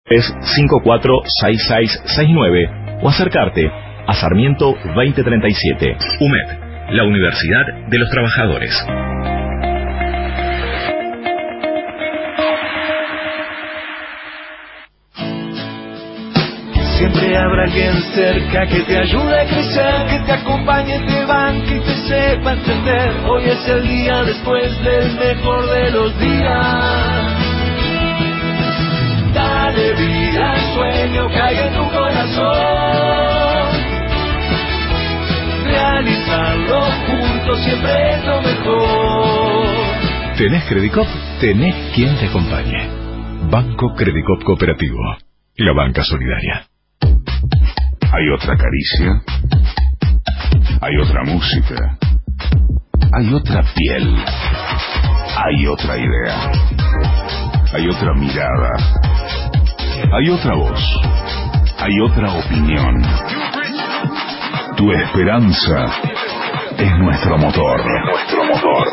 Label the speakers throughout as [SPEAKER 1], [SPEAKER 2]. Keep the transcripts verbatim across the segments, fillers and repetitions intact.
[SPEAKER 1] Es cinco cuatro seis seis seis nueve o acercarte a Sarmiento veinte treinta y siete. U M E D, la Universidad de los Trabajadores.
[SPEAKER 2] Siempre habrá alguien cerca que te ayude a crecer, que te acompañe, te banque y te sepa entender. Hoy es el día después del mejor de los días. Dale vida al sueño que hay en tu corazón. Realizarlo juntos siempre es lo mejor.
[SPEAKER 3] ¿Tenés Credicop? Tenés quien te acompañe. Banco Credicop Cooperativo. La banca solidaria.
[SPEAKER 4] Hay otra caricia, hay otra música, hay otra piel, hay otra idea, hay otra mirada, hay otra voz, hay otra opinión. Tu esperanza es nuestro motor, nuestro motor.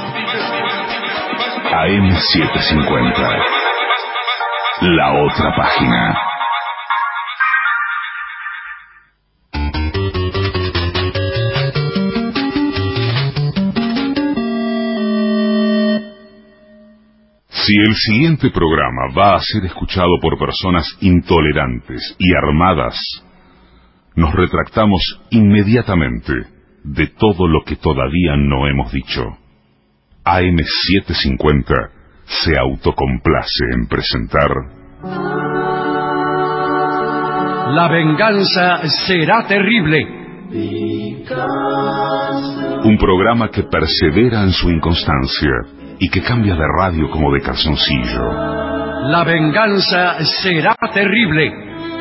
[SPEAKER 4] A M setecientos cincuenta, la otra página. Si el siguiente programa va a ser escuchado por personas intolerantes y armadas, nos retractamos inmediatamente de todo lo que todavía no hemos dicho. A M setecientos cincuenta se autocomplace en presentar...
[SPEAKER 5] La venganza será terrible.
[SPEAKER 4] Un programa que persevera en su inconstancia y que cambia de radio como de calzoncillo.
[SPEAKER 5] La venganza será terrible.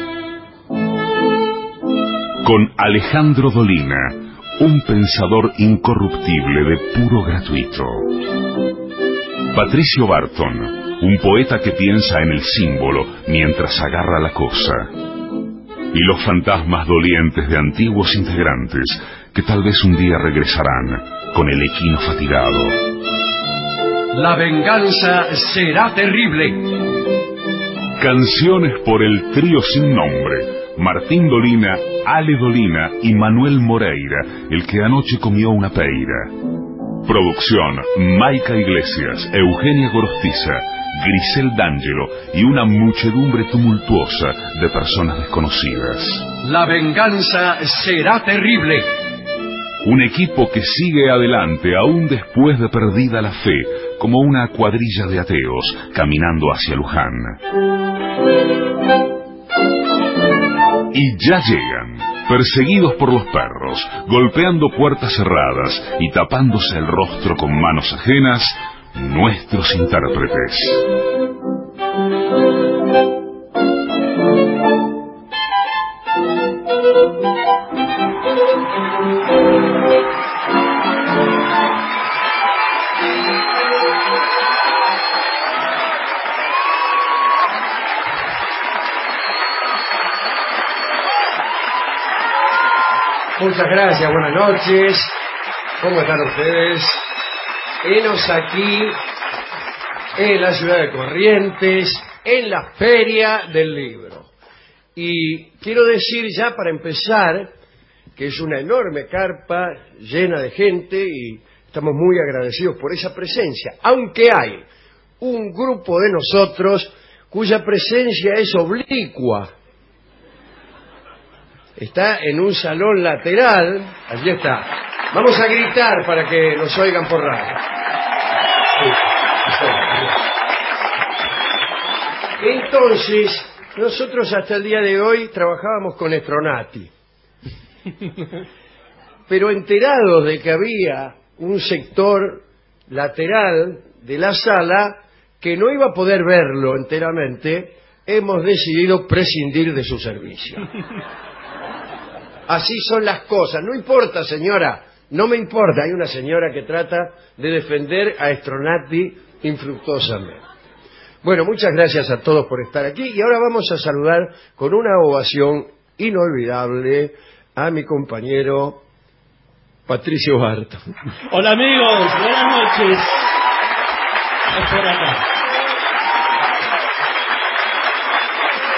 [SPEAKER 4] Con Alejandro Dolina, un pensador incorruptible de puro gratuito. Patricio Barton, un poeta que piensa en el símbolo mientras agarra la cosa. Y los fantasmas dolientes de antiguos integrantes que tal vez un día regresarán con el equino fatigado.
[SPEAKER 5] La venganza será terrible.
[SPEAKER 4] Canciones por el trío sin nombre. Martín Dolina, Ale Dolina y Manuel Moreira, el que anoche comió una peira. Producción, Maica Iglesias, Eugenia Gorostiza, Grisel D'Angelo y una muchedumbre tumultuosa de personas desconocidas.
[SPEAKER 5] La venganza será terrible.
[SPEAKER 4] Un equipo que sigue adelante aún después de perdida la fe, como una cuadrilla de ateos caminando hacia Luján. Y ya llegan, perseguidos por los perros, golpeando puertas cerradas y tapándose el rostro con manos ajenas, nuestros intérpretes.
[SPEAKER 6] Muchas gracias, buenas noches. ¿Cómo están ustedes? Enos aquí en la ciudad de Corrientes, en la Feria del Libro. Y quiero decir ya para empezar que es una enorme carpa llena de gente y estamos muy agradecidos por esa presencia, aunque hay un grupo de nosotros cuya presencia es oblicua. Está en un salón lateral. Allí está. Vamos a gritar para que nos oigan por radio. Entonces, nosotros hasta el día de hoy trabajábamos con Stronati. Pero enterados de que había un sector lateral de la sala que no iba a poder verlo enteramente, hemos decidido prescindir de su servicio. Así son las cosas. No importa, señora, no me importa. Hay una señora que trata de defender a Stronati infructuosamente. Bueno, muchas gracias a todos por estar aquí y ahora vamos a saludar con una ovación inolvidable a mi compañero Patricio Barton.
[SPEAKER 7] Hola amigos, buenas noches. Es por acá.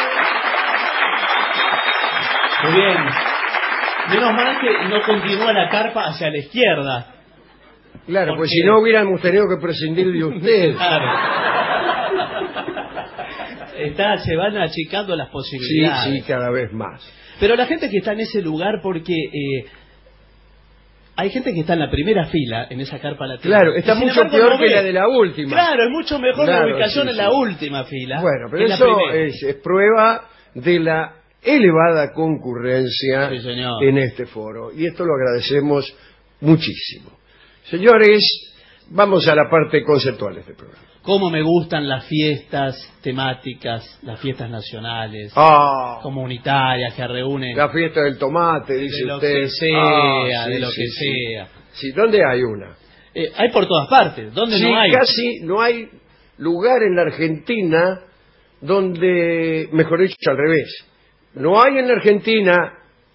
[SPEAKER 7] Muy bien. Menos mal que no continúa la carpa hacia la izquierda.
[SPEAKER 6] Claro,
[SPEAKER 7] Porque...
[SPEAKER 6] pues si no hubiéramos tenido que prescindir de usted.
[SPEAKER 7] Claro. Está, se van achicando las
[SPEAKER 6] Sí,
[SPEAKER 7] posibilidades.
[SPEAKER 6] sí, cada vez más.
[SPEAKER 7] Pero la gente que está en ese lugar, porque eh, hay gente que está en la primera fila, en esa carpa lateral.
[SPEAKER 6] Claro, está
[SPEAKER 7] y sin
[SPEAKER 6] mucho
[SPEAKER 7] embargo
[SPEAKER 6] peor
[SPEAKER 7] no
[SPEAKER 6] que
[SPEAKER 7] ve.
[SPEAKER 6] la de la última.
[SPEAKER 7] Claro, es mucho mejor
[SPEAKER 6] Claro,
[SPEAKER 7] la ubicación
[SPEAKER 6] sí,
[SPEAKER 7] en
[SPEAKER 6] sí.
[SPEAKER 7] la última fila.
[SPEAKER 6] Bueno, pero
[SPEAKER 7] que en la
[SPEAKER 6] eso
[SPEAKER 7] primera.
[SPEAKER 6] es, es prueba de la elevada concurrencia
[SPEAKER 7] Sí, señor.
[SPEAKER 6] en este foro. Y esto lo agradecemos muchísimo. Señores, vamos a la parte conceptual de este programa.
[SPEAKER 7] Cómo me gustan las fiestas temáticas, las fiestas nacionales,
[SPEAKER 6] Ah,
[SPEAKER 7] comunitarias que reúnen
[SPEAKER 6] la fiesta del tomate, dice
[SPEAKER 7] de lo
[SPEAKER 6] usted.
[SPEAKER 7] que sea,
[SPEAKER 6] Ah, sí,
[SPEAKER 7] de lo
[SPEAKER 6] sí,
[SPEAKER 7] que
[SPEAKER 6] sí.
[SPEAKER 7] sea.
[SPEAKER 6] Sí, ¿dónde hay una?
[SPEAKER 7] Eh, hay por todas partes. ¿Dónde
[SPEAKER 6] Sí,
[SPEAKER 7] no hay?
[SPEAKER 6] casi no hay lugar en la Argentina donde, mejor dicho, al revés, no hay en la Argentina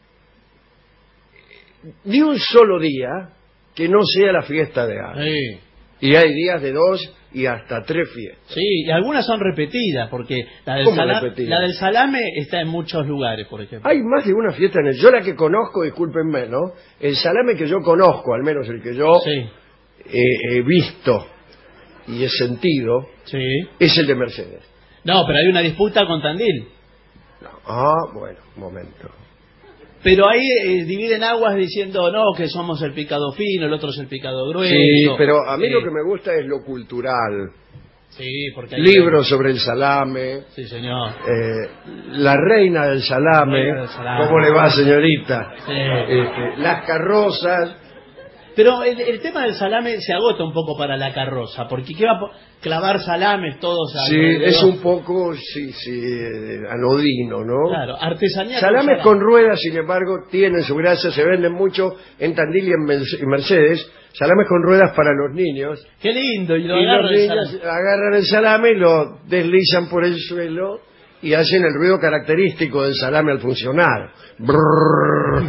[SPEAKER 6] ni un solo día que no sea la fiesta de algo.
[SPEAKER 7] Sí.
[SPEAKER 6] Y hay días de dos y hasta tres fiestas.
[SPEAKER 7] Sí, y algunas son repetidas, porque la del,
[SPEAKER 6] ¿Cómo
[SPEAKER 7] sala-
[SPEAKER 6] repetidas?
[SPEAKER 7] la del salame está en muchos lugares, por ejemplo.
[SPEAKER 6] Hay más de una fiesta en el... Yo la que conozco, discúlpenme, ¿no? El salame que yo conozco, al menos el que yo
[SPEAKER 7] Sí,
[SPEAKER 6] eh, he visto y he sentido,
[SPEAKER 7] sí.
[SPEAKER 6] es el de Mercedes.
[SPEAKER 7] No, pero hay una disputa con Tandil.
[SPEAKER 6] No. Ah, bueno, un momento.
[SPEAKER 7] Pero ahí eh, dividen aguas diciendo, no, que somos el picado fino, el otro es el picado grueso.
[SPEAKER 6] Sí, pero a mí
[SPEAKER 7] Sí.
[SPEAKER 6] lo que me gusta es lo cultural.
[SPEAKER 7] Sí, porque hay...
[SPEAKER 6] Libros sobre el salame,
[SPEAKER 7] Sí, señor.
[SPEAKER 6] eh, la reina del salame,
[SPEAKER 7] Reina del salame.
[SPEAKER 6] ¿cómo le va, señorita?
[SPEAKER 7] Sí.
[SPEAKER 6] Este, las carrozas.
[SPEAKER 7] Pero el, el tema del salame se agota un poco para la carroza, porque ¿qué va a po- clavar salames todos
[SPEAKER 6] Sí,
[SPEAKER 7] alrededor?
[SPEAKER 6] es un poco, sí, sí, eh, anodino, ¿no?
[SPEAKER 7] Claro, artesanía.
[SPEAKER 6] Salames
[SPEAKER 7] con
[SPEAKER 6] con ruedas, sin embargo, tienen su gracia, se venden mucho en Tandil y en Merce- y Mercedes. Salames con ruedas para los niños.
[SPEAKER 7] Qué lindo, y lo
[SPEAKER 6] Y
[SPEAKER 7] agarra
[SPEAKER 6] los
[SPEAKER 7] el
[SPEAKER 6] niños
[SPEAKER 7] salame.
[SPEAKER 6] agarran el salame y lo deslizan por el suelo y hacen el ruido característico del salame al funcionar. Brrr.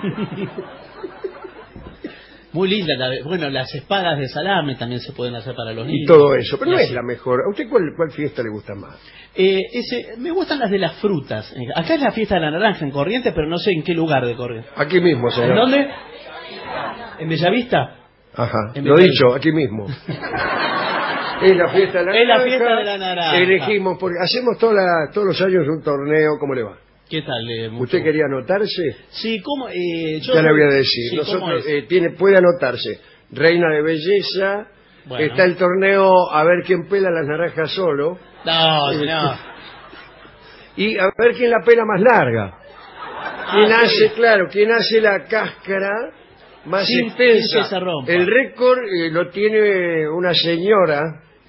[SPEAKER 7] Muy linda. La, bueno, las espadas de salame también se pueden hacer para los
[SPEAKER 6] Y
[SPEAKER 7] niños.
[SPEAKER 6] todo eso, pero
[SPEAKER 7] Y
[SPEAKER 6] no
[SPEAKER 7] así.
[SPEAKER 6] es la mejor. ¿A usted cuál, cuál fiesta le gusta más?
[SPEAKER 7] Eh, ese, me gustan las de las frutas. Eh, Acá es la fiesta de la naranja en Corrientes, pero no sé en qué lugar de Corrientes.
[SPEAKER 6] Aquí mismo, señor.
[SPEAKER 7] ¿En dónde? ¿En Bellavista?
[SPEAKER 6] Ajá,
[SPEAKER 7] En
[SPEAKER 6] lo
[SPEAKER 7] Bellavista.
[SPEAKER 6] dicho, aquí mismo. Es la fiesta de la
[SPEAKER 7] Es la
[SPEAKER 6] naranja.
[SPEAKER 7] fiesta de la naranja.
[SPEAKER 6] Elegimos, porque hacemos toda la- todos los años un torneo, ¿cómo le va?
[SPEAKER 7] ¿Qué tal? Eh, mucho
[SPEAKER 6] ¿Usted
[SPEAKER 7] gusto.
[SPEAKER 6] quería anotarse?
[SPEAKER 7] Sí, ¿cómo? Eh, yo
[SPEAKER 6] Ya le
[SPEAKER 7] soy-
[SPEAKER 6] voy a decir.
[SPEAKER 7] Sí, ¿cómo
[SPEAKER 6] Nosotros,
[SPEAKER 7] es?
[SPEAKER 6] eh, tiene, puede anotarse. Reina de belleza.
[SPEAKER 7] Bueno.
[SPEAKER 6] Está el torneo a ver quién pela las naranjas solo.
[SPEAKER 7] No, no.
[SPEAKER 6] Y a ver quién la pela más larga. Quién
[SPEAKER 7] Ah, sí.
[SPEAKER 6] hace, claro, quién hace la cáscara más
[SPEAKER 7] Sin-
[SPEAKER 6] extensa.
[SPEAKER 7] sin que se rompa.
[SPEAKER 6] El récord eh, lo tiene una señora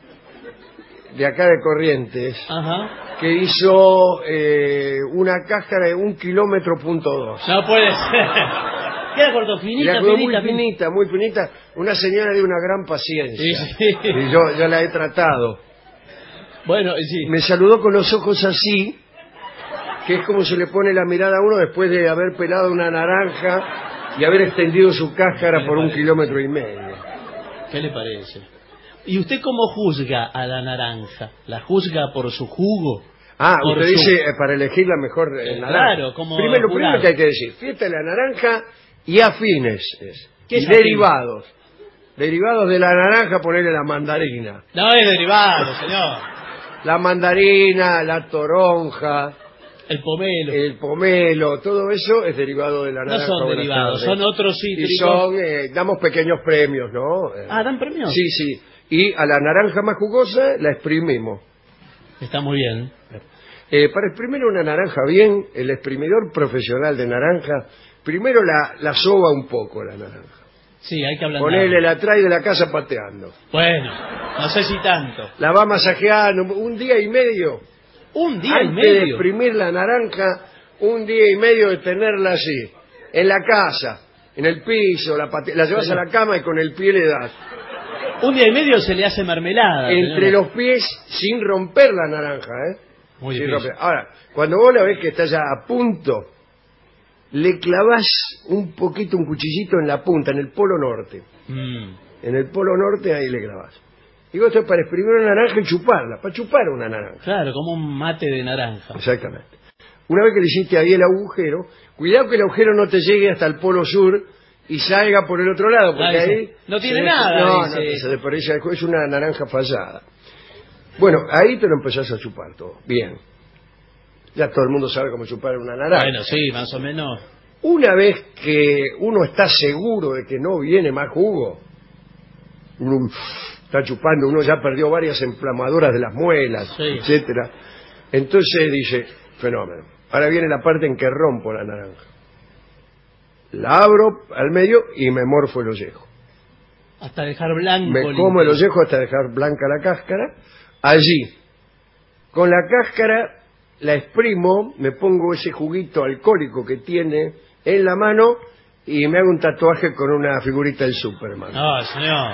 [SPEAKER 6] de acá de Corrientes
[SPEAKER 7] Ajá.
[SPEAKER 6] que hizo eh, una cáscara de un kilómetro punto dos.
[SPEAKER 7] No puede ser. Queda corto,
[SPEAKER 6] Y
[SPEAKER 7] finita,
[SPEAKER 6] la quedó
[SPEAKER 7] finita,
[SPEAKER 6] muy finita, muy finita. Una señora de una gran paciencia.
[SPEAKER 7] Sí, sí.
[SPEAKER 6] Y yo ya la he tratado.
[SPEAKER 7] Bueno, sí.
[SPEAKER 6] Me saludó con los ojos así, que es como se le pone la mirada a uno después de haber pelado una naranja y haber extendido su cáscara por un kilómetro y medio.
[SPEAKER 7] ¿Qué le parece? ¿Y usted cómo juzga a la naranja? ¿La juzga por su jugo?
[SPEAKER 6] Ah,
[SPEAKER 7] Por
[SPEAKER 6] usted
[SPEAKER 7] su-
[SPEAKER 6] dice eh, para elegir la mejor eh,
[SPEAKER 7] Eh,
[SPEAKER 6] naranja.
[SPEAKER 7] claro, como
[SPEAKER 6] primero, lo
[SPEAKER 7] jurado.
[SPEAKER 6] primero que hay que decir, fiesta de la naranja y afines. es.
[SPEAKER 7] ¿Qué
[SPEAKER 6] Y
[SPEAKER 7] es afín?
[SPEAKER 6] derivados. Derivados de la naranja, ponerle la mandarina.
[SPEAKER 7] No es derivado, señor.
[SPEAKER 6] La mandarina, la toronja,
[SPEAKER 7] El pomelo.
[SPEAKER 6] el pomelo, todo eso es derivado de la
[SPEAKER 7] No
[SPEAKER 6] naranja.
[SPEAKER 7] son
[SPEAKER 6] Buenas
[SPEAKER 7] derivados,
[SPEAKER 6] tardes.
[SPEAKER 7] son otros
[SPEAKER 6] Y
[SPEAKER 7] cítricos.
[SPEAKER 6] son, eh, damos pequeños premios, ¿no? Eh,
[SPEAKER 7] Ah, ¿dan premios?
[SPEAKER 6] Sí, sí. Y a la naranja más jugosa la exprimimos.
[SPEAKER 7] Está muy bien.
[SPEAKER 6] Eh, para exprimir una naranja bien, el exprimidor profesional de naranja, primero la, la soba un poco la naranja.
[SPEAKER 7] Sí, hay que hablar.
[SPEAKER 6] Ponele, la trae de la casa pateando.
[SPEAKER 7] Bueno, no sé si tanto.
[SPEAKER 6] La va masajeando un día y medio.
[SPEAKER 7] Un día y
[SPEAKER 6] Antes de
[SPEAKER 7] medio.
[SPEAKER 6] exprimir la naranja, un día y medio de tenerla así, en la casa, en el piso, la, pate- la llevas a la cama y con el pie le das.
[SPEAKER 7] Un día y medio se le hace mermelada.
[SPEAKER 6] Entre
[SPEAKER 7] señor.
[SPEAKER 6] los pies sin romper la naranja, ¿eh?
[SPEAKER 7] Muy
[SPEAKER 6] Sin
[SPEAKER 7] difícil.
[SPEAKER 6] romper. Ahora, cuando vos la ves que está ya a punto, le clavás un poquito, un cuchillito en la punta, en el polo norte.
[SPEAKER 7] Mm.
[SPEAKER 6] En el polo norte ahí le clavás. Digo, esto es para exprimir una naranja y chuparla, para chupar una naranja.
[SPEAKER 7] Claro, como un mate de naranja.
[SPEAKER 6] Exactamente. Una vez que le hiciste ahí el agujero, cuidado que el agujero no te llegue hasta el polo sur y salga por el otro lado, porque
[SPEAKER 7] Ah,
[SPEAKER 6] ahí...
[SPEAKER 7] dice, no tiene
[SPEAKER 6] se-
[SPEAKER 7] nada,
[SPEAKER 6] No,
[SPEAKER 7] dice.
[SPEAKER 6] no, se desperdicia, es una naranja fallada. Bueno, ahí te lo empezás a chupar todo. Bien. Ya todo el mundo sabe cómo chupar una naranja.
[SPEAKER 7] Bueno, sí, más o menos.
[SPEAKER 6] Una vez que uno está seguro de que no viene más jugo, uno está chupando, uno ya perdió varias inflamadoras de las muelas,
[SPEAKER 7] Sí.
[SPEAKER 6] etcétera. Entonces dice, fenómeno. Ahora viene la parte en que rompo la naranja. La abro al medio y me morfo el ollejo.
[SPEAKER 7] Hasta dejar blanco.
[SPEAKER 6] Me como el ollejo hasta dejar blanca la cáscara. Allí, con la cáscara, la exprimo, me pongo ese juguito alcohólico que tiene en la mano y me hago un tatuaje con una figurita del Superman.
[SPEAKER 7] No, señor.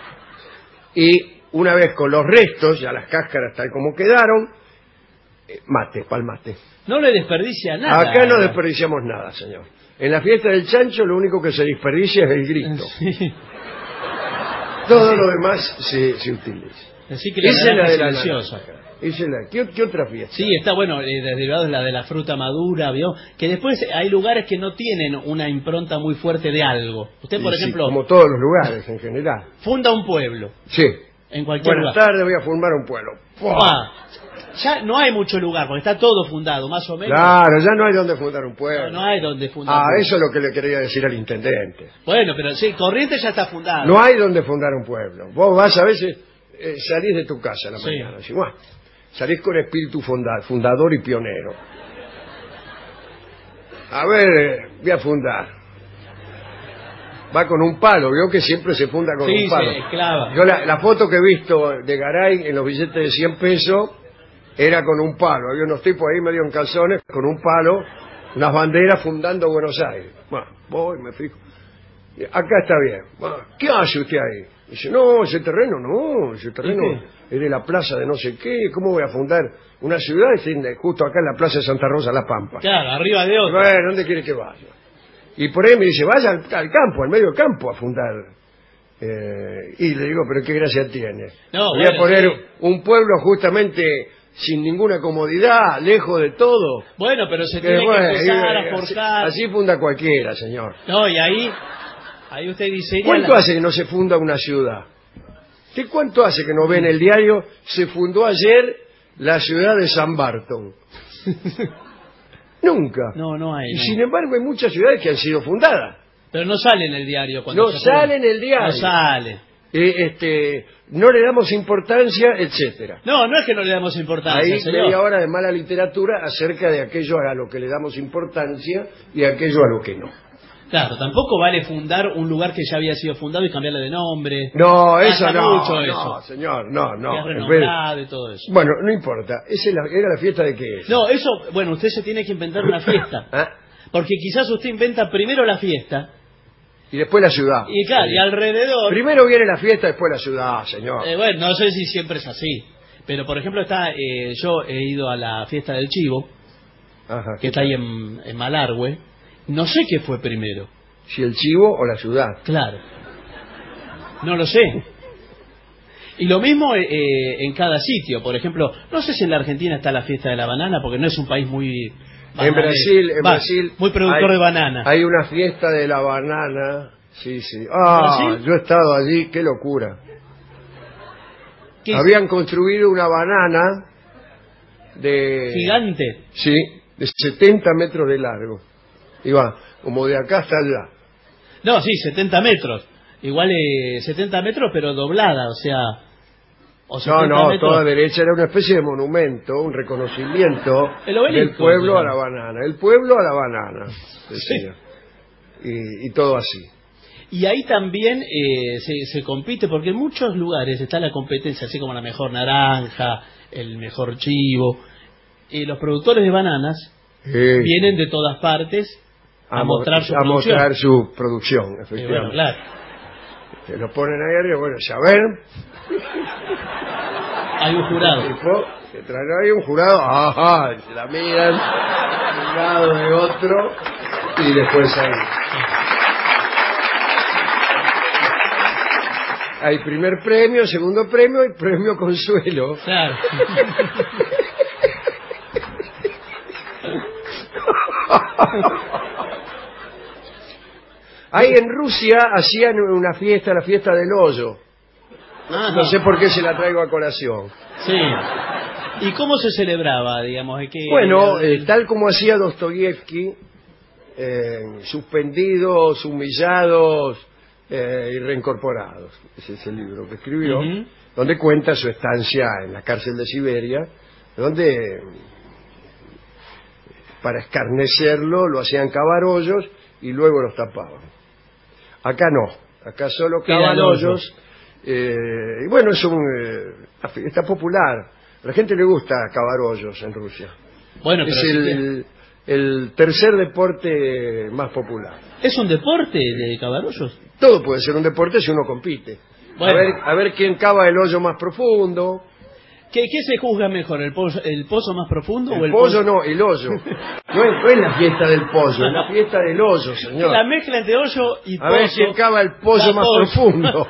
[SPEAKER 6] Y una vez con los restos, ya las cáscaras tal como quedaron, eh, mate, pa'l mate.
[SPEAKER 7] No le desperdicia nada.
[SPEAKER 6] Acá no desperdiciamos nada, señor. En la fiesta del chancho lo único que se desperdicia es el grito.
[SPEAKER 7] Sí.
[SPEAKER 6] Todo lo demás se, se utiliza.
[SPEAKER 7] Así que la
[SPEAKER 6] Esa es la
[SPEAKER 7] naranja
[SPEAKER 6] de la
[SPEAKER 7] silenciosa.
[SPEAKER 6] naranja. Esa es la- ¿Qué, qué otra fiesta?
[SPEAKER 7] Sí, está bueno, eh, desde luego es la de la fruta madura, ¿vio? Que después hay lugares que no tienen una impronta muy fuerte de algo. Usted, por
[SPEAKER 6] Sí, sí,
[SPEAKER 7] ejemplo,
[SPEAKER 6] como todos los lugares en general.
[SPEAKER 7] funda un pueblo,
[SPEAKER 6] Sí.
[SPEAKER 7] en cualquier
[SPEAKER 6] Buenas
[SPEAKER 7] lugar.
[SPEAKER 6] tardes, voy a formar un pueblo. ¡Pua!
[SPEAKER 7] Ah, ya no hay mucho lugar, porque está todo fundado, más o menos.
[SPEAKER 6] Claro, ya no hay donde fundar un pueblo.
[SPEAKER 7] No, no hay donde fundar.
[SPEAKER 6] Ah,
[SPEAKER 7] un pueblo.
[SPEAKER 6] eso es lo que le quería decir al intendente.
[SPEAKER 7] Bueno, pero sí, Corrientes ya está fundado.
[SPEAKER 6] No hay donde fundar un pueblo. Vos vas a veces, eh, salís de tu casa a la
[SPEAKER 7] Sí.
[SPEAKER 6] mañana. Decís, "Buah", salís con espíritu funda- fundador y pionero. A ver, eh, voy a fundar. Va con un palo, veo que siempre se funda con
[SPEAKER 7] Sí,
[SPEAKER 6] un palo.
[SPEAKER 7] se clava.
[SPEAKER 6] Yo la, la foto que he visto de Garay en los billetes de cien pesos era con un palo. Había unos tipos ahí medio en calzones con un palo, unas banderas fundando Buenos Aires. Bueno, voy, me fijo. Y acá está bien. Bueno, ¿qué hace usted ahí? Dice, no, ese terreno no, ese terreno es de la plaza de no sé qué. ¿Cómo voy a fundar una ciudad justo acá en la plaza de Santa Rosa La Pampa?
[SPEAKER 7] Claro, arriba de otro.
[SPEAKER 6] Bueno, ¿dónde quiere que vaya? Y por ahí me dice, vaya al, al campo, al medio del campo a fundar. Eh, y le digo, pero qué gracia tiene.
[SPEAKER 7] No,
[SPEAKER 6] Voy
[SPEAKER 7] bueno,
[SPEAKER 6] a poner
[SPEAKER 7] sí.
[SPEAKER 6] un pueblo justamente sin ninguna comodidad, lejos de todo.
[SPEAKER 7] Bueno, pero se
[SPEAKER 6] Que,
[SPEAKER 7] tiene
[SPEAKER 6] bueno,
[SPEAKER 7] que empezar
[SPEAKER 6] y-
[SPEAKER 7] a
[SPEAKER 6] así,
[SPEAKER 7] forzar.
[SPEAKER 6] así funda cualquiera, señor.
[SPEAKER 7] No, y ahí, ahí usted diseña.
[SPEAKER 6] ¿Cuánto
[SPEAKER 7] la-
[SPEAKER 6] hace que no se funda una ciudad? ¿Qué cuánto hace que no ve en el diario? Se fundó ayer la ciudad de San Barton. Nunca.
[SPEAKER 7] No, no hay.
[SPEAKER 6] Y
[SPEAKER 7] no.
[SPEAKER 6] sin embargo hay muchas ciudades que han sido fundadas.
[SPEAKER 7] Pero no sale en el diario. Cuando
[SPEAKER 6] No
[SPEAKER 7] se
[SPEAKER 6] sale
[SPEAKER 7] funda.
[SPEAKER 6] en el diario.
[SPEAKER 7] No sale.
[SPEAKER 6] Eh, este, no le damos importancia, etcétera.
[SPEAKER 7] No, no es que no le damos importancia,
[SPEAKER 6] Ahí
[SPEAKER 7] señor.
[SPEAKER 6] media hora de mala literatura acerca de aquello a lo que le damos importancia y aquello a lo que no.
[SPEAKER 7] Claro, tampoco vale fundar un lugar que ya había sido fundado y cambiarle de nombre.
[SPEAKER 6] No, eso
[SPEAKER 7] Pasa
[SPEAKER 6] no,
[SPEAKER 7] mucho
[SPEAKER 6] no,
[SPEAKER 7] eso.
[SPEAKER 6] señor, no,
[SPEAKER 7] Que
[SPEAKER 6] no.
[SPEAKER 7] es
[SPEAKER 6] En vez-
[SPEAKER 7] renombrado y todo eso.
[SPEAKER 6] Bueno, no importa. Esa es la- era la fiesta de qué es.
[SPEAKER 7] No, eso, bueno, usted se tiene que inventar una fiesta.
[SPEAKER 6] ¿Ah?
[SPEAKER 7] Porque quizás usted inventa primero la fiesta.
[SPEAKER 6] Y después la ciudad.
[SPEAKER 7] Y claro, y alrededor.
[SPEAKER 6] Primero viene la fiesta, después la ciudad, señor.
[SPEAKER 7] Eh, bueno, no sé si siempre es así. Pero por ejemplo, está eh, yo he ido a la fiesta del Chivo,
[SPEAKER 6] Ajá.
[SPEAKER 7] que está ahí en, en Malargüe. No sé qué fue primero.
[SPEAKER 6] Si el chivo o la ciudad.
[SPEAKER 7] Claro. No lo sé. Y lo mismo eh, eh, en cada sitio. Por ejemplo, no sé si en la Argentina está la fiesta de la banana, porque no es un país muy...
[SPEAKER 6] En
[SPEAKER 7] bananero.
[SPEAKER 6] Brasil, en
[SPEAKER 7] Va,
[SPEAKER 6] Brasil.
[SPEAKER 7] muy productor
[SPEAKER 6] hay-
[SPEAKER 7] de banana.
[SPEAKER 6] Hay una fiesta de la banana. Sí, sí. Ah,
[SPEAKER 7] ¿Brasil?
[SPEAKER 6] yo he estado allí, qué locura.
[SPEAKER 7] ¿Qué es?
[SPEAKER 6] Habían construido una banana de...
[SPEAKER 7] Gigante.
[SPEAKER 6] Sí, de setenta metros de largo. Iba como de acá hasta allá.
[SPEAKER 7] No, sí, setenta metros. Igual eh, setenta metros, pero doblada, o sea... O
[SPEAKER 6] No,
[SPEAKER 7] setenta
[SPEAKER 6] no,
[SPEAKER 7] metros.
[SPEAKER 6] toda derecha, era una especie de monumento, un reconocimiento
[SPEAKER 7] El obelisco,
[SPEAKER 6] del pueblo a la
[SPEAKER 7] digamos.
[SPEAKER 6] banana. El pueblo a la banana, decía.
[SPEAKER 7] Sí.
[SPEAKER 6] Y, y todo así.
[SPEAKER 7] Y ahí también eh, se, se compite, porque en muchos lugares está la competencia, así como la mejor naranja, el mejor chivo. Y los productores de bananas
[SPEAKER 6] Eh,
[SPEAKER 7] vienen de todas partes a,
[SPEAKER 6] mo-
[SPEAKER 7] mostrar su
[SPEAKER 6] a
[SPEAKER 7] producción.
[SPEAKER 6] mostrar su producción,
[SPEAKER 7] Y
[SPEAKER 6] efectivamente.
[SPEAKER 7] bueno, claro.
[SPEAKER 6] Se lo ponen ahí arriba, bueno, ya ven,
[SPEAKER 7] Hay un jurado.
[SPEAKER 6] tipo, que traen ahí un jurado, ajá, se la miran, de un lado, de otro, y después ahí. Hay primer premio, segundo premio y premio consuelo.
[SPEAKER 7] Claro.
[SPEAKER 6] Ahí en Rusia hacían una fiesta, la fiesta del hoyo.
[SPEAKER 7] Ah,
[SPEAKER 6] No sé por qué se la traigo a colación.
[SPEAKER 7] Sí. ¿Y cómo se celebraba, digamos? ¿De qué-
[SPEAKER 6] Bueno, eh, tal como hacía Dostoyevsky, eh, suspendidos, humillados eh, y reincorporados. Ese es el libro que escribió,
[SPEAKER 7] Ujú.
[SPEAKER 6] donde cuenta su estancia en la cárcel de Siberia, donde para escarnecerlo lo hacían cavar hoyos y luego los tapaban. Acá no, acá solo
[SPEAKER 7] Queda
[SPEAKER 6] cavan
[SPEAKER 7] el hoyo.
[SPEAKER 6] hoyos. Eh, y bueno, es un eh, está popular. A la gente le gusta cavar hoyos en Rusia.
[SPEAKER 7] Bueno, pero
[SPEAKER 6] Es
[SPEAKER 7] sí
[SPEAKER 6] el,
[SPEAKER 7] que-
[SPEAKER 6] el- el tercer deporte más popular.
[SPEAKER 7] ¿Es un deporte de caballos?
[SPEAKER 6] Todo puede ser un deporte si uno compite.
[SPEAKER 7] Bueno.
[SPEAKER 6] A ver, a ver quién cava el hoyo más profundo.
[SPEAKER 7] ¿Qué, qué se juzga mejor, el pozo, el pozo más profundo o
[SPEAKER 6] El
[SPEAKER 7] el
[SPEAKER 6] pollo
[SPEAKER 7] pozo?
[SPEAKER 6] no, el hoyo. No es, no es la fiesta del pollo, es la fiesta del hoyo, señor.
[SPEAKER 7] La mezcla entre hoyo y
[SPEAKER 6] A
[SPEAKER 7] pozo.
[SPEAKER 6] ver quién cava el pollo
[SPEAKER 7] La
[SPEAKER 6] más
[SPEAKER 7] pollo.
[SPEAKER 6] profundo.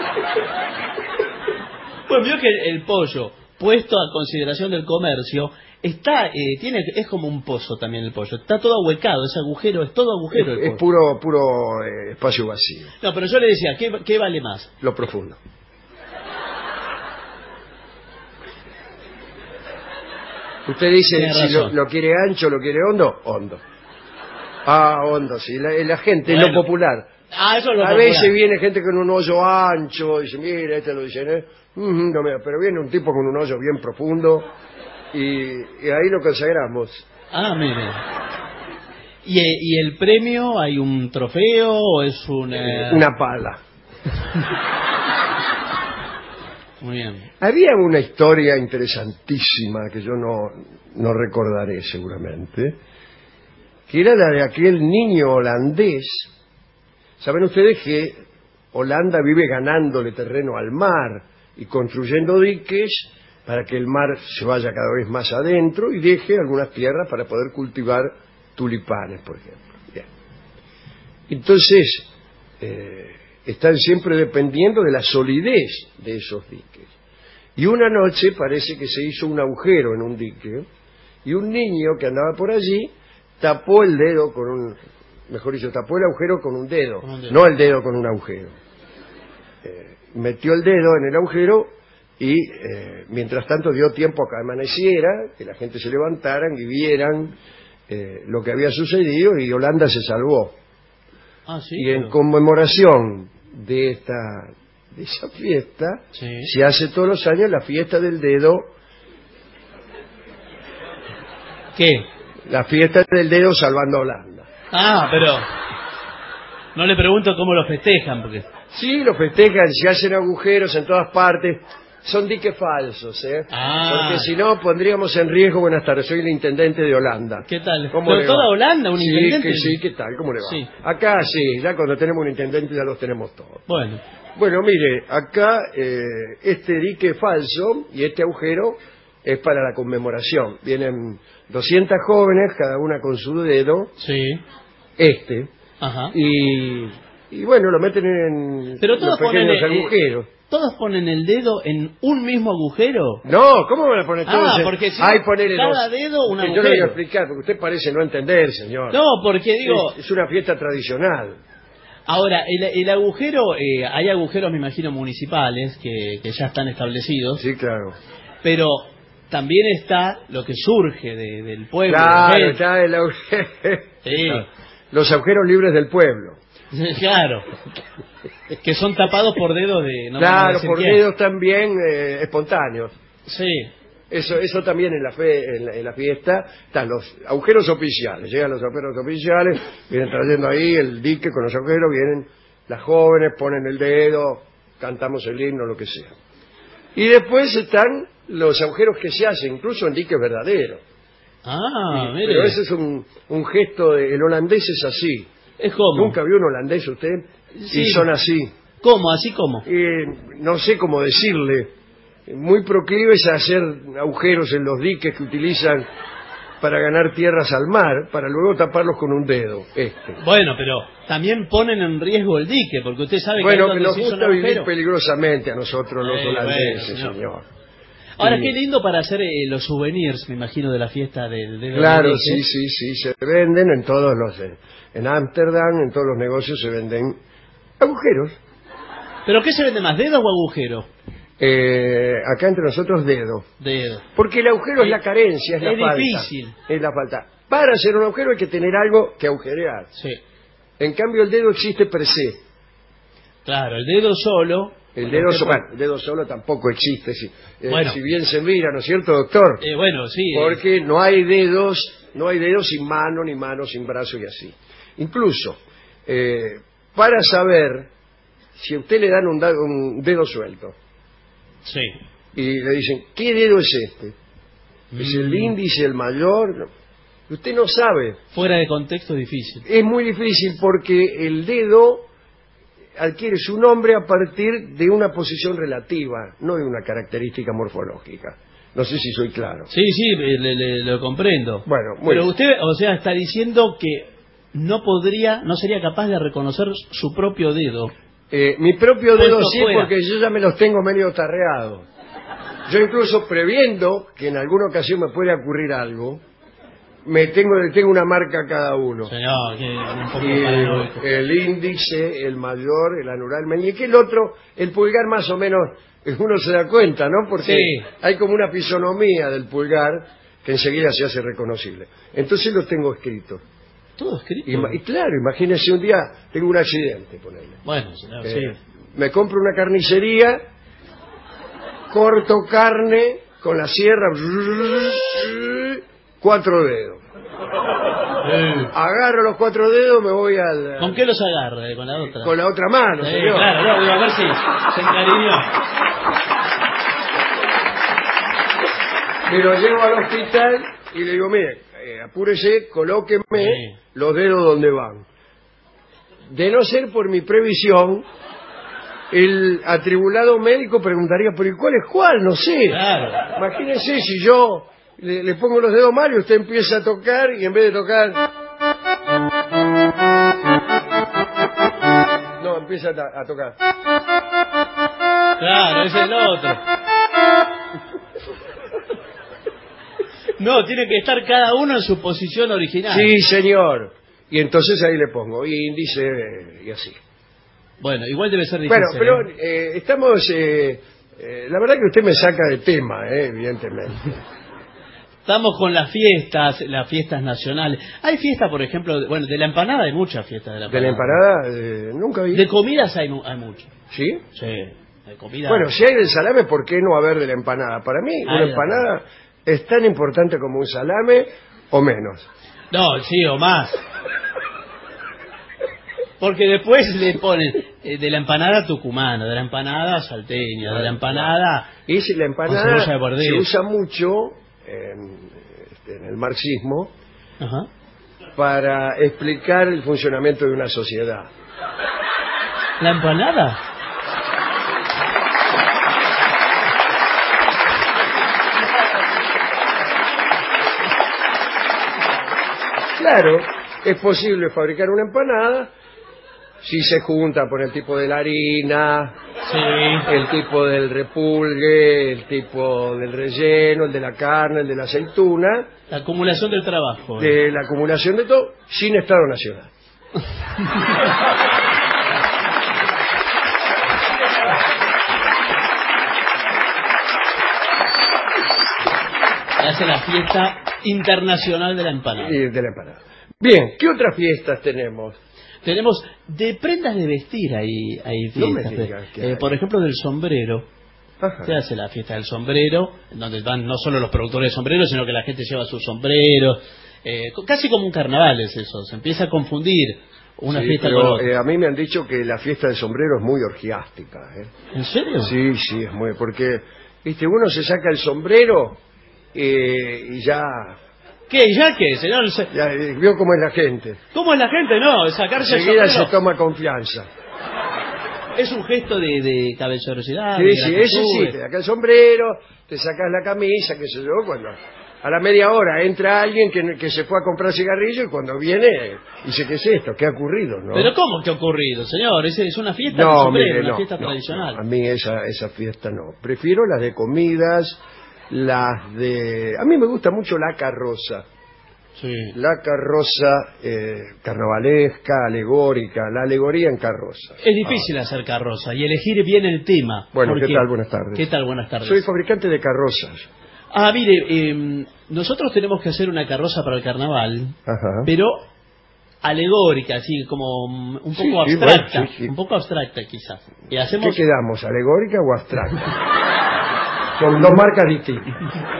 [SPEAKER 7] Bueno, vio que el, el pollo, puesto a consideración del comercio, está, eh, tiene, es como un pozo también el pollo. Está todo ahuecado, ese agujero, es todo agujero el
[SPEAKER 6] Es
[SPEAKER 7] pollo.
[SPEAKER 6] puro, puro eh, espacio vacío,
[SPEAKER 7] No, pero yo le decía, ¿qué, qué vale más?
[SPEAKER 6] lo profundo. Usted dice,
[SPEAKER 7] Tiene
[SPEAKER 6] si lo,
[SPEAKER 7] razón.
[SPEAKER 6] lo quiere ancho, lo quiere hondo, hondo. Ah, hondo, sí, la, la gente,
[SPEAKER 7] Bueno.
[SPEAKER 6] lo popular.
[SPEAKER 7] Ah, eso es lo
[SPEAKER 6] A
[SPEAKER 7] popular.
[SPEAKER 6] veces viene gente con un hoyo ancho, y dice, mira, este lo dicen, ¿eh? Ujú, no, mira, pero viene un tipo con un hoyo bien profundo, y, y ahí lo consagramos.
[SPEAKER 7] Ah, mire. ¿Y, eh, ¿Y el premio? ¿Hay un trofeo o es una...?
[SPEAKER 6] Una pala.
[SPEAKER 7] Muy bien.
[SPEAKER 6] Había una historia interesantísima que yo no, no recordaré seguramente, que era la de aquel niño holandés. Saben ustedes que Holanda vive ganándole terreno al mar y construyendo diques para que el mar se vaya cada vez más adentro y deje algunas tierras para poder cultivar tulipanes, por ejemplo. Bien. Entonces, eh, están siempre dependiendo de la solidez de esos diques. Y una noche parece que se hizo un agujero en un dique y un niño que andaba por allí tapó el dedo con un... Mejor dicho, tapó el agujero con un dedo,
[SPEAKER 7] Con un dedo.
[SPEAKER 6] no el dedo con un agujero. Eh, metió el dedo en el agujero y eh, mientras tanto dio tiempo a que amaneciera, que la gente se levantaran y vieran eh, lo que había sucedido y Holanda se salvó.
[SPEAKER 7] Ah, sí.
[SPEAKER 6] Y en
[SPEAKER 7] pero-
[SPEAKER 6] conmemoración de esta de esa fiesta
[SPEAKER 7] Sí.
[SPEAKER 6] se hace todos los años la fiesta del dedo,
[SPEAKER 7] ¿Qué?
[SPEAKER 6] la fiesta del dedo salvando a Holanda.
[SPEAKER 7] Ah, pero... No le pregunto cómo lo festejan, porque...
[SPEAKER 6] Sí, lo festejan, se hacen agujeros en todas partes, son diques falsos, ¿eh?
[SPEAKER 7] Ah.
[SPEAKER 6] Porque si no pondríamos en riesgo. Buenas tardes, soy el intendente de Holanda.
[SPEAKER 7] ¿Qué tal?
[SPEAKER 6] ¿Cómo
[SPEAKER 7] ¿Pero
[SPEAKER 6] le
[SPEAKER 7] toda
[SPEAKER 6] va?
[SPEAKER 7] Holanda, un
[SPEAKER 6] sí,
[SPEAKER 7] intendente?
[SPEAKER 6] Que sí, ¿qué tal? ¿Cómo le va?
[SPEAKER 7] Sí.
[SPEAKER 6] Acá sí, ya cuando tenemos un intendente ya los tenemos todos.
[SPEAKER 7] Bueno,
[SPEAKER 6] Bueno, mire, acá eh, este dique falso y este agujero es para la conmemoración. Vienen doscientas jóvenes, cada una con su dedo,
[SPEAKER 7] sí.
[SPEAKER 6] este,
[SPEAKER 7] Ajá.
[SPEAKER 6] y, y bueno, lo meten en
[SPEAKER 7] Pero
[SPEAKER 6] los
[SPEAKER 7] todos ponen,
[SPEAKER 6] pequeños
[SPEAKER 7] eh,
[SPEAKER 6] agujeros.
[SPEAKER 7] ¿Todos ponen el dedo en un mismo agujero?
[SPEAKER 6] No, ¿cómo van a poner todos?
[SPEAKER 7] Ah,
[SPEAKER 6] en-
[SPEAKER 7] porque si
[SPEAKER 6] Ay,
[SPEAKER 7] no,
[SPEAKER 6] ponele
[SPEAKER 7] cada
[SPEAKER 6] dos.
[SPEAKER 7] dedo un
[SPEAKER 6] Usted- Yo le voy a
[SPEAKER 7] agujero.
[SPEAKER 6] explicar, porque usted parece no entender, señor.
[SPEAKER 7] No, porque digo...
[SPEAKER 6] es, es una fiesta tradicional.
[SPEAKER 7] Ahora, el, el agujero, eh, hay agujeros, me imagino, municipales que, que ya están establecidos,
[SPEAKER 6] Sí, claro.
[SPEAKER 7] pero también está lo que surge de- del pueblo. de la
[SPEAKER 6] Claro,
[SPEAKER 7] gente.
[SPEAKER 6] está el agujero.
[SPEAKER 7] Sí.
[SPEAKER 6] Los agujeros libres del pueblo.
[SPEAKER 7] Claro. Que son tapados por dedos de... no vamos a
[SPEAKER 6] Claro,
[SPEAKER 7] decir
[SPEAKER 6] por
[SPEAKER 7] quién.
[SPEAKER 6] dedos también eh, espontáneos.
[SPEAKER 7] Sí.
[SPEAKER 6] Eso eso también en la, fe, en, la, en la fiesta están los agujeros oficiales. Llegan los agujeros oficiales, vienen trayendo ahí el dique con los agujeros, vienen las jóvenes, ponen el dedo, cantamos el himno, lo que sea. Y después están los agujeros que se hacen, incluso en diques verdaderos.
[SPEAKER 7] Ah,
[SPEAKER 6] Y-
[SPEAKER 7] mire.
[SPEAKER 6] Pero ese es un, un gesto, de, el holandés es así.
[SPEAKER 7] Es como...
[SPEAKER 6] ¿Nunca vio un holandés usted?
[SPEAKER 7] Sí.
[SPEAKER 6] Y son así.
[SPEAKER 7] ¿Cómo? ¿Así como?
[SPEAKER 6] Eh, no sé cómo decirle, muy proclives a hacer agujeros en los diques que utilizan para ganar tierras al mar, para luego taparlos con un dedo. Este.
[SPEAKER 7] Bueno, pero también ponen en riesgo el dique, porque usted sabe
[SPEAKER 6] Bueno,
[SPEAKER 7] que ahí
[SPEAKER 6] que
[SPEAKER 7] donde
[SPEAKER 6] nos
[SPEAKER 7] se hizo un
[SPEAKER 6] gusta vivir
[SPEAKER 7] agujero...
[SPEAKER 6] peligrosamente a nosotros los
[SPEAKER 7] Eh,
[SPEAKER 6] holandeses,
[SPEAKER 7] bueno, señor.
[SPEAKER 6] señor.
[SPEAKER 7] Ahora,
[SPEAKER 6] Y-
[SPEAKER 7] qué lindo para hacer eh, los souvenirs, me imagino, de la fiesta de... de
[SPEAKER 6] Claro,
[SPEAKER 7] de-
[SPEAKER 6] sí, sí, sí, se venden en todos los... eh, En Ámsterdam, en todos los negocios se venden agujeros.
[SPEAKER 7] ¿Pero qué se vende más, dedo o agujero?
[SPEAKER 6] Eh, acá entre nosotros, dedo.
[SPEAKER 7] Dedo.
[SPEAKER 6] Porque el agujero es la carencia, es,
[SPEAKER 7] es
[SPEAKER 6] la falta.
[SPEAKER 7] difícil.
[SPEAKER 6] Es la falta. Para hacer un agujero hay que tener algo que agujerear.
[SPEAKER 7] Sí.
[SPEAKER 6] En cambio, el dedo existe per se.
[SPEAKER 7] Claro, el dedo solo...
[SPEAKER 6] El
[SPEAKER 7] por
[SPEAKER 6] dedo, so-
[SPEAKER 7] ejemplo-
[SPEAKER 6] bueno, el dedo solo tampoco existe, si, eh,
[SPEAKER 7] Bueno.
[SPEAKER 6] si bien se mira, ¿no es cierto, doctor?
[SPEAKER 7] Eh, bueno, sí. eh,
[SPEAKER 6] Porque no hay dedos, no hay dedos sin mano, ni mano sin brazo y así. Incluso, eh, para saber si a usted le dan un, da- un dedo suelto
[SPEAKER 7] sí.
[SPEAKER 6] y le dicen, ¿qué dedo es este? ¿Es el
[SPEAKER 7] Mm.
[SPEAKER 6] índice, el mayor? No. Usted no sabe.
[SPEAKER 7] Fuera de contexto, difícil.
[SPEAKER 6] Es muy difícil porque el dedo adquiere su nombre a partir de una posición relativa, no de una característica morfológica. No sé si soy claro.
[SPEAKER 7] Sí, sí, eh, le, le- lo comprendo.
[SPEAKER 6] Bueno, muy
[SPEAKER 7] Pero
[SPEAKER 6] bien.
[SPEAKER 7] usted, o sea, está diciendo que no podría, no sería capaz de reconocer su propio dedo.
[SPEAKER 6] Eh, mi propio dedo
[SPEAKER 7] Puesto
[SPEAKER 6] sí,
[SPEAKER 7] fuera.
[SPEAKER 6] porque yo ya me los tengo medio tarreados. Yo incluso previendo que en alguna ocasión me puede ocurrir algo, me tengo, le tengo una marca a cada uno.
[SPEAKER 7] Señor, que un poco
[SPEAKER 6] Y
[SPEAKER 7] paranoico.
[SPEAKER 6] el índice, el mayor, el anular meñique, el otro, el pulgar más o menos, uno se da cuenta, ¿no? Porque
[SPEAKER 7] Sí.
[SPEAKER 6] hay como una fisonomía del pulgar que enseguida se hace reconocible. Entonces lo tengo escrito.
[SPEAKER 7] Todo escrito.
[SPEAKER 6] Ima- y claro, imagínese un día, tengo un accidente, ponele.
[SPEAKER 7] Bueno, señor,
[SPEAKER 6] Eh,
[SPEAKER 7] sí.
[SPEAKER 6] Me compro una carnicería, corto carne con la sierra, cuatro dedos.
[SPEAKER 7] Eh,
[SPEAKER 6] Agarro los cuatro dedos, me voy al,
[SPEAKER 7] ¿Con qué los agarra? Eh, ¿Con la otra?
[SPEAKER 6] con la otra mano,
[SPEAKER 7] Sí,
[SPEAKER 6] señor.
[SPEAKER 7] claro, no, digo, a ver si se encariñó.
[SPEAKER 6] Me lo llevo al hospital y le digo, mire, eh, apúrese, colóqueme
[SPEAKER 7] Sí.
[SPEAKER 6] los dedos donde van. De no ser por mi previsión, el atribulado médico preguntaría, pero ¿y cuál es cuál? No sé.
[SPEAKER 7] Claro.
[SPEAKER 6] Imagínese si yo le, le pongo los dedos mal y usted empieza a tocar y en vez de tocar... No, empieza a, ta- a tocar.
[SPEAKER 7] Claro, ese es el otro. No, tiene que estar cada uno en su posición original.
[SPEAKER 6] Sí, señor. Y entonces ahí le pongo índice eh, y así.
[SPEAKER 7] Bueno, igual debe ser difícil.
[SPEAKER 6] Bueno, pero
[SPEAKER 7] ¿eh?
[SPEAKER 6] eh, estamos... eh, eh, la verdad que usted me saca de tema, eh, evidentemente.
[SPEAKER 7] Estamos con las fiestas, las fiestas nacionales. Hay fiestas, por ejemplo, de- bueno, de la empanada hay muchas fiestas de la
[SPEAKER 6] De
[SPEAKER 7] empanada.
[SPEAKER 6] la empanada, eh, nunca vi.
[SPEAKER 7] De comidas hay, mu- hay mucho.
[SPEAKER 6] ¿Sí?
[SPEAKER 7] Sí, de comida.
[SPEAKER 6] Bueno, si hay del salame, ¿por qué no haber de la empanada? Para mí,
[SPEAKER 7] Ah,
[SPEAKER 6] una
[SPEAKER 7] de la
[SPEAKER 6] empanada es tan importante como un salame o menos.
[SPEAKER 7] No, sí, o más. Porque después le ponen eh, de la empanada tucumana, de la empanada salteña, de la empanada...
[SPEAKER 6] Y si la
[SPEAKER 7] Con cebolla de
[SPEAKER 6] empanada
[SPEAKER 7] bordeo.
[SPEAKER 6] se usa mucho en, este, en el marxismo
[SPEAKER 7] Ajá.
[SPEAKER 6] para explicar el funcionamiento de una sociedad.
[SPEAKER 7] ¿La empanada?
[SPEAKER 6] Claro, es posible fabricar una empanada si se junta por el tipo de la harina,
[SPEAKER 7] Sí.
[SPEAKER 6] el tipo del repulgue, el tipo del relleno, el de la carne, el de la aceituna,
[SPEAKER 7] La acumulación del trabajo. ¿eh?
[SPEAKER 6] de la acumulación de todo, sin Estado Nacional.
[SPEAKER 7] Se hace la fiesta internacional de la empanada.
[SPEAKER 6] Y de la empanada. Bien, ¿qué otras fiestas tenemos?
[SPEAKER 7] Tenemos de prendas de vestir hay, hay
[SPEAKER 6] No me
[SPEAKER 7] fiestas.
[SPEAKER 6] digas que
[SPEAKER 7] Eh,
[SPEAKER 6] hay.
[SPEAKER 7] por ejemplo, del sombrero.
[SPEAKER 6] Ajá.
[SPEAKER 7] Se hace la fiesta del sombrero, en donde van no solo los productores de sombreros, sino que la gente lleva sus sombreros. Eh, co- casi como un carnaval es eso. Se empieza a confundir una
[SPEAKER 6] Sí,
[SPEAKER 7] fiesta
[SPEAKER 6] pero,
[SPEAKER 7] con otra.
[SPEAKER 6] eh, a mí me han dicho que la fiesta del sombrero es muy orgiástica. ¿eh?
[SPEAKER 7] ¿En serio?
[SPEAKER 6] Sí, sí, es muy... Porque, viste, uno se saca el sombrero eh, y ya,
[SPEAKER 7] ¿Qué? ¿Ya qué, señor? Se-
[SPEAKER 6] ya eh, vio cómo es la gente.
[SPEAKER 7] ¿Cómo es la gente? No, sacarse el
[SPEAKER 6] Enseguida
[SPEAKER 7] sombrero
[SPEAKER 6] se toma confianza.
[SPEAKER 7] es un gesto de, de caballerosidad.
[SPEAKER 6] Sí,
[SPEAKER 7] de
[SPEAKER 6] sí,
[SPEAKER 7] gratitud,
[SPEAKER 6] ese sí,
[SPEAKER 7] de-
[SPEAKER 6] te sacas el sombrero, te sacas la camisa, qué sé yo, cuando... A la media hora entra alguien que, que se fue a comprar cigarrillo y cuando viene dice, ¿qué es esto? ¿Qué ha ocurrido? ¿No?
[SPEAKER 7] Pero ¿cómo que ha ocurrido, señor? Es, es una fiesta de
[SPEAKER 6] No,
[SPEAKER 7] sombrero,
[SPEAKER 6] mire,
[SPEAKER 7] una
[SPEAKER 6] no,
[SPEAKER 7] fiesta
[SPEAKER 6] no,
[SPEAKER 7] tradicional.
[SPEAKER 6] no, a mí esa, esa fiesta no. Prefiero las de comidas, las de... A mí me gusta mucho la carroza.
[SPEAKER 7] Sí.
[SPEAKER 6] La carroza eh, carnavalesca, alegórica, la alegoría en carroza.
[SPEAKER 7] Es difícil ah. hacer carroza y elegir bien el tema.
[SPEAKER 6] Bueno, ¿qué tal? Buenas tardes.
[SPEAKER 7] ¿Qué tal? Buenas tardes.
[SPEAKER 6] Soy fabricante de carrozas.
[SPEAKER 7] Ah, mire, eh, nosotros tenemos que hacer una carroza para el carnaval,
[SPEAKER 6] Ajá.
[SPEAKER 7] pero alegórica, así como un poco
[SPEAKER 6] sí,
[SPEAKER 7] abstracta,
[SPEAKER 6] sí, bueno, sí, sí.
[SPEAKER 7] un poco abstracta quizás. Y hacemos...
[SPEAKER 6] ¿Qué quedamos, alegórica o abstracta? Son dos marcas distintas.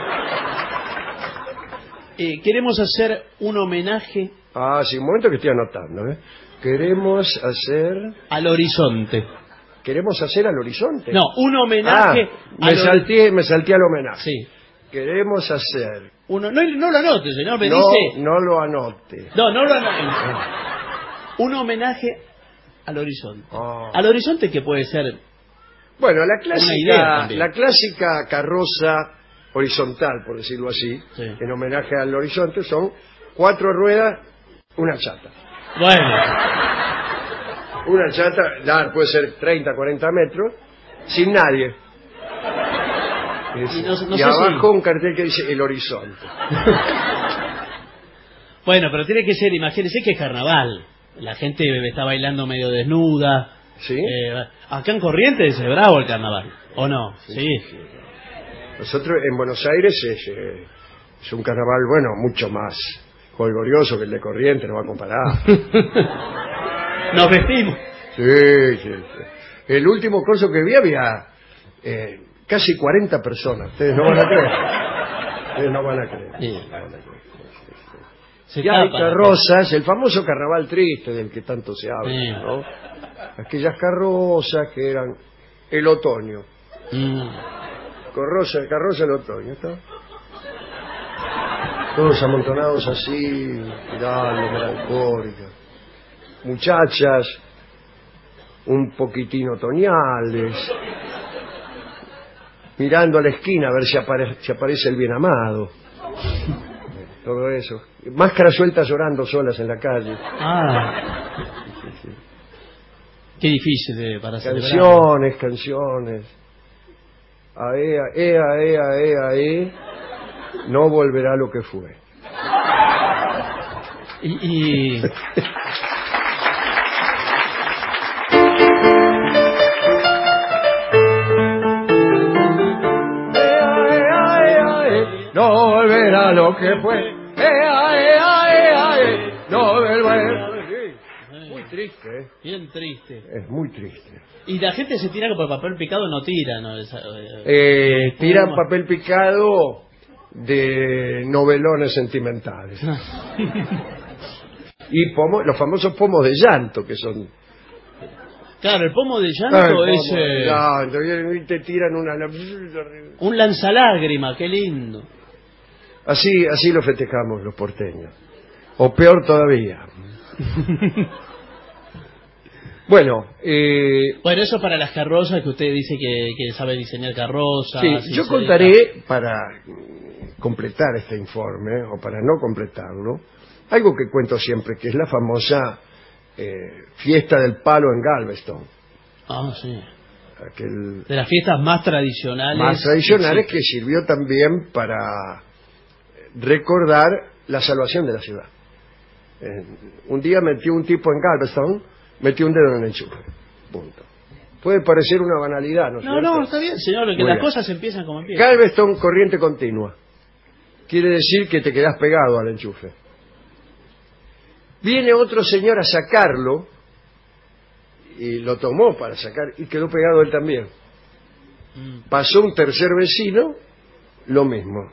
[SPEAKER 7] Eh, queremos hacer un homenaje...
[SPEAKER 6] Ah, sí, un momento que estoy anotando, ¿eh? Queremos hacer...
[SPEAKER 7] Al horizonte.
[SPEAKER 6] ¿Queremos hacer al horizonte?
[SPEAKER 7] No, un homenaje...
[SPEAKER 6] Ah, me, salté, me salté al homenaje.
[SPEAKER 7] Sí.
[SPEAKER 6] Queremos hacer...
[SPEAKER 7] Uno, no, no lo anote, señor, me
[SPEAKER 6] no,
[SPEAKER 7] dice...
[SPEAKER 6] No lo anote.
[SPEAKER 7] No, no lo anote. Un homenaje al horizonte.
[SPEAKER 6] Oh.
[SPEAKER 7] Al horizonte que puede ser...
[SPEAKER 6] Bueno, la clásica,
[SPEAKER 7] idea
[SPEAKER 6] la clásica carroza horizontal, por decirlo así,
[SPEAKER 7] sí.
[SPEAKER 6] en homenaje al horizonte, son cuatro ruedas, una chata.
[SPEAKER 7] Bueno.
[SPEAKER 6] Una chata, la, puede ser treinta, cuarenta metros, sin nadie. Es,
[SPEAKER 7] y no, no
[SPEAKER 6] y
[SPEAKER 7] sé
[SPEAKER 6] abajo
[SPEAKER 7] si...
[SPEAKER 6] un cartel que dice el horizonte.
[SPEAKER 7] Bueno, pero tiene que ser, imagínense que es carnaval. La gente está bailando medio desnuda.
[SPEAKER 6] ¿Sí?
[SPEAKER 7] Eh, acá en Corrientes es bravo el carnaval, ¿o no? Sí. sí.
[SPEAKER 6] sí. Nosotros en Buenos Aires es, eh, es un carnaval, bueno, mucho más jolgorioso que el de Corrientes, no va a comparar.
[SPEAKER 7] Nos vestimos.
[SPEAKER 6] Sí, sí, sí. El último curso que vi había eh, casi cuarenta personas. Ustedes no van a creer. Ustedes no van a creer.
[SPEAKER 7] Sí.
[SPEAKER 6] No van a creer.
[SPEAKER 7] Se
[SPEAKER 6] y hay
[SPEAKER 7] tapa,
[SPEAKER 6] carrozas, el famoso carnaval triste del que tanto se habla,
[SPEAKER 7] sí.
[SPEAKER 6] ¿no? Aquellas carrozas que eran el otoño.
[SPEAKER 7] Mm.
[SPEAKER 6] Carroza, carroza el otoño, ¿está? Todos amontonados así, mirando, melancólicos. Muchachas, un poquitín otoñales, mirando a la esquina a ver si, apare si aparece el bien amado. Todo eso. Máscaras sueltas llorando solas en la calle.
[SPEAKER 7] Ah. Sí, sí. Qué difícil de, para celebrar.
[SPEAKER 6] Canciones, canciones. Ae, ae, ae, ae, ae, no volverá lo que fue.
[SPEAKER 7] Y... y...
[SPEAKER 6] no volverá lo que fue. Ea, ea, ea, ea, no volverá. Muy triste, ¿eh?
[SPEAKER 7] Bien triste.
[SPEAKER 6] Es muy triste.
[SPEAKER 7] Y la gente se tira por papel picado, no tira, ¿no? Esa,
[SPEAKER 6] eh, eh, tiran ¿cómo? Papel picado de novelones sentimentales. Y pomo, los famosos pomos de llanto, que son...
[SPEAKER 7] Claro, el pomo de llanto
[SPEAKER 6] ah,
[SPEAKER 7] es...
[SPEAKER 6] Pomo de
[SPEAKER 7] eh...
[SPEAKER 6] llanto, y te tiran una...
[SPEAKER 7] Un lanzalágrima, qué lindo.
[SPEAKER 6] Así, así lo festejamos los porteños. O peor todavía. Bueno, eh...
[SPEAKER 7] bueno, eso para las carrozas, que usted dice que, que sabe diseñar carrozas.
[SPEAKER 6] Sí, yo contaré, deja... para completar este informe, o para no completarlo, algo que cuento siempre, que es la famosa eh, fiesta del palo en Galveston.
[SPEAKER 7] Ah, sí.
[SPEAKER 6] Aquel...
[SPEAKER 7] de las fiestas más tradicionales.
[SPEAKER 6] Más tradicionales, que, que sirvió también para recordar la salvación de la ciudad. Eh, un día metió un tipo en Galveston, metió un dedo en el enchufe. Punto. Puede parecer una banalidad, ¿no es
[SPEAKER 7] No,
[SPEAKER 6] cierto?
[SPEAKER 7] no, está bien, señor, que
[SPEAKER 6] Muy
[SPEAKER 7] las
[SPEAKER 6] bien.
[SPEAKER 7] cosas empiezan como empiezan.
[SPEAKER 6] Galveston, corriente continua. Quiere decir que te quedás pegado al enchufe. Viene otro señor a sacarlo, y lo tomó para sacar, y quedó pegado él también. Mm. Pasó un tercer vecino, lo mismo.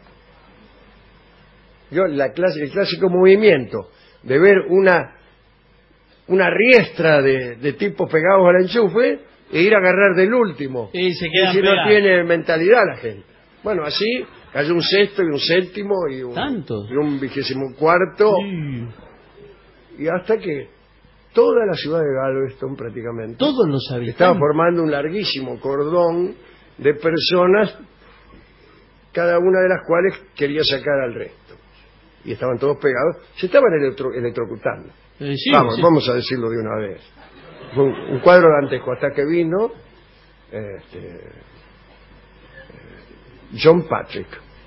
[SPEAKER 6] Yo, la clase, el clásico movimiento de ver una una riestra de, de tipos pegados al enchufe e ir a agarrar del último.
[SPEAKER 7] Y se quedan
[SPEAKER 6] si no
[SPEAKER 7] pegados.
[SPEAKER 6] tiene mentalidad la gente. Bueno, así cayó un sexto y un séptimo y un,
[SPEAKER 7] ¿tanto?
[SPEAKER 6] Y un vigésimo cuarto.
[SPEAKER 7] Sí.
[SPEAKER 6] Y hasta que toda la ciudad de Galveston prácticamente
[SPEAKER 7] todos los habitantes
[SPEAKER 6] estaba formando un larguísimo cordón de personas, cada una de las cuales quería sacar al resto. Y estaban todos pegados, se estaban electro, electrocutando.
[SPEAKER 7] Eh, sí,
[SPEAKER 6] vamos,
[SPEAKER 7] sí.
[SPEAKER 6] vamos a decirlo de una vez. Un, un cuadro dantesco, hasta que vino este, John Patrick.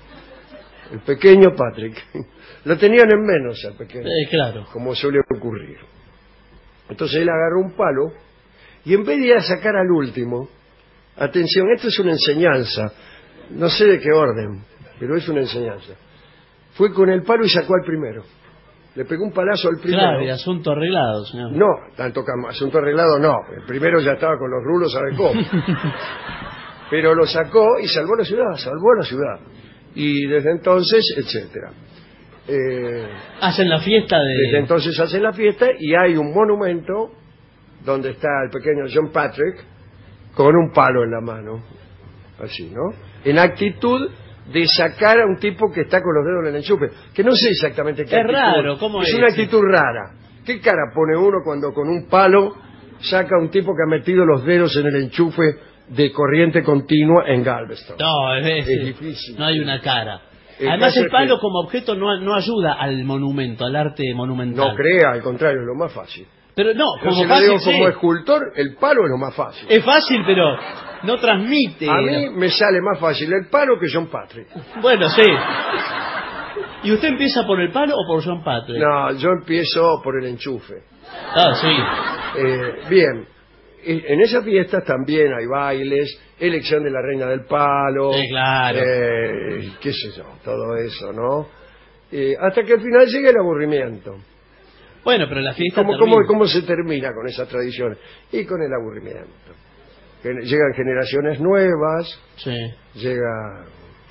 [SPEAKER 6] el pequeño Patrick. Lo tenían en menos al pequeño,
[SPEAKER 7] Eh, claro.
[SPEAKER 6] como suele ocurrir. Entonces él agarró un palo y en vez de ir a sacar al último, atención, esto es una enseñanza, no sé de qué orden, pero es una enseñanza. Fue con el palo y sacó al primero. Le pegó un palazo al primero.
[SPEAKER 7] Claro, y asunto arreglado, señor.
[SPEAKER 6] No, tanto cam- asunto arreglado no. El primero ya estaba con los rulos, ¿sabe cómo? Pero lo sacó y salvó la ciudad, salvó la ciudad. Y desde entonces, etcétera. Eh,
[SPEAKER 7] Hacen la fiesta de...
[SPEAKER 6] desde entonces hacen la fiesta y hay un monumento donde está el pequeño John Patrick con un palo en la mano. Así, ¿no? En actitud de sacar a un tipo que está con los dedos en el enchufe. Que no sé exactamente qué
[SPEAKER 7] Es
[SPEAKER 6] actitud.
[SPEAKER 7] raro, ¿cómo es?
[SPEAKER 6] Es una actitud rara. ¿Qué cara pone uno cuando con un palo saca a un tipo que ha metido los dedos en el enchufe de corriente continua en Galveston?
[SPEAKER 7] No, es,
[SPEAKER 6] Es difícil.
[SPEAKER 7] No hay una cara.
[SPEAKER 6] El
[SPEAKER 7] Además
[SPEAKER 6] caso
[SPEAKER 7] el
[SPEAKER 6] es
[SPEAKER 7] palo
[SPEAKER 6] que-
[SPEAKER 7] como objeto no, no ayuda al monumento, al arte monumental.
[SPEAKER 6] No crea, al contrario, es lo más fácil.
[SPEAKER 7] Pero no,
[SPEAKER 6] Yo
[SPEAKER 7] como
[SPEAKER 6] se lo
[SPEAKER 7] fácil
[SPEAKER 6] digo
[SPEAKER 7] sí.
[SPEAKER 6] como escultor, el palo es lo más fácil.
[SPEAKER 7] Es fácil, pero no transmite.
[SPEAKER 6] A mí me sale más fácil el palo que John Patrick.
[SPEAKER 7] Bueno, sí. ¿Y usted empieza por el palo o por John Patrick?
[SPEAKER 6] No, yo empiezo por el enchufe.
[SPEAKER 7] Ah, sí.
[SPEAKER 6] Eh, bien, y en esas fiestas también hay bailes, elección de la reina del palo,
[SPEAKER 7] Sí, claro.
[SPEAKER 6] eh, qué sé yo, todo eso, ¿no? Eh, hasta que al final llega el aburrimiento.
[SPEAKER 7] Bueno, pero la fiesta
[SPEAKER 6] ¿Cómo,
[SPEAKER 7] termina.
[SPEAKER 6] cómo, ¿Cómo se termina con esas tradiciones? Y con el aburrimiento. Gen- Llegan generaciones nuevas,
[SPEAKER 7] Sí.
[SPEAKER 6] llega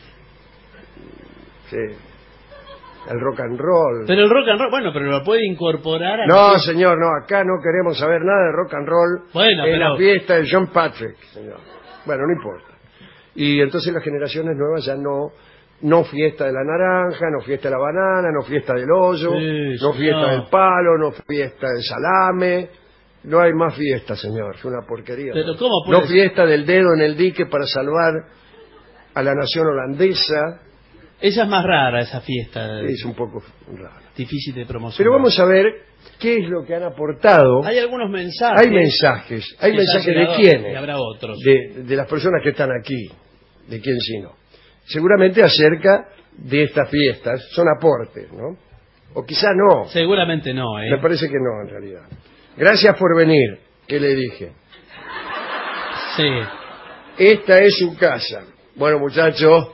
[SPEAKER 6] sí, el rock and roll.
[SPEAKER 7] Pero el rock and roll, bueno, pero lo puede incorporar a...
[SPEAKER 6] No, señor, no, acá no queremos saber nada de rock and roll
[SPEAKER 7] Bueno,
[SPEAKER 6] en
[SPEAKER 7] pero-
[SPEAKER 6] la fiesta de John Patrick, señor. Bueno, no importa. Y entonces las generaciones nuevas ya no, no fiesta de la naranja, no fiesta de la banana, no fiesta del hoyo,
[SPEAKER 7] Sí,
[SPEAKER 6] no
[SPEAKER 7] señor.
[SPEAKER 6] fiesta del palo, no fiesta del salame. No hay más fiesta, señor, es una porquería.
[SPEAKER 7] Pero ¿cómo puede
[SPEAKER 6] No
[SPEAKER 7] ser?
[SPEAKER 6] fiesta del dedo en el dique para salvar a la nación holandesa.
[SPEAKER 7] Esa es más rara, esa fiesta.
[SPEAKER 6] Es un poco raro.
[SPEAKER 7] Difícil de promocionar.
[SPEAKER 6] Pero vamos a ver qué es lo que han aportado.
[SPEAKER 7] Hay algunos mensajes.
[SPEAKER 6] Hay mensajes. ¿Hay
[SPEAKER 7] que
[SPEAKER 6] mensajes
[SPEAKER 7] ya han
[SPEAKER 6] de
[SPEAKER 7] llegado,
[SPEAKER 6] quiénes?
[SPEAKER 7] y habrá otros.
[SPEAKER 6] De, de las personas que están aquí. ¿De quién si no? Seguramente acerca de estas fiestas. Son aportes, ¿no? O quizá no.
[SPEAKER 7] Seguramente no, ¿eh?
[SPEAKER 6] Me parece que no, en realidad. Gracias por venir. ¿Qué le dije?
[SPEAKER 7] Sí.
[SPEAKER 6] Esta es su casa. Bueno, muchachos.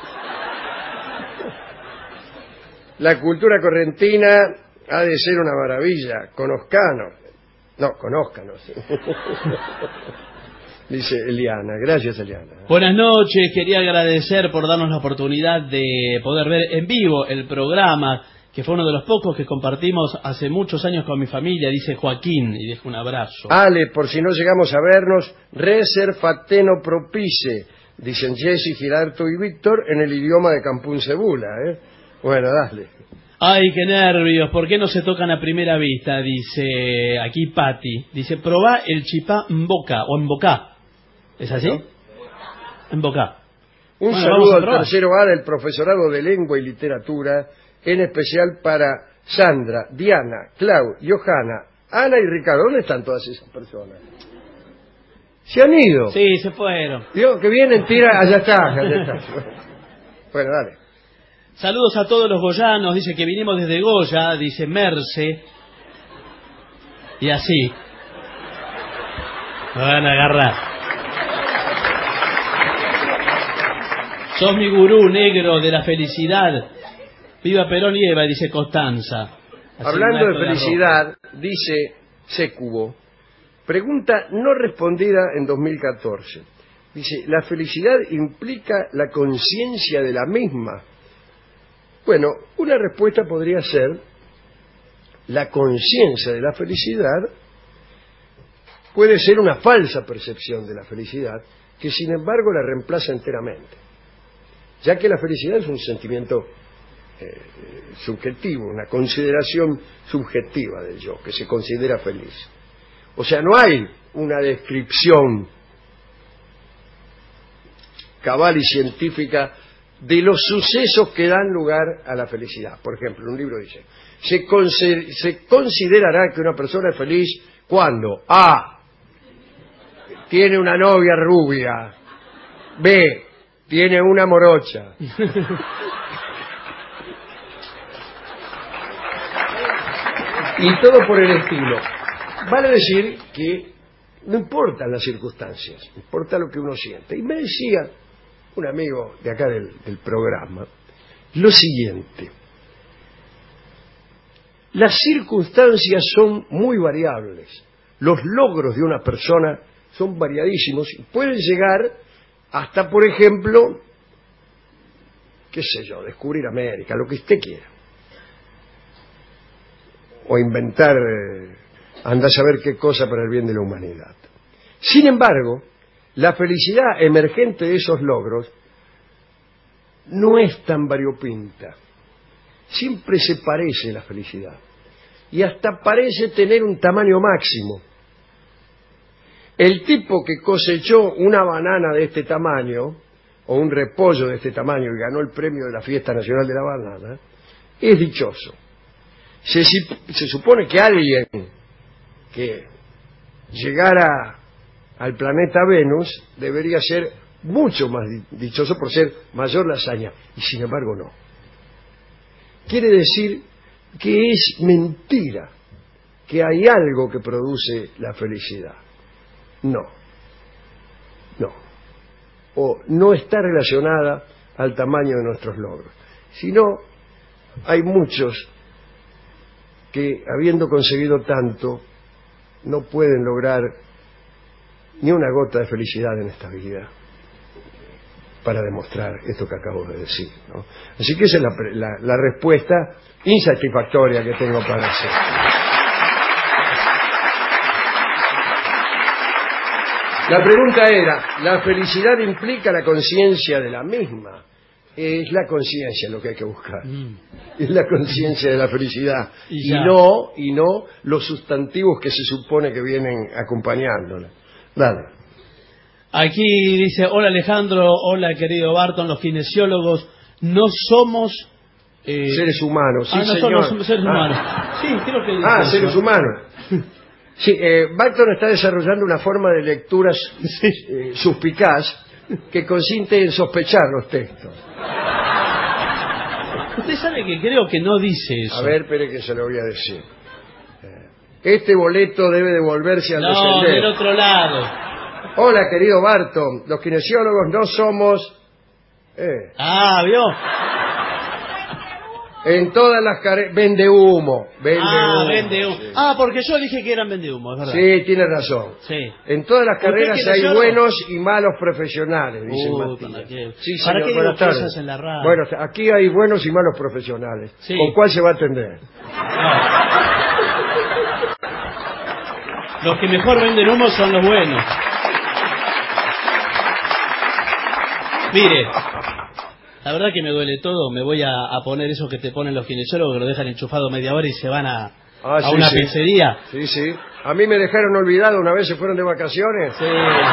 [SPEAKER 6] La cultura correntina ha de ser una maravilla. Conozcanos. No, conózcanos. Dice Eliana. Gracias, Eliana.
[SPEAKER 7] Buenas noches, quería agradecer por darnos la oportunidad de poder ver en vivo el programa, que fue uno de los pocos que compartimos hace muchos años con mi familia, dice Joaquín, y dejo un abrazo.
[SPEAKER 6] Ale, por si no llegamos a vernos, reser fateno propice, dicen Jessy, Girardo y Víctor en el idioma de Campún Cebula, ¿eh? Bueno, dale.
[SPEAKER 7] Ay, qué nervios, ¿por qué no se tocan a primera vista? Dice aquí Patti, dice, probá el chipá mboca, o mbocá. ¿Es así?
[SPEAKER 6] ¿No?
[SPEAKER 7] Mbocá.
[SPEAKER 6] Un
[SPEAKER 7] Bueno, vamos
[SPEAKER 6] saludo
[SPEAKER 7] a
[SPEAKER 6] al
[SPEAKER 7] probar.
[SPEAKER 6] tercero A del profesorado de Lengua y Literatura, en especial para Sandra, Diana, Clau, Johanna, Ana y Ricardo. ¿Dónde están todas esas personas? Se han ido.
[SPEAKER 7] Sí, se fueron.
[SPEAKER 6] Digo, que vienen, tira, allá está, allá está. Bueno, dale.
[SPEAKER 7] Saludos a todos los goyanos, dice que vinimos desde Goya, dice Merce. Y así. Me van a agarrar. Sos mi gurú negro de la felicidad. Viva Perón y Eva, dice Costanza. Así,
[SPEAKER 6] Hablando
[SPEAKER 7] Marco
[SPEAKER 6] de
[SPEAKER 7] la
[SPEAKER 6] felicidad, dice Sécubo, pregunta no respondida en dos mil catorce. Dice, ¿la felicidad implica la conciencia de la misma? Bueno, una respuesta podría ser, la conciencia de la felicidad puede ser una falsa percepción de la felicidad, que sin embargo la reemplaza enteramente, ya que la felicidad es un sentimiento eh, subjetivo, una consideración subjetiva del yo, que se considera feliz. O sea, no hay una descripción cabal y científica de los sucesos que dan lugar a la felicidad. Por ejemplo, un libro dice, se, consider- se considerará que una persona es feliz cuando A, tiene una novia rubia, B, tiene una morocha, y todo por el estilo. Vale decir que no importan las circunstancias, importa lo que uno siente. Y me decía un amigo de acá del, del programa lo siguiente: las circunstancias son muy variables, los logros de una persona son variadísimos y pueden llegar hasta, por ejemplo, qué sé yo, descubrir América, lo que usted quiera, o inventar, eh, anda a saber qué cosa para el bien de la humanidad. Sin embargo, la felicidad emergente de esos logros no es tan variopinta. Siempre se parece la felicidad y hasta parece tener un tamaño máximo. El tipo que cosechó una banana de este tamaño o un repollo de este tamaño y ganó el premio de la Fiesta Nacional de la Banana es dichoso. Se, se supone que alguien que llegara al planeta Venus debería ser mucho más dichoso por ser mayor la hazaña, y sin embargo no. Quiere decir que es mentira que hay algo que produce la felicidad. No, no. O no está relacionada al tamaño de nuestros logros, sino hay muchos que, habiendo conseguido tanto, no pueden lograr ni una gota de felicidad en esta vida para demostrar esto que acabo de decir, ¿no? Así que esa es la, la, la respuesta insatisfactoria que tengo para hacer. La pregunta era, ¿la felicidad implica la conciencia de la misma? Es la conciencia lo que hay que buscar. Mm. Es la conciencia de la felicidad. Y, y no y no los sustantivos que se supone que vienen acompañándola. Dale.
[SPEAKER 7] Aquí dice, hola Alejandro, hola querido Barton, los kinesiólogos no somos...
[SPEAKER 6] Eh... seres humanos, sí,
[SPEAKER 7] ah, no
[SPEAKER 6] señor.
[SPEAKER 7] somos seres
[SPEAKER 6] ah.
[SPEAKER 7] humanos. Sí, creo que...
[SPEAKER 6] Ah,
[SPEAKER 7] eso.
[SPEAKER 6] seres humanos. Sí, eh, Barton está desarrollando una forma de lectura sí. eh, suspicaz que consiste en sospechar los textos.
[SPEAKER 7] Usted sabe que creo que no dice eso.
[SPEAKER 6] A ver, espere que se lo voy a decir. Este boleto debe devolverse al
[SPEAKER 7] no,
[SPEAKER 6] descender.
[SPEAKER 7] No, del otro lado.
[SPEAKER 6] Hola, querido Barton. Los kinesiólogos no somos... Eh.
[SPEAKER 7] Ah, ¿vio?
[SPEAKER 6] En todas las carreras... Vende humo. Vende
[SPEAKER 7] ah,
[SPEAKER 6] humo.
[SPEAKER 7] vende humo. Sí. Ah, porque yo dije que eran vende humo, es verdad.
[SPEAKER 6] Sí, tiene razón.
[SPEAKER 7] Sí.
[SPEAKER 6] En todas las carreras hay buenos y malos profesionales, dice
[SPEAKER 7] uh,
[SPEAKER 6] Matías.
[SPEAKER 7] Que...
[SPEAKER 6] Sí,
[SPEAKER 7] ¿Para
[SPEAKER 6] señor,
[SPEAKER 7] qué digo cosas en la radio?
[SPEAKER 6] Bueno, aquí hay buenos y malos profesionales. Sí. ¿Con cuál se va a atender?
[SPEAKER 7] No. Los que mejor venden humo son los buenos. Mire, la verdad que me duele todo. Me voy a, a poner eso que te ponen los kinesiólogos, que lo dejan enchufado media hora y se van a,
[SPEAKER 6] ah,
[SPEAKER 7] a
[SPEAKER 6] sí,
[SPEAKER 7] una
[SPEAKER 6] sí.
[SPEAKER 7] pizzería.
[SPEAKER 6] Sí, sí. A mí me dejaron olvidado una vez, se fueron de vacaciones.
[SPEAKER 7] Sí.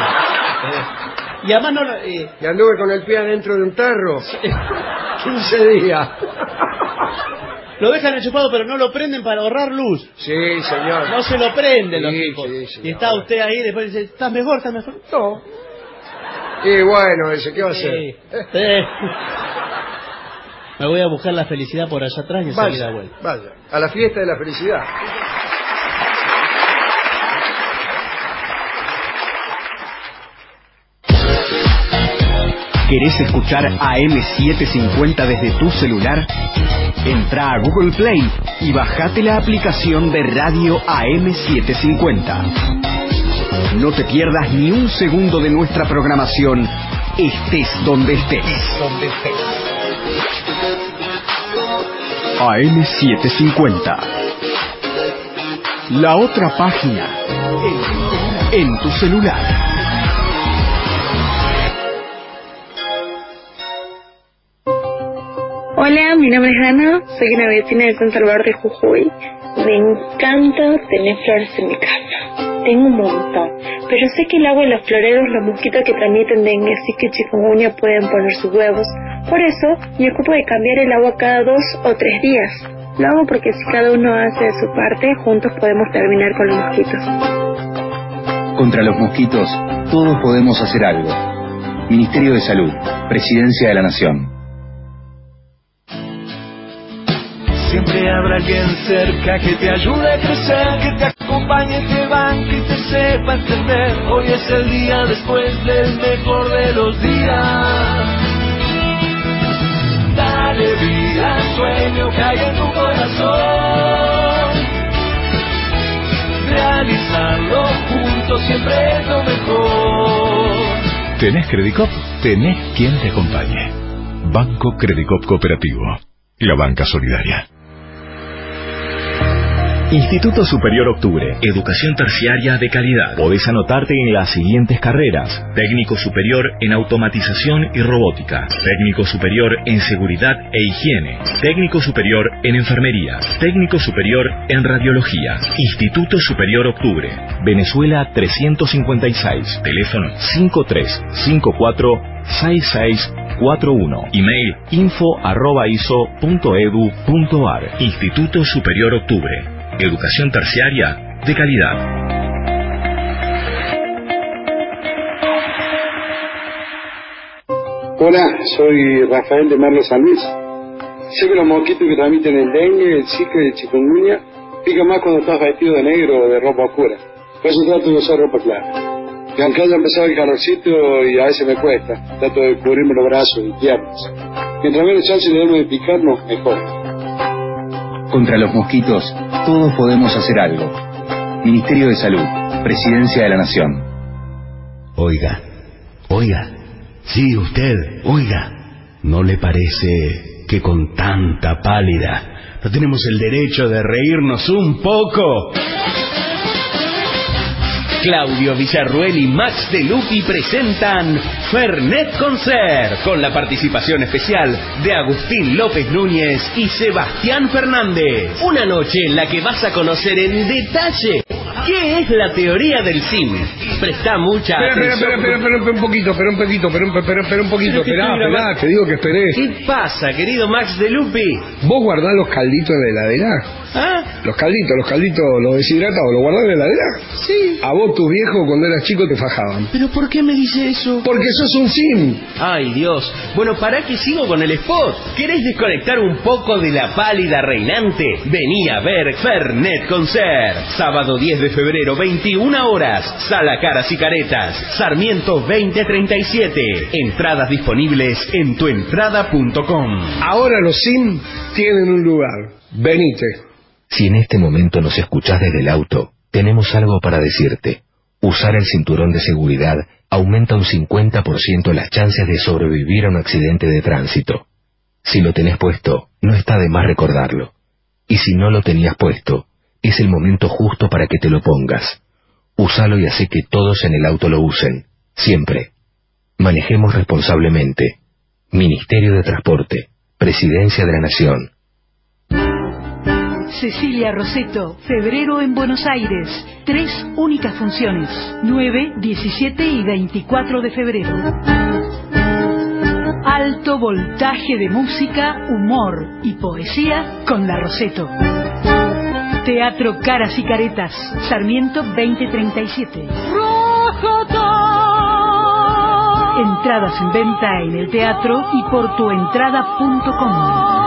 [SPEAKER 7] Y además no... Eh...
[SPEAKER 6] Y anduve con el pie adentro de un tarro. Sí. quince días.
[SPEAKER 7] Lo dejan enchufado, pero no lo prenden para ahorrar luz.
[SPEAKER 6] Sí, señor.
[SPEAKER 7] No se lo prenden los
[SPEAKER 6] sí,
[SPEAKER 7] tipos.
[SPEAKER 6] Sí,
[SPEAKER 7] y está usted ahí, después dice, ¿estás mejor? ¿Estás mejor?
[SPEAKER 6] No. Y bueno, ese, ¿qué va a hacer?
[SPEAKER 7] Sí. Sí. Me voy a buscar la felicidad por allá atrás y enseguida vuelvo.
[SPEAKER 6] Vaya, a la fiesta de la felicidad.
[SPEAKER 8] ¿Querés escuchar A M setecientos cincuenta desde tu celular? Entra a Google Play y bajate la aplicación de Radio A M setecientos cincuenta. No te pierdas ni un segundo de nuestra programación, estés donde estés. Donde estés. A M setecientos cincuenta. La otra página en tu celular.
[SPEAKER 9] Hola, mi nombre es Ana, soy una vecina de San Salvador de Jujuy. Me encanta tener flores en mi casa. Tengo un montón, pero sé que el agua y los floreros, los mosquitos que transmiten dengue, así que chikungunya pueden poner sus huevos. Por eso me ocupo de cambiar el agua cada dos o tres días. Lo hago porque si cada uno hace de su parte, juntos podemos terminar con los mosquitos.
[SPEAKER 10] Contra los mosquitos, todos podemos hacer algo. Ministerio de Salud, Presidencia de la Nación.
[SPEAKER 3] Siempre
[SPEAKER 2] Siempre habrá alguien cerca que te ayude a crecer, que te acompañe, te banque y te sepa entender. Hoy es el día después del mejor de los días. Dale vida al sueño que hay en tu corazón. Realizarlo juntos siempre es lo mejor.
[SPEAKER 3] ¿Tenés Credicop? Tenés quien te acompañe. Banco Credicop Cooperativo. La banca solidaria.
[SPEAKER 1] Instituto Superior Octubre, educación terciaria de calidad. Podés anotarte en las siguientes carreras: técnico superior en automatización y robótica, técnico superior en seguridad e higiene, técnico superior en enfermería, técnico superior en radiología. Instituto Superior Octubre, Venezuela trescientos cincuenta y seis, teléfono cinco tres cinco cuatro seis seis cuatro uno, email info arroba iso punto edu punto ar. Instituto Superior Octubre, educación terciaria de calidad.
[SPEAKER 11] Hola, soy Rafael de Merlo San Luis. Sé que los mosquitos que transmiten el dengue, el zika y el chikungunya pican más cuando estás vestido de negro o de ropa oscura. Por eso trato de usar ropa clara. Y aunque haya empezado el calorcito y a veces me cuesta, trato de cubrirme los brazos y piernas. Mientras menos chance le demos de picarnos, mejor.
[SPEAKER 10] Contra los mosquitos, todos podemos hacer algo. Ministerio de Salud, Presidencia de la Nación.
[SPEAKER 12] Oiga, oiga, sí usted, oiga, ¿no le parece que con tanta pálida no tenemos el derecho de reírnos un poco?
[SPEAKER 13] Claudio Villarruel y Max de Lupi presentan Fernet Concert, con la participación especial de Agustín López Núñez y Sebastián Fernández. Una noche en la que vas a conocer en detalle qué es la teoría del sim. Presta mucha
[SPEAKER 6] espera,
[SPEAKER 13] atención.
[SPEAKER 6] Espera, espera, espera, espera un poquito, espera un poquito, espera un, espera, espera un poquito, espera, espera, te digo que esperé.
[SPEAKER 13] ¿Qué pasa, querido Max de Lupi?
[SPEAKER 6] ¿Vos guardás los calditos en la heladera?
[SPEAKER 13] ¿Ah?
[SPEAKER 6] Los calditos, los calditos, los deshidratados, ¿los guardás en la heladera?
[SPEAKER 13] Sí.
[SPEAKER 6] A vos tus viejos cuando eras chico te fajaban.
[SPEAKER 13] ¿Pero por qué me dice eso?
[SPEAKER 6] Porque sos un sim.
[SPEAKER 13] Ay, Dios. Bueno, ¿para qué sigo con el spot? ¿Querés desconectar un poco de la pálida reinante? Vení a ver Fernet Concert. Sábado diez de febrero, veintiuna horas. Sala Caras y Caretas. Sarmiento veinte treinta y siete. Entradas disponibles en tuentrada punto com.
[SPEAKER 6] Ahora los sim tienen un lugar. Venite.
[SPEAKER 14] Si en este momento nos escuchás desde el auto, tenemos algo para decirte. Usar el cinturón de seguridad aumenta un cincuenta por ciento las chances de sobrevivir a un accidente de tránsito. Si lo tenés puesto, no está de más recordarlo. Y si no lo tenías puesto, es el momento justo para que te lo pongas. Úsalo y hace que todos en el auto lo usen. Siempre. Manejemos responsablemente. Ministerio de Transporte. Presidencia de la Nación.
[SPEAKER 15] Cecilia Rosetto, febrero en Buenos Aires. Tres únicas funciones, nueve, diecisiete y veinticuatro de febrero. Alto voltaje de música, humor y poesía con la Rosetto. Teatro Caras y Caretas, Sarmiento veinte treinta y siete. Entradas en venta en el teatro y por tuentrada punto com.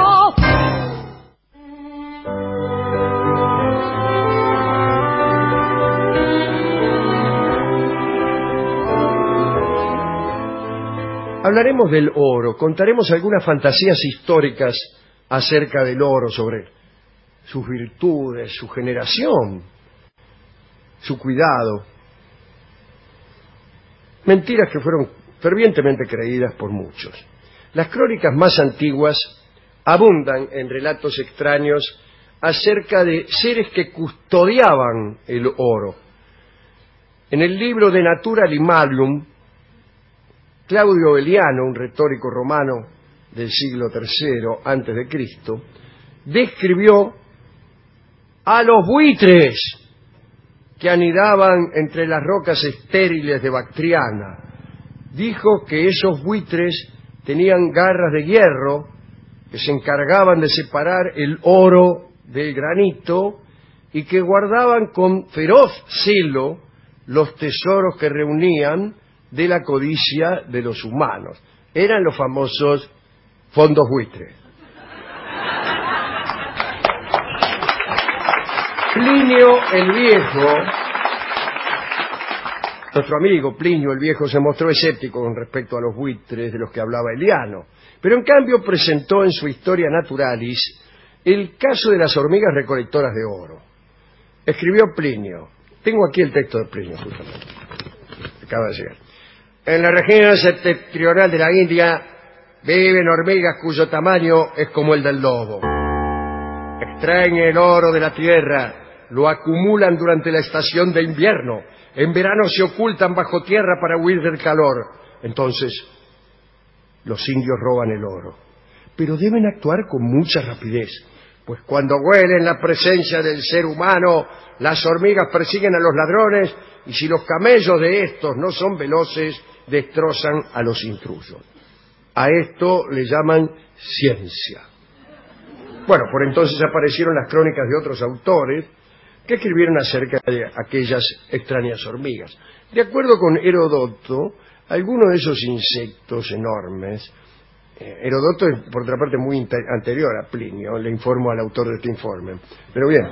[SPEAKER 6] Hablaremos del oro, contaremos algunas fantasías históricas acerca del oro, sobre sus virtudes, su generación, su cuidado. Mentiras que fueron fervientemente creídas por muchos. Las crónicas más antiguas abundan en relatos extraños acerca de seres que custodiaban el oro. En el libro de Naturalimalium, Claudio Eliano, un retórico romano del siglo tercero antes de Cristo, describió a los buitres que anidaban entre las rocas estériles de Bactriana. Dijo que esos buitres tenían garras de hierro que se encargaban de separar el oro del granito y que guardaban con feroz celo los tesoros que reunían de la codicia de los humanos. Eran los famosos fondos buitres. Plinio el Viejo, nuestro amigo Plinio el Viejo, se mostró escéptico con respecto a los buitres de los que hablaba Eliano, pero en cambio presentó en su Historia Naturalis el caso de las hormigas recolectoras de oro. Escribió Plinio, tengo aquí el texto de Plinio justamente, acaba de llegar. En la región septentrional de la India viven hormigas cuyo tamaño es como el del lobo. Extraen el oro de la tierra, lo acumulan durante la estación de invierno. En verano se ocultan bajo tierra para huir del calor. Entonces, los indios roban el oro. Pero deben actuar con mucha rapidez, pues cuando huelen la presencia del ser humano, las hormigas persiguen a los ladrones y si los camellos de estos no son veloces, destrozan a los intrusos. A esto le llaman ciencia. Bueno, por entonces aparecieron las crónicas de otros autores que escribieron acerca de aquellas extrañas hormigas. De acuerdo con Herodoto, algunos de esos insectos enormes, eh, Herodoto es por otra parte muy anterior a Plinio, le informo al autor de este informe, pero bien,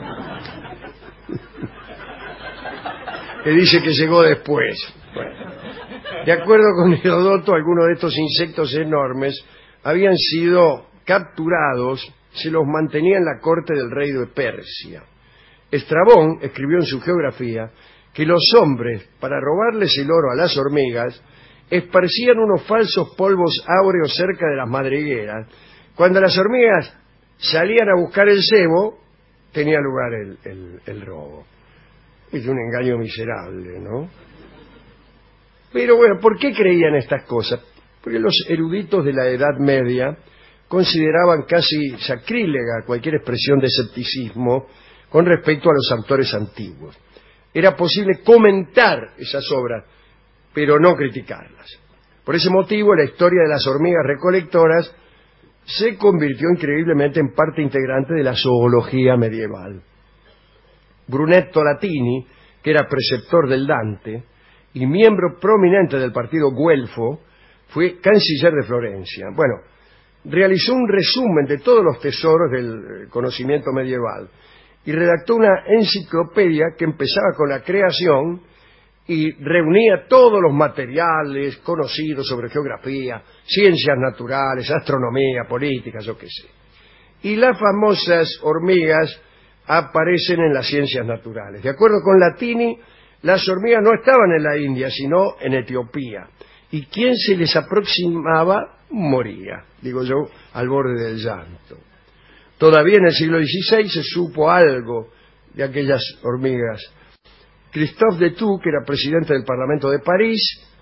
[SPEAKER 6] que dice que llegó después. Bueno, de acuerdo con Herodoto, algunos de estos insectos enormes habían sido capturados, se los mantenía en la corte del rey de Persia. Estrabón escribió en su geografía que los hombres, para robarles el oro a las hormigas, esparcían unos falsos polvos áureos cerca de las madrigueras. Cuando las hormigas salían a buscar el cebo, tenía lugar el, el, el robo. Es un engaño miserable, ¿no? Pero bueno, ¿por qué creían estas cosas? Porque los eruditos de la Edad Media consideraban casi sacrílega cualquier expresión de escepticismo con respecto a los autores antiguos. Era posible comentar esas obras, pero no criticarlas. Por ese motivo, la historia de las hormigas recolectoras se convirtió increíblemente en parte integrante de la zoología medieval. Brunetto Latini, que era preceptor del Dante y miembro prominente del partido güelfo, fue canciller de Florencia. Bueno, realizó un resumen de todos los tesoros del conocimiento medieval y redactó una enciclopedia que empezaba con la creación y reunía todos los materiales conocidos sobre geografía, ciencias naturales, astronomía, política, yo qué sé. Y las famosas hormigas aparecen en las ciencias naturales. De acuerdo con Latini, las hormigas no estaban en la India, sino en Etiopía. Y quien se les aproximaba moría, digo yo, al borde del llanto. Todavía en el siglo dieciséis se supo algo de aquellas hormigas. Christophe de Thou, que era presidente del Parlamento de París,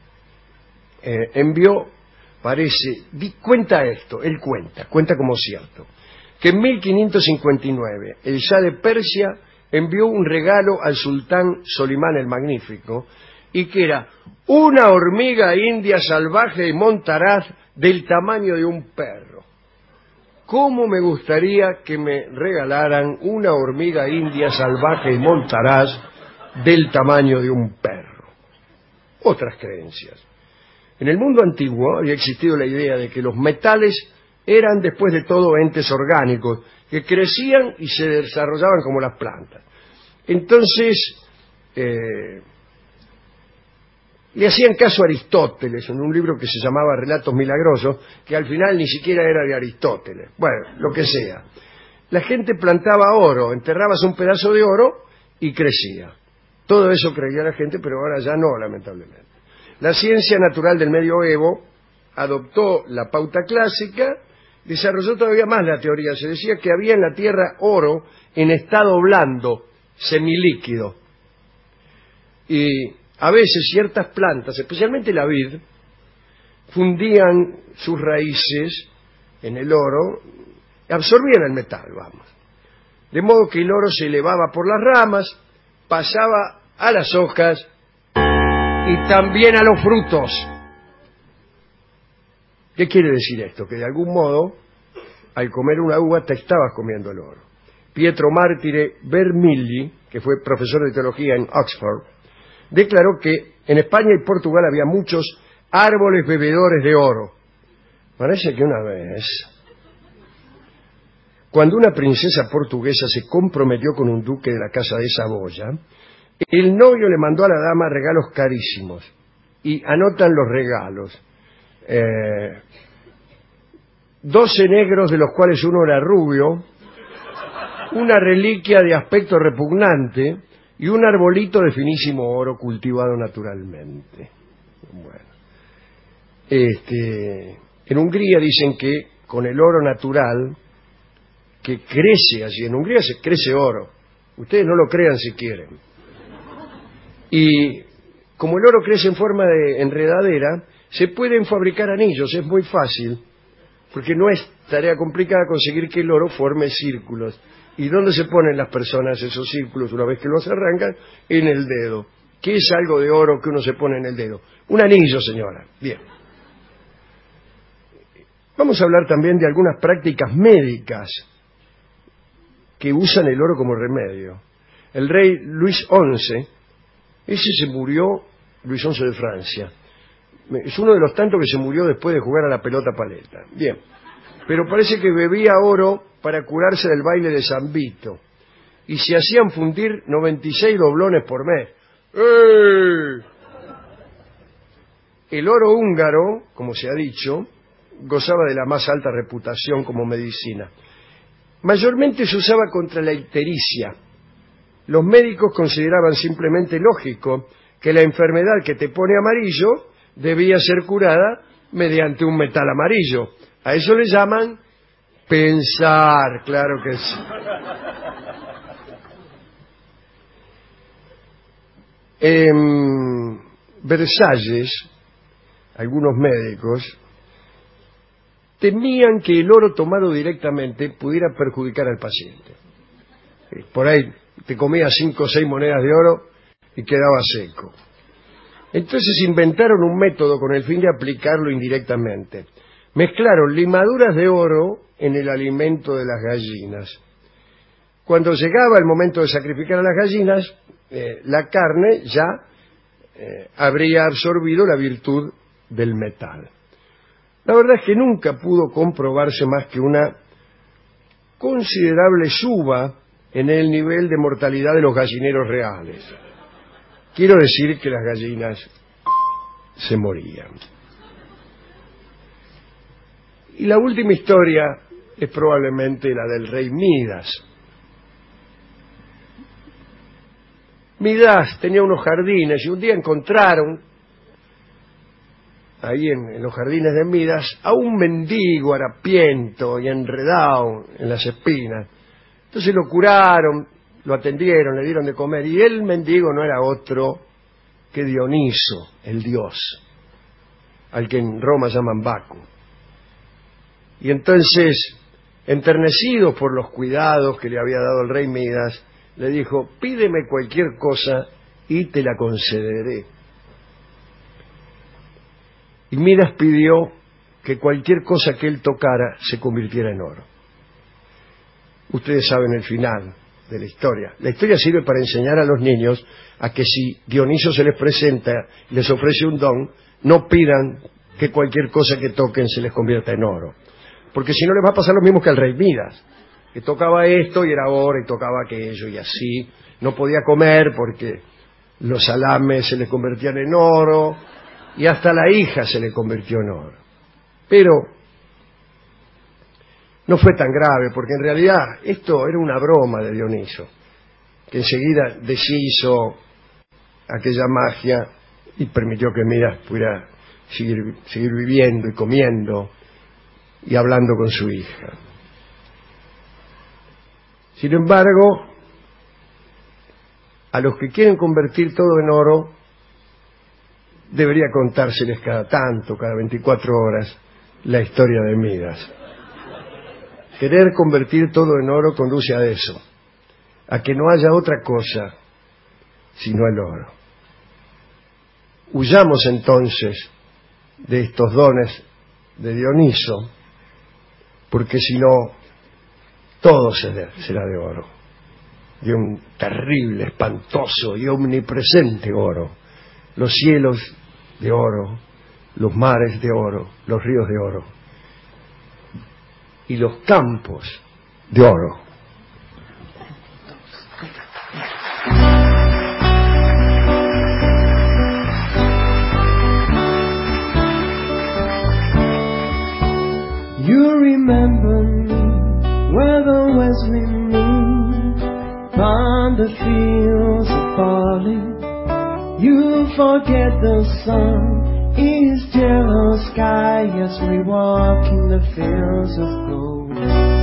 [SPEAKER 6] eh, envió, parece, di, cuenta esto, él cuenta, cuenta como cierto, que en mil quinientos cincuenta y nueve el Shah de Persia envió un regalo al sultán Solimán el Magnífico, y que era una hormiga india salvaje y montaraz del tamaño de un perro. ¿Cómo me gustaría que me regalaran una hormiga india salvaje y montaraz del tamaño de un perro? Otras creencias. En el mundo antiguo había existido la idea de que los metales eran después de todo entes orgánicos que crecían y se desarrollaban como las plantas. Entonces, eh, le hacían caso a Aristóteles en un libro que se llamaba Relatos Milagrosos, que al final ni siquiera era de Aristóteles. Bueno, lo que sea. La gente plantaba oro, enterrabas un pedazo de oro y crecía. Todo eso creía la gente, pero ahora ya no, lamentablemente. La ciencia natural del medioevo adoptó la pauta clásica, desarrolló todavía más la teoría. Se decía que había en la Tierra oro en estado blando, semilíquido. Y a veces ciertas plantas, especialmente la vid, fundían sus raíces en el oro, absorbían el metal, vamos. De modo que el oro se elevaba por las ramas, pasaba a las hojas y también a los frutos. ¿Qué quiere decir esto? Que de algún modo, al comer una uva, te estabas comiendo el oro. Pietro Martire Vermigli, que fue profesor de teología en Oxford, declaró que en España y Portugal había muchos árboles bebedores de oro. Parece que una vez cuando una princesa portuguesa se comprometió con un duque de la casa de Saboya, el novio le mandó a la dama regalos carísimos. Y anotan los regalos. Eh, doce negros, de los cuales uno era rubio, una reliquia de aspecto repugnante y un arbolito de finísimo oro cultivado naturalmente. Bueno. Este, en Hungría dicen que con el oro natural, que crece allí, en Hungría se crece oro. Ustedes no lo crean si quieren. Y como el oro crece en forma de enredadera, se pueden fabricar anillos, es muy fácil, porque no es tarea complicada conseguir que el oro forme círculos. ¿Y dónde se ponen las personas esos círculos una vez que los arrancan? En el dedo. ¿Qué es algo de oro que uno se pone en el dedo? Un anillo, señora. Bien. Vamos a hablar también de algunas prácticas médicas que usan el oro como remedio. El rey Luis once, ese se murió, Luis once de Francia, es uno de los tantos que se murió después de jugar a la pelota paleta. Bien, pero parece que bebía oro para curarse del baile de San Vito, y se hacían fundir noventa y seis doblones por mes. ¡Eh! El oro húngaro, como se ha dicho, gozaba de la más alta reputación como medicina. Mayormente se usaba contra la ictericia. Los médicos consideraban simplemente lógico que la enfermedad que te pone amarillo debía ser curada mediante un metal amarillo. A eso le llaman pensar, claro que sí. En Versalles, algunos médicos temían que el oro tomado directamente pudiera perjudicar al paciente. Por ahí te comías cinco o seis monedas de oro y quedaba seco. Entonces inventaron un método con el fin de aplicarlo indirectamente. Mezclaron limaduras de oro en el alimento de las gallinas. Cuando llegaba el momento de sacrificar a las gallinas, eh, la carne ya eh, habría absorbido la virtud del metal. La verdad es que nunca pudo comprobarse más que una considerable suba en el nivel de mortalidad de los gallineros reales. Quiero decir que las gallinas se morían. Y la última historia es probablemente la del rey Midas. Midas tenía unos jardines y un día encontraron ahí en, en los jardines de Midas a un mendigo harapiento y enredado en las espinas. Entonces lo curaron, lo atendieron, le dieron de comer, y el mendigo no era otro que Dioniso, el dios, al que en Roma llaman Baco. Y entonces, enternecido por los cuidados que le había dado el rey Midas, le dijo: pídeme cualquier cosa y te la concederé. Y Midas pidió que cualquier cosa que él tocara se convirtiera en oro. Ustedes saben el final de la historia. La historia sirve para enseñar a los niños a que si Dioniso se les presenta y les ofrece un don, no pidan que cualquier cosa que toquen se les convierta en oro. Porque si no les va a pasar lo mismo que al rey Midas, que tocaba esto y era oro, y tocaba aquello y así. No podía comer porque los salames se les convertían en oro, y hasta la hija se le convirtió en oro. Pero no fue tan grave, porque en realidad esto era una broma de Dioniso, que enseguida deshizo aquella magia y permitió que Midas pudiera seguir, seguir viviendo y comiendo y hablando con su hija. Sin embargo, a los que quieren convertir todo en oro, debería contárseles cada tanto, cada veinticuatro horas, la historia de Midas. Querer convertir todo en oro conduce a eso, a que no haya otra cosa sino el oro. Huyamos entonces de estos dones de Dioniso, porque si no, todo será de oro, de un terrible, espantoso y omnipresente oro. Los cielos de oro, los mares de oro, los ríos de oro, y los campos de oro.
[SPEAKER 2] You remember me where the Wesley moon upon the fields of barley. You forget the sun is yellow sky as we walk in the fields of gold.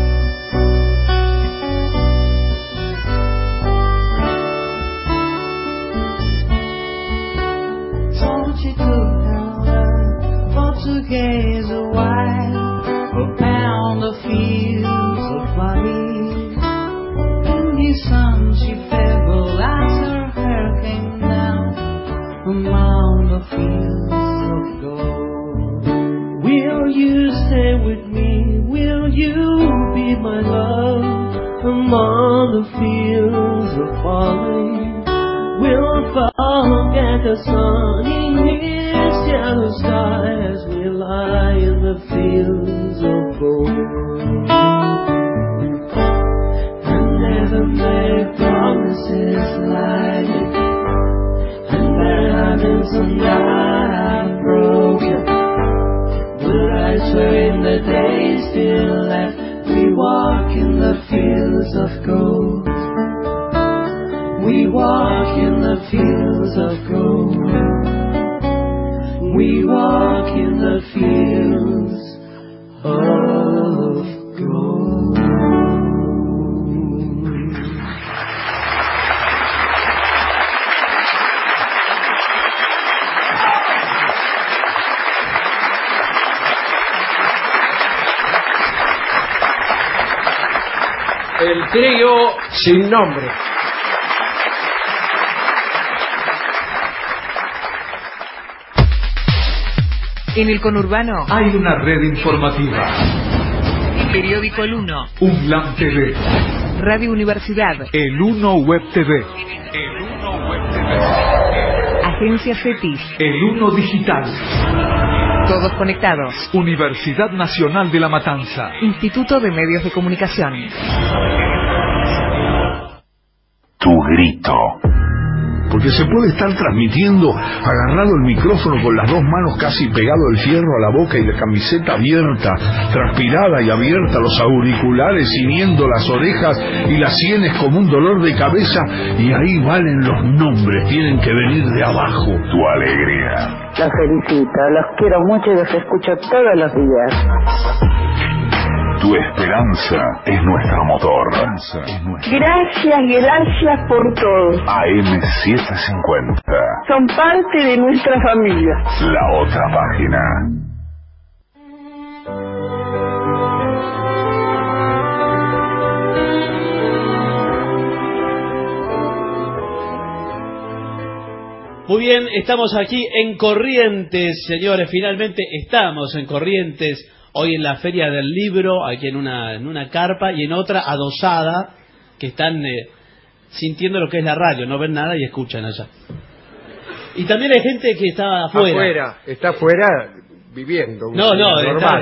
[SPEAKER 2] Don't you go down for to gaze a while around the fields of barley. In the sun she fell as her hair came down among the fields of gold. Will you stay with me? Will you be my love among the fields of barley? We'll forget the sun in his yellow sky as we lie in the fields of gold. And never make promises lightly, and there have been some that I've broken. But I swear in the days still left, we walk in the fields of gold. We walk in the fields of gold. We walk in the fields of gold.
[SPEAKER 6] El trío sin nombre.
[SPEAKER 16] En el conurbano
[SPEAKER 5] hay una red informativa.
[SPEAKER 16] Periódico El Uno,
[SPEAKER 5] UNLAM T V,
[SPEAKER 16] Radio Universidad,
[SPEAKER 5] El Uno Web T V,
[SPEAKER 16] El Uno Web T V, Agencia CETIS,
[SPEAKER 5] El Uno Digital.
[SPEAKER 16] Todos conectados.
[SPEAKER 5] Universidad Nacional de La Matanza.
[SPEAKER 16] Instituto de Medios de Comunicación.
[SPEAKER 4] Tu grito.
[SPEAKER 12] Porque se puede estar transmitiendo agarrado el micrófono con las dos manos casi pegado el fierro a la boca y la camiseta abierta, transpirada y abierta, los auriculares ciñendo las orejas y las sienes como un dolor de cabeza, y ahí valen los nombres, tienen que venir de abajo.
[SPEAKER 4] Tu alegría.
[SPEAKER 17] Los felicito, los quiero mucho y los escucho todos los días.
[SPEAKER 4] Tu esperanza es nuestro motor.
[SPEAKER 17] Gracias, gracias por todo.
[SPEAKER 4] A M setecientos cincuenta.
[SPEAKER 17] Son parte de nuestra familia.
[SPEAKER 4] La otra página.
[SPEAKER 7] Muy bien, estamos aquí en Corrientes, señores. Finalmente estamos en Corrientes. Hoy en la Feria del Libro, aquí en una, en una carpa y en otra adosada, que están eh, sintiendo lo que es la radio, no ven nada y escuchan allá. Y también hay gente que está afuera.
[SPEAKER 6] Afuera, está afuera viviendo.
[SPEAKER 7] No, no,
[SPEAKER 6] normal.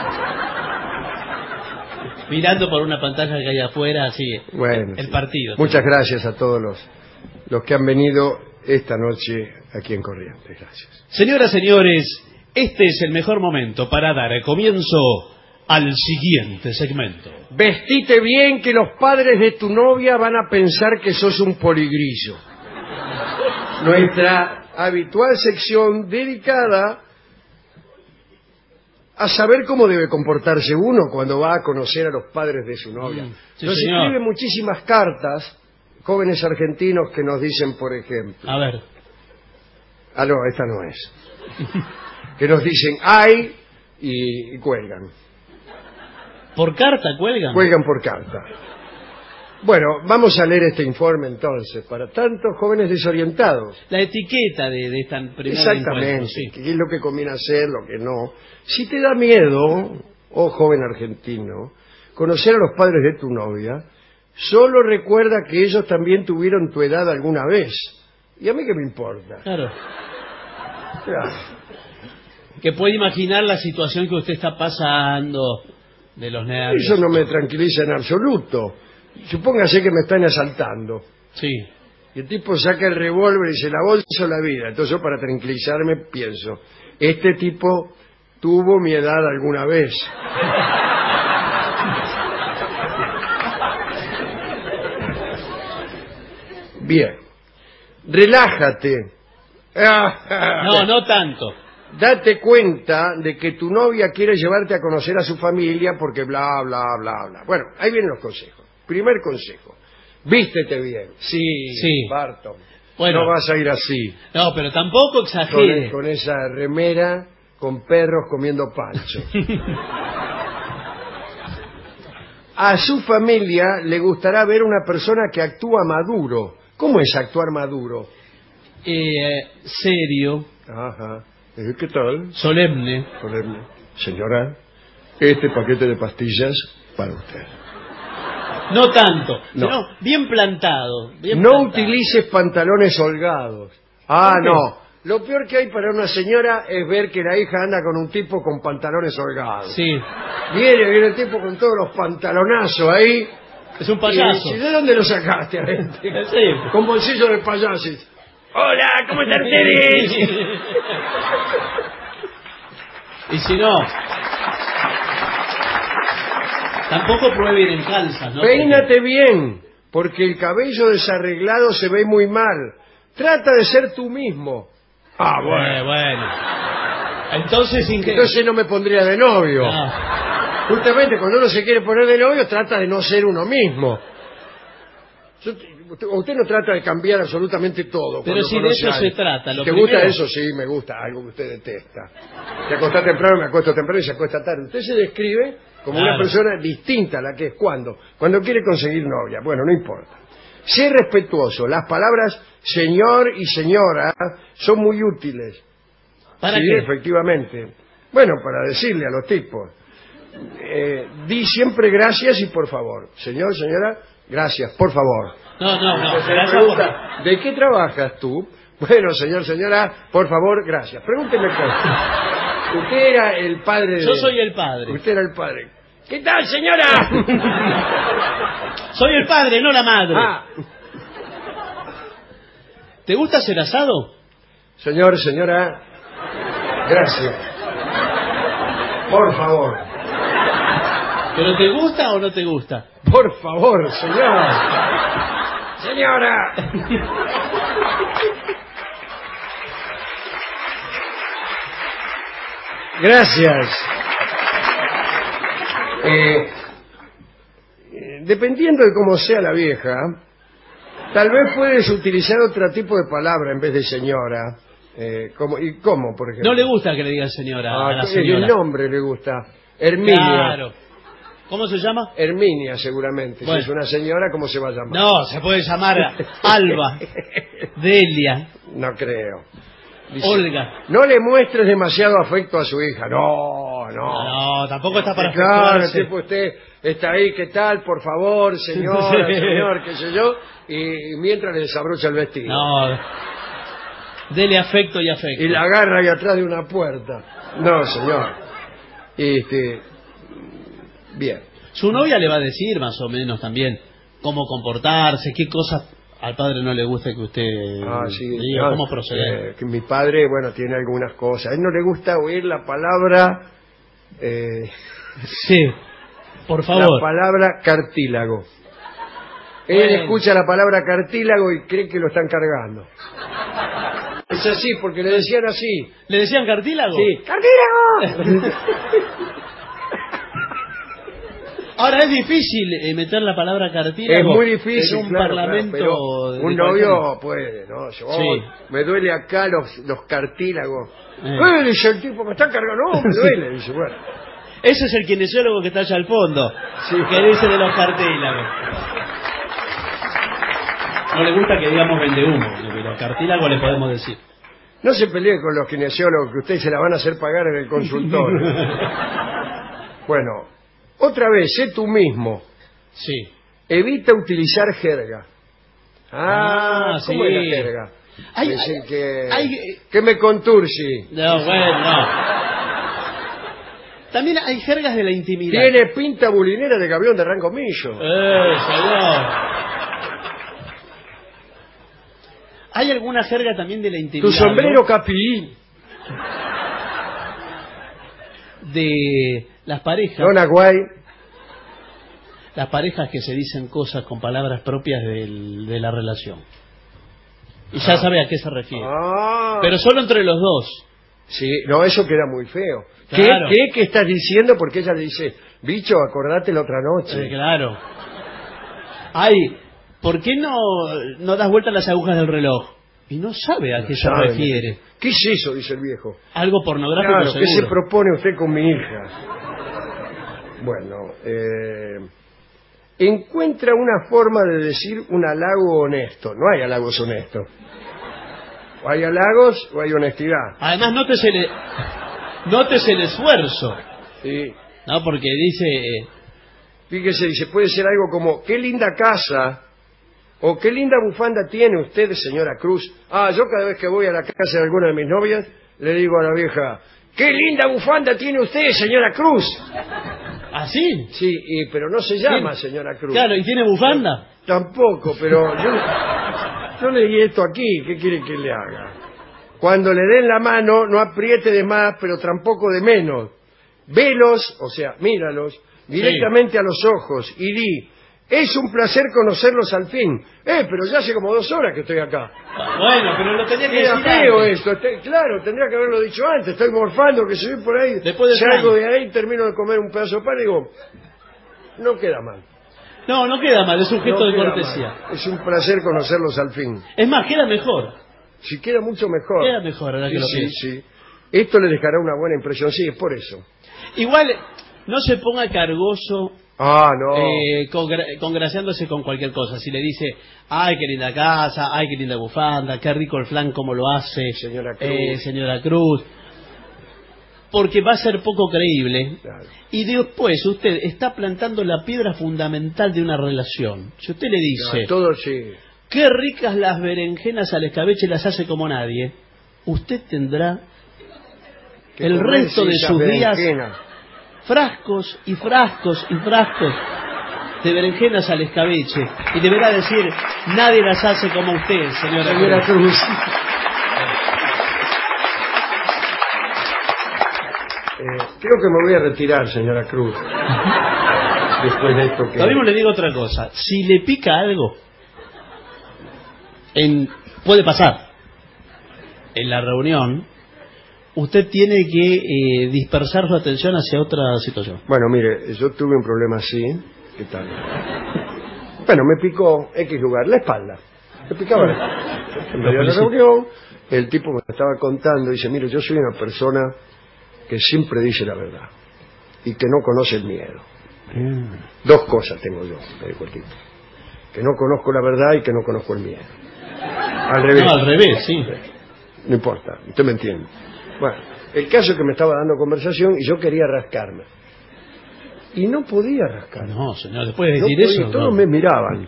[SPEAKER 7] Está mirando por una pantalla que hay afuera, así,
[SPEAKER 6] bueno,
[SPEAKER 7] el
[SPEAKER 6] sí.
[SPEAKER 7] partido.
[SPEAKER 6] Muchas gracias a todos los, los que han venido esta noche aquí en Corrientes. Gracias.
[SPEAKER 7] Señoras, señores, este es el mejor momento para dar el comienzo al siguiente segmento.
[SPEAKER 6] Vestite bien, que los padres de tu novia van a pensar que sos un poligrillo. Nuestra habitual sección dedicada a saber cómo debe comportarse uno cuando va a conocer a los padres de su novia.
[SPEAKER 7] Mm, sí,
[SPEAKER 6] nos
[SPEAKER 7] señor.
[SPEAKER 6] escriben muchísimas cartas, jóvenes argentinos que nos dicen, por ejemplo...
[SPEAKER 7] A ver.
[SPEAKER 6] Ah, no, esta no es. Que nos dicen, ay, y, y cuelgan.
[SPEAKER 7] ¿Por carta cuelgan?
[SPEAKER 6] Cuelgan por carta. Bueno, vamos a leer este informe entonces, para tantos jóvenes desorientados.
[SPEAKER 7] La etiqueta de, de esta primera
[SPEAKER 6] Exactamente,
[SPEAKER 7] encuentro, sí.
[SPEAKER 6] qué es lo que conviene hacer, lo que no. Si te da miedo, oh joven argentino, conocer a los padres de tu novia, solo recuerda que ellos también tuvieron tu edad alguna vez. ¿Y a mí qué me importa?
[SPEAKER 7] Claro.
[SPEAKER 6] Claro.
[SPEAKER 7] Que puede imaginar la situación que usted está pasando, de los nervios.
[SPEAKER 6] Eso no me tranquiliza en absoluto. Supóngase que me están asaltando.
[SPEAKER 7] Sí.
[SPEAKER 6] Y el tipo saca el revólver y dice, la bolsa o la vida. Entonces yo, para tranquilizarme, pienso, este tipo tuvo mi edad alguna vez. Bien. Relájate.
[SPEAKER 7] No, no tanto.
[SPEAKER 6] Date cuenta de que tu novia quiere llevarte a conocer a su familia porque bla, bla, bla, bla. Bueno, ahí vienen los consejos. Primer consejo. Vístete bien. Sí,
[SPEAKER 7] Sí.
[SPEAKER 6] Barton.
[SPEAKER 7] Bueno.
[SPEAKER 6] No vas a ir así.
[SPEAKER 7] No, pero tampoco
[SPEAKER 6] Con,
[SPEAKER 7] exagere.
[SPEAKER 6] con esa remera con perros comiendo pancho. A su familia le gustará ver una persona que actúa maduro. ¿Cómo es actuar maduro?
[SPEAKER 7] Eh, serio.
[SPEAKER 6] Ajá. Eh, ¿Qué tal?
[SPEAKER 7] Solemne.
[SPEAKER 6] Solemne. Señora, este paquete de pastillas para usted.
[SPEAKER 7] No tanto,
[SPEAKER 6] No.
[SPEAKER 7] sino bien plantado. Bien
[SPEAKER 6] No
[SPEAKER 7] plantado.
[SPEAKER 6] utilices pantalones holgados. Ah,
[SPEAKER 7] ¿Por qué?
[SPEAKER 6] no. Lo peor que hay para una señora es ver que la hija anda con un tipo con pantalones holgados.
[SPEAKER 7] Sí.
[SPEAKER 6] Viene, viene el tipo con todos los pantalonazos ahí.
[SPEAKER 7] Es un
[SPEAKER 6] Y
[SPEAKER 7] payaso.
[SPEAKER 6] dice, ¿de dónde lo sacaste a este?
[SPEAKER 7] Sí.
[SPEAKER 6] Con bolsillo de payaso. Hola, ¿cómo están ustedes?
[SPEAKER 7] Y si no, tampoco prueben en calzas, ¿no?
[SPEAKER 6] Peínate bien, porque el cabello desarreglado se ve muy mal. Trata de ser tú mismo. Ah,
[SPEAKER 7] Porque-
[SPEAKER 6] bueno.
[SPEAKER 7] Eh, bueno. Entonces, sin que...
[SPEAKER 6] Entonces no me pondría de novio.
[SPEAKER 7] No.
[SPEAKER 6] Justamente cuando uno se quiere poner de novio, trata de no ser uno mismo. Yo- usted, usted no trata de cambiar absolutamente todo.
[SPEAKER 7] Pero
[SPEAKER 6] cuando
[SPEAKER 7] si de
[SPEAKER 6] conoce
[SPEAKER 7] eso
[SPEAKER 6] a
[SPEAKER 7] se
[SPEAKER 6] alguien.
[SPEAKER 7] trata, lo
[SPEAKER 6] ¿Te gusta
[SPEAKER 7] primero-
[SPEAKER 6] eso? Sí, me gusta. Algo que usted detesta. Se acuesta temprano, me acuesto temprano y se acuesta tarde. Usted se describe como una
[SPEAKER 7] Claro.
[SPEAKER 6] persona distinta a la que es. ¿Cuándo? Cuando quiere conseguir novia. Bueno, no importa. Sé respetuoso. Las palabras señor y señora son muy útiles.
[SPEAKER 7] ¿Para
[SPEAKER 6] Sí,
[SPEAKER 7] qué?
[SPEAKER 6] efectivamente. Bueno, para decirle a los tipos. Eh, di siempre gracias y por favor. Señor, señora, gracias, por favor.
[SPEAKER 7] No, no, no.
[SPEAKER 6] Entonces,
[SPEAKER 7] Gracias por-
[SPEAKER 6] pregunta, ¿de qué trabajas tú? Bueno, señor, señora, por favor, gracias. Pregúnteme cosas. Usted era el padre de...
[SPEAKER 7] Yo soy el padre.
[SPEAKER 6] Usted era el padre. ¿Qué tal, señora?
[SPEAKER 7] Soy el padre, no la madre.
[SPEAKER 6] Ah,
[SPEAKER 7] ¿Te gusta hacer asado?
[SPEAKER 6] señor, señora, gracias. Por favor.
[SPEAKER 7] ¿Pero te gusta o no te gusta?
[SPEAKER 6] Por favor, señor. Señora. Gracias. Eh, eh, dependiendo de cómo sea la vieja, tal vez puedes utilizar otro tipo de palabra en vez de señora. Eh, como, ¿Y cómo, por ejemplo?
[SPEAKER 7] No le gusta que le digan señora
[SPEAKER 6] Ah,
[SPEAKER 7] a la
[SPEAKER 6] el
[SPEAKER 7] señora.
[SPEAKER 6] nombre le gusta. Herminia.
[SPEAKER 7] Claro. ¿Cómo se llama?
[SPEAKER 6] Herminia, seguramente.
[SPEAKER 7] Bueno.
[SPEAKER 6] Si es una señora, ¿cómo se va a llamar?
[SPEAKER 7] No, se puede llamar Alba, Delia,
[SPEAKER 6] No creo. Dice,
[SPEAKER 7] Olga.
[SPEAKER 6] no le muestres demasiado afecto a su hija. No, no.
[SPEAKER 7] No, tampoco está para
[SPEAKER 6] Claro,
[SPEAKER 7] efectuarse.
[SPEAKER 6] tipo usted está ahí, ¿qué tal? Por favor, señora,
[SPEAKER 7] Sí.
[SPEAKER 6] señor, qué sé yo. Y, y mientras le desabrocha el vestido.
[SPEAKER 7] No. Dele afecto y afecto.
[SPEAKER 6] Y la agarra ahí atrás de una puerta. No, señor. Este, bien.
[SPEAKER 7] Su novia le va a decir más o menos también cómo comportarse, qué cosas al padre no le gusta que usted
[SPEAKER 6] Ah, sí,
[SPEAKER 7] diga,
[SPEAKER 6] no,
[SPEAKER 7] cómo proceder.
[SPEAKER 6] eh, que mi padre, bueno, tiene algunas cosas. A él no le gusta oír la palabra... Eh,
[SPEAKER 7] Sí, por
[SPEAKER 6] la
[SPEAKER 7] favor.
[SPEAKER 6] palabra cartílago. Él
[SPEAKER 7] Bueno.
[SPEAKER 6] escucha la palabra cartílago y cree que lo están cargando. Es así, porque le decían así.
[SPEAKER 7] ¿Le decían cartílago?
[SPEAKER 6] Sí, ¡cartílago!
[SPEAKER 7] Ahora es difícil eh, meter la palabra cartílago
[SPEAKER 6] Es muy difícil,
[SPEAKER 7] en un
[SPEAKER 6] claro,
[SPEAKER 7] parlamento.
[SPEAKER 6] claro, pero
[SPEAKER 7] de
[SPEAKER 6] un
[SPEAKER 7] cualquier-
[SPEAKER 6] novio puede, ¿no? Yo,
[SPEAKER 7] Sí.
[SPEAKER 6] me duele acá los, los cartílagos.
[SPEAKER 7] Eh.
[SPEAKER 6] Eh, dice el tipo, me está cargando, no, me duele. Dice, bueno.
[SPEAKER 7] Ese es el kinesiólogo que está allá al fondo,
[SPEAKER 6] Sí.
[SPEAKER 7] que dice de los cartílagos. No le gusta que digamos vendehumo, pero cartílago le podemos decir.
[SPEAKER 6] No se pelee con los kinesiólogos, que ustedes se la van a hacer pagar en el consultorio. Bueno, otra vez, sé tú mismo.
[SPEAKER 7] Sí.
[SPEAKER 6] Evita utilizar jerga. Ah,
[SPEAKER 7] Ah,
[SPEAKER 6] ¿cómo
[SPEAKER 7] sí.
[SPEAKER 6] es la jerga?
[SPEAKER 7] Hay-
[SPEAKER 6] Decir que,
[SPEAKER 7] hay-
[SPEAKER 6] que me contursi.
[SPEAKER 7] No, bueno, no. También hay jergas de la intimidad.
[SPEAKER 6] Tiene pinta bulinera de gavión de Rancomillo.
[SPEAKER 7] Eh, señor. Hay alguna jerga también de la intimidad.
[SPEAKER 6] Tu sombrero,
[SPEAKER 7] ¿no?
[SPEAKER 6] Capi.
[SPEAKER 7] De las parejas.
[SPEAKER 6] Don Aguay.
[SPEAKER 7] Las parejas que se dicen cosas con palabras propias del, de la relación. Y ya
[SPEAKER 6] Ah.
[SPEAKER 7] sabe a qué se refiere.
[SPEAKER 6] Ah.
[SPEAKER 7] Pero solo entre los dos.
[SPEAKER 6] Sí, no, eso queda muy feo.
[SPEAKER 7] Claro.
[SPEAKER 6] ¿Qué, qué, qué estás diciendo? Porque ella le dice, bicho, acordate la otra noche.
[SPEAKER 7] Eh, claro. Ay, ¿por qué no, no das vuelta a las agujas del reloj? Y no sabe a
[SPEAKER 6] No
[SPEAKER 7] qué se
[SPEAKER 6] sabe.
[SPEAKER 7] refiere.
[SPEAKER 6] ¿Qué es eso? Dice el viejo.
[SPEAKER 7] Algo pornográfico
[SPEAKER 6] Claro, ¿qué se
[SPEAKER 7] seguro.
[SPEAKER 6] propone usted con mi hija? Bueno, eh, encuentra una forma de decir un halago honesto. No hay halagos honestos. O hay halagos o hay honestidad.
[SPEAKER 7] Además, nótese el, nótese el esfuerzo.
[SPEAKER 6] Sí.
[SPEAKER 7] No, porque dice... eh,
[SPEAKER 6] Fíjese, dice, puede ser algo como, qué linda casa, o qué linda bufanda tiene usted, señora Cruz. Ah, yo cada vez que voy a la casa de alguna de mis novias, le digo a la vieja, qué linda bufanda tiene usted, señora Cruz.
[SPEAKER 7] ¿Ah, sí?
[SPEAKER 6] Sí, y- pero no se llama
[SPEAKER 7] ¿Tiene?
[SPEAKER 6] señora Cruz.
[SPEAKER 7] Claro, ¿y tiene bufanda?
[SPEAKER 6] Tampoco, pero yo, yo leí esto aquí, ¿qué quiere que le haga? Cuando le den la mano, no apriete de más, pero tampoco de menos. Velos, o sea, míralos, directamente a los ojos y di, es un placer conocerlos al fin. Eh, pero ya hace como dos horas que estoy acá.
[SPEAKER 7] Bueno, pero lo tenía que
[SPEAKER 6] Queda
[SPEAKER 7] decir
[SPEAKER 6] feo
[SPEAKER 7] antes.
[SPEAKER 6] esto, este- claro, tendría que haberlo dicho antes, estoy morfando, que se ve por ahí,
[SPEAKER 7] Después del
[SPEAKER 6] salgo
[SPEAKER 7] plan.
[SPEAKER 6] de ahí, termino de comer un pedazo de pan y digo, no queda mal.
[SPEAKER 7] No, no queda mal, es un gesto
[SPEAKER 6] No
[SPEAKER 7] de
[SPEAKER 6] queda
[SPEAKER 7] cortesía.
[SPEAKER 6] mal. Es un placer conocerlos al fin.
[SPEAKER 7] Es más, queda mejor.
[SPEAKER 6] Si queda mucho mejor.
[SPEAKER 7] Queda mejor, ahora que
[SPEAKER 6] Sí,
[SPEAKER 7] lo
[SPEAKER 6] sí,
[SPEAKER 7] pienso.
[SPEAKER 6] sí. Esto le dejará una buena impresión, sí, es por eso.
[SPEAKER 7] Igual, no se ponga cargoso
[SPEAKER 6] Ah, no.
[SPEAKER 7] eh, congra- congraciándose con cualquier cosa. Si le dice, ay, qué linda casa, ay, qué linda bufanda, qué rico el flan como lo hace,
[SPEAKER 6] Señora Cruz.
[SPEAKER 7] eh, señora Cruz. Porque va a ser poco creíble.
[SPEAKER 6] Claro.
[SPEAKER 7] Y después usted está plantando la piedra fundamental de una relación. Si usted le dice,
[SPEAKER 6] No, todo sí.
[SPEAKER 7] qué ricas las berenjenas al escabeche, las hace como nadie, usted tendrá
[SPEAKER 6] Que
[SPEAKER 7] el
[SPEAKER 6] comerse
[SPEAKER 7] resto de
[SPEAKER 6] esas
[SPEAKER 7] sus días
[SPEAKER 6] berenjenas.
[SPEAKER 7] frascos y frascos y frascos de berenjenas al escabeche. Y deberá decir, nadie las hace como usted, señora,
[SPEAKER 6] Señora
[SPEAKER 7] Cruz.
[SPEAKER 6] Cruz. Eh, creo que me voy a retirar, señora Cruz. Después de esto que...
[SPEAKER 7] Lo mismo le digo otra cosa. Si le pica algo, en, puede pasar. En la reunión, usted tiene que eh, dispersar su atención hacia otra situación.
[SPEAKER 6] Bueno, mire, yo tuve un problema así. ¿Qué tal? Bueno, me picó X lugar, la espalda. Me picaba la espalda. En medio de la reunión, el tipo me estaba contando, dice, mire, yo soy una persona que siempre dice la verdad y que no conoce el miedo. Dos cosas tengo yo, me dijo el tipo. Que no conozco la verdad y que no conozco el miedo. Al revés.
[SPEAKER 7] No, al revés, sí.
[SPEAKER 6] No importa, usted me entiende. Bueno, el caso es que me estaba dando conversación y yo quería rascarme. Y no podía rascarme.
[SPEAKER 7] No, señor, después de
[SPEAKER 6] No
[SPEAKER 7] decir
[SPEAKER 6] podía,
[SPEAKER 7] eso...
[SPEAKER 6] todos
[SPEAKER 7] no.
[SPEAKER 6] me miraban.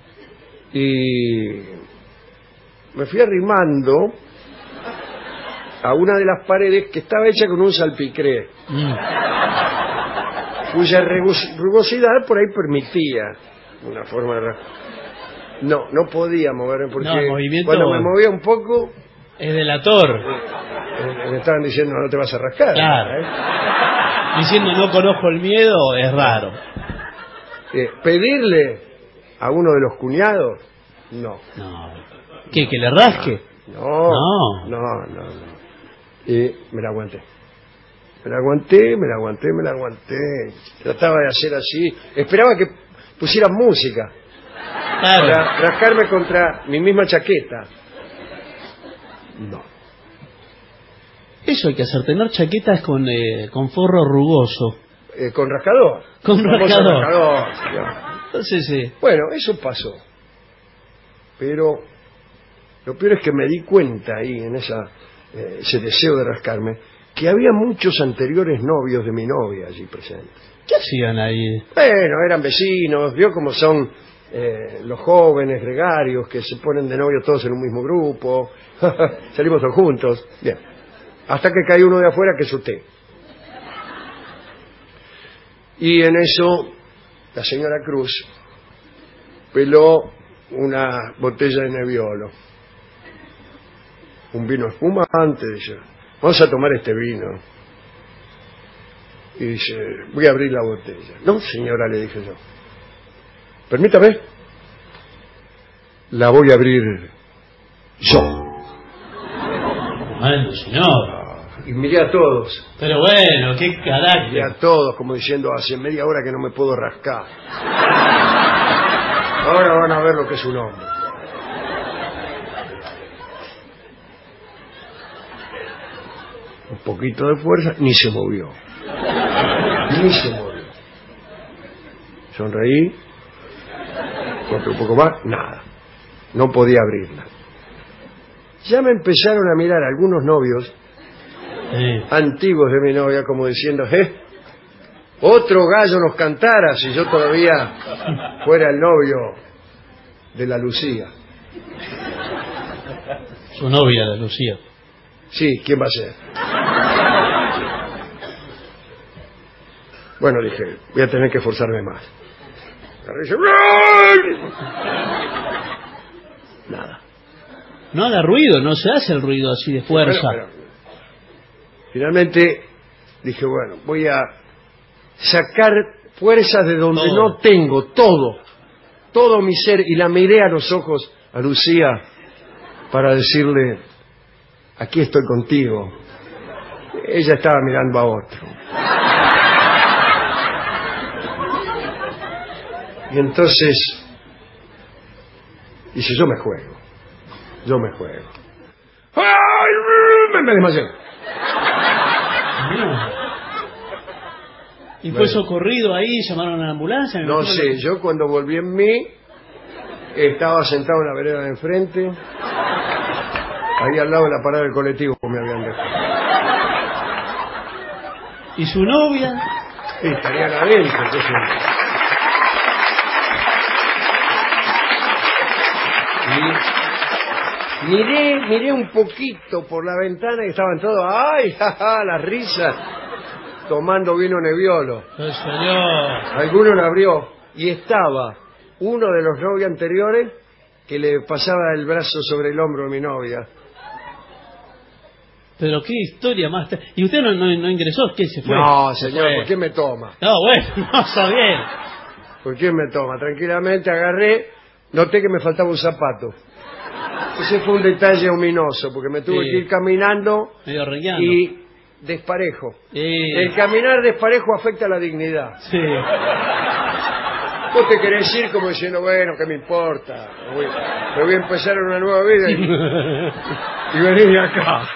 [SPEAKER 6] Y me fui arrimando a una de las paredes que estaba hecha con un salpicré.
[SPEAKER 7] Mm.
[SPEAKER 6] Cuya rugos- rugosidad por ahí permitía una forma de... ra- No, no podía moverme porque
[SPEAKER 7] No, el movimiento-
[SPEAKER 6] cuando me movía un poco
[SPEAKER 7] Es delator.
[SPEAKER 6] eh, me estaban diciendo no te vas a rascar.
[SPEAKER 7] Claro.
[SPEAKER 6] ¿eh?
[SPEAKER 7] Diciendo no conozco el miedo es raro.
[SPEAKER 6] Eh, pedirle a uno de los cuñados, no.
[SPEAKER 7] No. ¿Qué? ¿Que le rasque?
[SPEAKER 6] No,
[SPEAKER 7] No.
[SPEAKER 6] no, no, no. Y me la aguanté. Me la aguanté, me la aguanté, me la aguanté. Trataba de hacer así. Esperaba que pusieran música.
[SPEAKER 7] Claro.
[SPEAKER 6] Para rascarme contra mi misma chaqueta. No.
[SPEAKER 7] Eso hay que hacer, tener chaquetas con, eh, con forro rugoso.
[SPEAKER 6] Eh, con rascador.
[SPEAKER 7] Con
[SPEAKER 6] Famoso
[SPEAKER 7] rascador.
[SPEAKER 6] rascador, señor.
[SPEAKER 7] Entonces, eh,
[SPEAKER 6] Bueno, eso pasó. Pero lo peor es que me di cuenta ahí, en esa, eh, ese deseo de rascarme, que había muchos anteriores novios de mi novia allí presentes.
[SPEAKER 7] ¿qué hacían ahí?
[SPEAKER 6] Bueno, eran vecinos, vio cómo son eh, los jóvenes gregarios que se ponen de novio todos en un mismo grupo, salimos todos juntos. Bien, hasta que cae uno de afuera que es usted. Y en eso la señora Cruz peló una botella de Nebbiolo, un vino espumante. Dice, vamos a tomar este vino. Y dice, voy a abrir la botella. No, señora, le dije yo. Permítame. La voy a abrir yo.
[SPEAKER 7] Bueno, señor.
[SPEAKER 6] Y miré a todos.
[SPEAKER 7] Pero bueno, qué carácter.
[SPEAKER 6] Miré a todos como diciendo, hace media hora que no me puedo rascar. Ahora van a ver lo que es un hombre. Un poquito de fuerza, ni se movió. Ni se movió. Sonreí. Otro un poco más, nada. No podía abrirla. Ya me empezaron a mirar algunos novios sí. antiguos de mi novia como diciendo, ¿eh? Otro gallo nos cantara si yo todavía fuera el novio de la Lucía.
[SPEAKER 7] Su novia, la Lucía.
[SPEAKER 6] Sí, ¿quién va a ser? Bueno, dije, voy a tener que esforzarme más. Nada.
[SPEAKER 7] No haga ruido, no se hace el ruido así de fuerza.
[SPEAKER 6] Bueno, pero, finalmente dije, bueno, voy a sacar fuerzas de donde todo. No tengo, todo. Todo mi ser. Y la miré a los ojos a Lucía para decirle, aquí estoy contigo. Ella estaba mirando a otro. Y entonces dice, yo me juego. Yo me juego. ¡Ay! Me desmayé.
[SPEAKER 7] ¿Y fue bueno. socorrido ahí? ¿Llamaron a la ambulancia?
[SPEAKER 6] No sé, la... yo cuando volví en mí estaba sentado en la vereda de enfrente, ahí al lado de la parada del colectivo me habían dejado.
[SPEAKER 7] ¿Y su novia?
[SPEAKER 6] Sí, estarían adentro. Entonces... Y miré, miré un poquito por la ventana y estaban todos, ¡ay, jaja, las risas! Tomando vino Nebbiolo.
[SPEAKER 7] ¡Sí, señor!
[SPEAKER 6] Alguno lo abrió y estaba uno de los novios anteriores que le pasaba el brazo sobre el hombro a mi novia.
[SPEAKER 7] Pero qué historia más... ¿Y usted no, no, no ingresó? ¿Qué se fue?
[SPEAKER 6] No,
[SPEAKER 7] se
[SPEAKER 6] señor,
[SPEAKER 7] fue.
[SPEAKER 6] ¿por qué me toma?
[SPEAKER 7] No, bueno, no está bien.
[SPEAKER 6] ¿Por qué me toma? Tranquilamente agarré, noté que me faltaba un zapato. Ese fue un detalle ominoso, porque me tuve sí. que ir caminando
[SPEAKER 7] medio rengueando.
[SPEAKER 6] Y desparejo.
[SPEAKER 7] Sí.
[SPEAKER 6] El caminar desparejo afecta a la dignidad.
[SPEAKER 7] Sí.
[SPEAKER 6] Vos te querés ir como diciendo, bueno, ¿qué me importa? Me voy, me voy a empezar una nueva vida y, y venís de acá.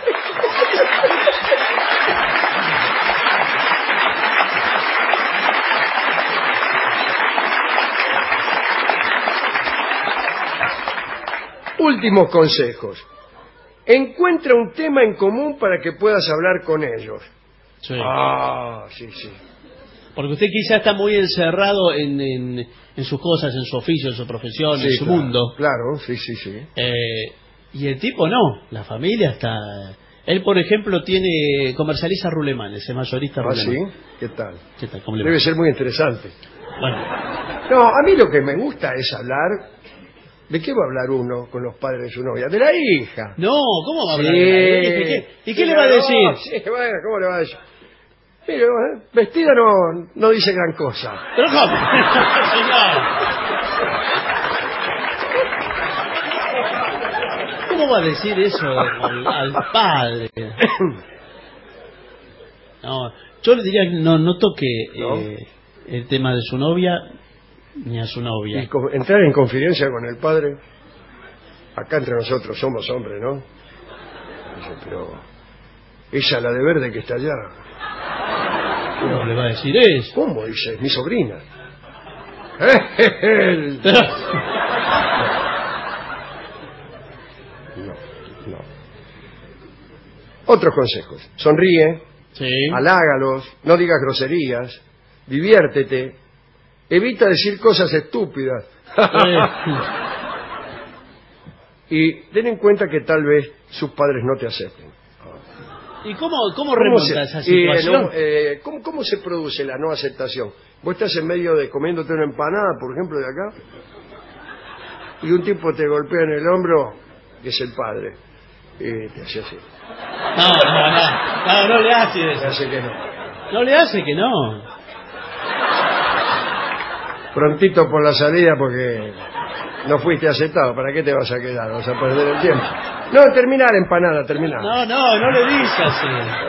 [SPEAKER 6] Últimos consejos. Encuentra un tema en común para que puedas hablar con ellos.
[SPEAKER 7] Sí.
[SPEAKER 6] Ah, sí, sí.
[SPEAKER 7] Porque usted quizá está muy encerrado en, en, en sus cosas, en su oficio, en su profesión, sí, en su
[SPEAKER 6] claro,
[SPEAKER 7] mundo.
[SPEAKER 6] Claro, sí, sí, sí.
[SPEAKER 7] Eh, y el tipo no, la familia está... Él, por ejemplo, tiene comercializa rulemanes, es mayorista
[SPEAKER 6] ah,
[SPEAKER 7] rulemán.
[SPEAKER 6] ¿sí? ¿Qué tal?
[SPEAKER 7] ¿Qué tal? ¿Cómo le
[SPEAKER 6] Debe
[SPEAKER 7] va?
[SPEAKER 6] ser muy interesante.
[SPEAKER 7] Bueno.
[SPEAKER 6] No, a mí lo que me gusta es hablar... ¿De qué va a hablar uno con los padres de su novia? ¡De la hija!
[SPEAKER 7] No, ¿cómo va a hablar
[SPEAKER 6] sí.
[SPEAKER 7] de la hija? ¿Y qué, ¿Y qué le va a decir?
[SPEAKER 6] No, sí, bueno, ¿cómo le va a decir? Pero, ¿eh? Vestida no, no dice gran cosa.
[SPEAKER 7] ¿Pero cómo? Señor. ¿Cómo va a decir eso al, al padre? No, yo le diría que no, no toque ¿No? Eh, el tema de su novia ni a su novia.
[SPEAKER 6] Y con, entrar en confidencia con el padre, acá entre nosotros somos hombres, ¿no? Dice, pero ella la de verde que está allá.
[SPEAKER 7] ¿Cómo le va a decir eso?
[SPEAKER 6] ¿Cómo? Dice, es mi sobrina.
[SPEAKER 7] Pero...
[SPEAKER 6] No, no. Otros consejos. Sonríe,
[SPEAKER 7] sí.
[SPEAKER 6] Halágalos, no digas groserías, diviértete, evita decir cosas estúpidas. Y ten en cuenta que tal vez sus padres no te acepten.
[SPEAKER 7] ¿Y cómo, cómo remonta esa situación?
[SPEAKER 6] Y, no, eh, ¿cómo, ¿Cómo se produce la no aceptación? Vos estás en medio de comiéndote una empanada, por ejemplo, de acá, y un tipo te golpea en el hombro, que es el padre, y te hace así.
[SPEAKER 7] No, no, no, no, no le hace eso.
[SPEAKER 6] Le hace que no.
[SPEAKER 7] No le hace que no.
[SPEAKER 6] Prontito por la salida porque no fuiste aceptado. ¿Para qué te vas a quedar? Vas a perder el tiempo. No, termina la empanada, termina.
[SPEAKER 7] No, no, no le digas así.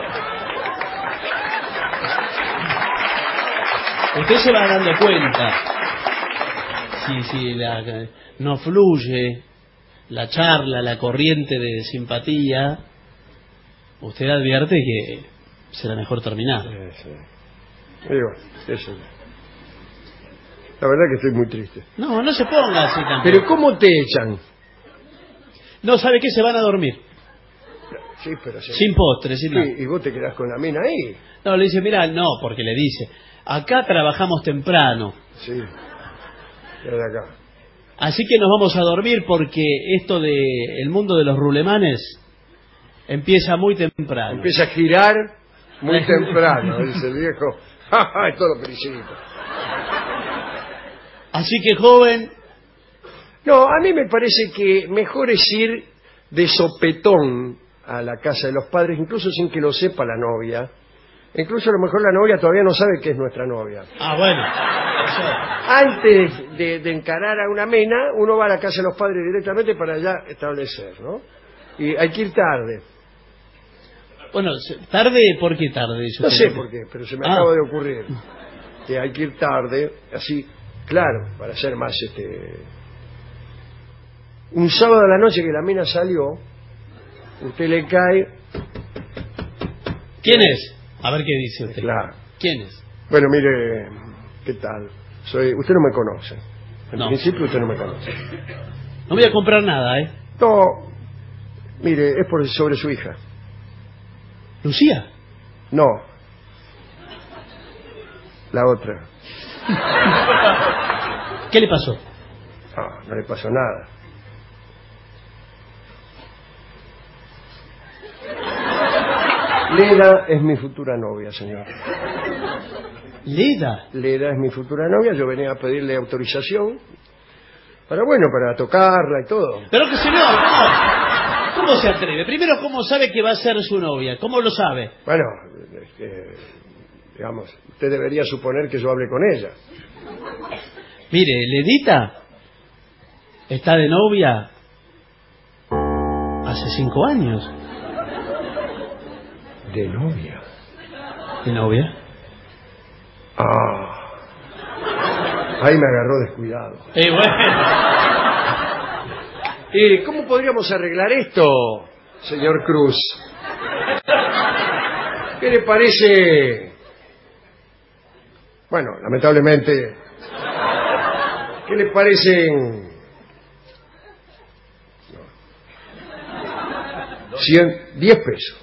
[SPEAKER 7] Usted se va dando cuenta. Si, si la, no fluye la charla, la corriente de simpatía, usted advierte que será mejor terminar.
[SPEAKER 6] Sí, sí. Digo, eso. La verdad que estoy muy triste.
[SPEAKER 7] No, no se ponga así tampoco.
[SPEAKER 6] Pero ¿cómo te echan?
[SPEAKER 7] No, ¿sabe qué? Se van a dormir.
[SPEAKER 6] Sí, pero sí.
[SPEAKER 7] Sin postre, sin
[SPEAKER 6] sí,
[SPEAKER 7] nada.
[SPEAKER 6] Y vos te quedás con la mina ahí.
[SPEAKER 7] No, le dice, mira, no, porque le dice, acá trabajamos temprano.
[SPEAKER 6] Sí, desde acá.
[SPEAKER 7] Así que nos vamos a dormir porque esto de el mundo de los rulemanes empieza muy temprano.
[SPEAKER 6] Empieza a girar muy temprano, dice el viejo. ¡Ja, todo principio!
[SPEAKER 7] Así que, joven...
[SPEAKER 6] No, a mí me parece que mejor es ir de sopetón a la casa de los padres, incluso sin que lo sepa la novia. Incluso a lo mejor la novia todavía no sabe que es nuestra novia.
[SPEAKER 7] Ah, bueno.
[SPEAKER 6] Antes de, de encarar a una mena, uno va a la casa de los padres directamente para ya establecer, ¿no? Y hay que ir tarde.
[SPEAKER 7] Bueno, ¿tarde? ¿Por qué tarde?
[SPEAKER 6] No sé por qué, pero se me ah. acaba de ocurrir que hay que ir tarde, así, claro, para ser más este... Un sábado a la noche que la mina salió, usted le cae...
[SPEAKER 7] ¿Quién es? A ver qué dice usted.
[SPEAKER 6] Claro.
[SPEAKER 7] ¿Quién es?
[SPEAKER 6] Bueno, mire, ¿qué tal? Soy, usted no me conoce. En
[SPEAKER 7] no.
[SPEAKER 6] principio usted no me conoce.
[SPEAKER 7] No voy a comprar nada, ¿eh?
[SPEAKER 6] No, mire, es por sobre su hija.
[SPEAKER 7] ¿Lucía?
[SPEAKER 6] No. La otra.
[SPEAKER 7] ¿Qué le pasó?
[SPEAKER 6] No, no le pasó nada. Leda es mi futura novia, señor.
[SPEAKER 7] ¿Leda?
[SPEAKER 6] Leda es mi futura novia. Yo venía a pedirle autorización para, bueno, para tocarla y todo.
[SPEAKER 7] Pero que señor, ¿cómo, cómo se atreve? Primero, ¿cómo sabe que va a ser su novia? ¿Cómo lo sabe?
[SPEAKER 6] Bueno, este, digamos, usted debería suponer que yo hable con ella.
[SPEAKER 7] Mire, Ledita está de novia hace cinco años.
[SPEAKER 6] ¿De novia?
[SPEAKER 7] ¿De novia?
[SPEAKER 6] Ah. Ahí me agarró descuidado.
[SPEAKER 7] Eh, bueno.
[SPEAKER 6] ¿Y cómo podríamos arreglar esto, señor Cruz? ¿Qué le parece? Bueno, lamentablemente, ¿qué le parecen? Cien, diez pesos.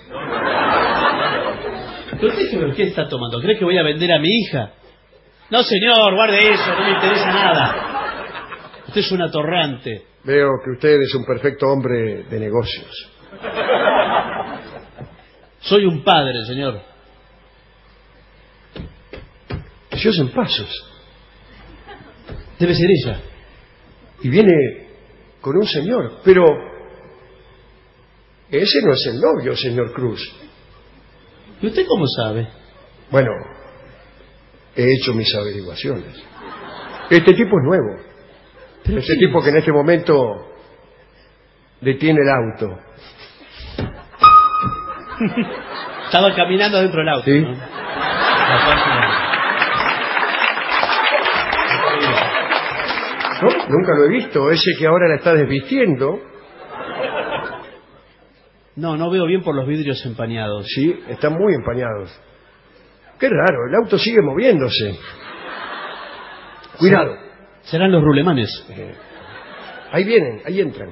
[SPEAKER 7] ¿Pero qué está tomando? ¿Cree que voy a vender a mi hija? No, señor, guarde eso, no me interesa nada. Usted es un atorrante.
[SPEAKER 6] Veo que usted es un perfecto hombre de negocios.
[SPEAKER 7] Soy un padre, señor.
[SPEAKER 6] Se oyen pasos.
[SPEAKER 7] Debe ser ella.
[SPEAKER 6] Y viene con un señor, pero ese no es el novio, señor Cruz.
[SPEAKER 7] ¿Y usted cómo sabe?
[SPEAKER 6] Bueno, he hecho mis averiguaciones. Este tipo es nuevo. Este tipo que en este momento detiene el auto.
[SPEAKER 7] Estaba caminando dentro del auto.
[SPEAKER 6] Sí.
[SPEAKER 7] ¿No?
[SPEAKER 6] No, nunca lo he visto. Ese que ahora la está desvistiendo.
[SPEAKER 7] No, no veo bien por los vidrios empañados.
[SPEAKER 6] Sí, están muy empañados. Qué raro, el auto sigue moviéndose. Cuidado.
[SPEAKER 7] Serán los rulemanes.
[SPEAKER 6] Eh, ahí vienen, ahí entran.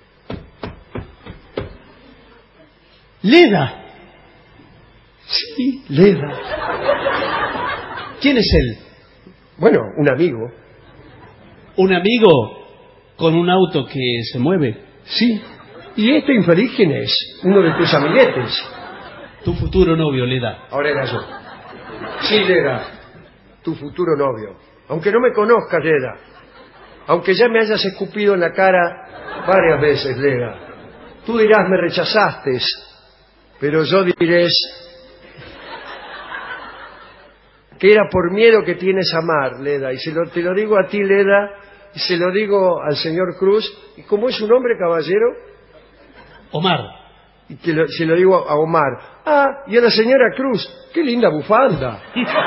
[SPEAKER 7] ¡Leda!
[SPEAKER 6] Sí, Leda.
[SPEAKER 7] ¿Quién es él?
[SPEAKER 6] Bueno, un amigo.
[SPEAKER 7] ¿Un amigo con un auto que se mueve?
[SPEAKER 6] Sí. ¿Y este infeliz quién es? Uno de tus amiguetes.
[SPEAKER 7] Tu futuro novio, Leda.
[SPEAKER 6] Ahora era yo. Sí, Leda, tu futuro novio. Aunque no me conozcas, Leda. Aunque ya me hayas escupido en la cara varias veces, Leda. Tú dirás, me rechazaste, pero yo diré que era por miedo que tienes a amar, Leda. Y se lo, te lo digo a ti, Leda, y se lo digo al señor Cruz. ¿Y cómo es su nombre, caballero?
[SPEAKER 7] Omar.
[SPEAKER 6] Y te lo, se lo digo a Omar. Ah, y a la señora Cruz. ¡Qué linda bufanda!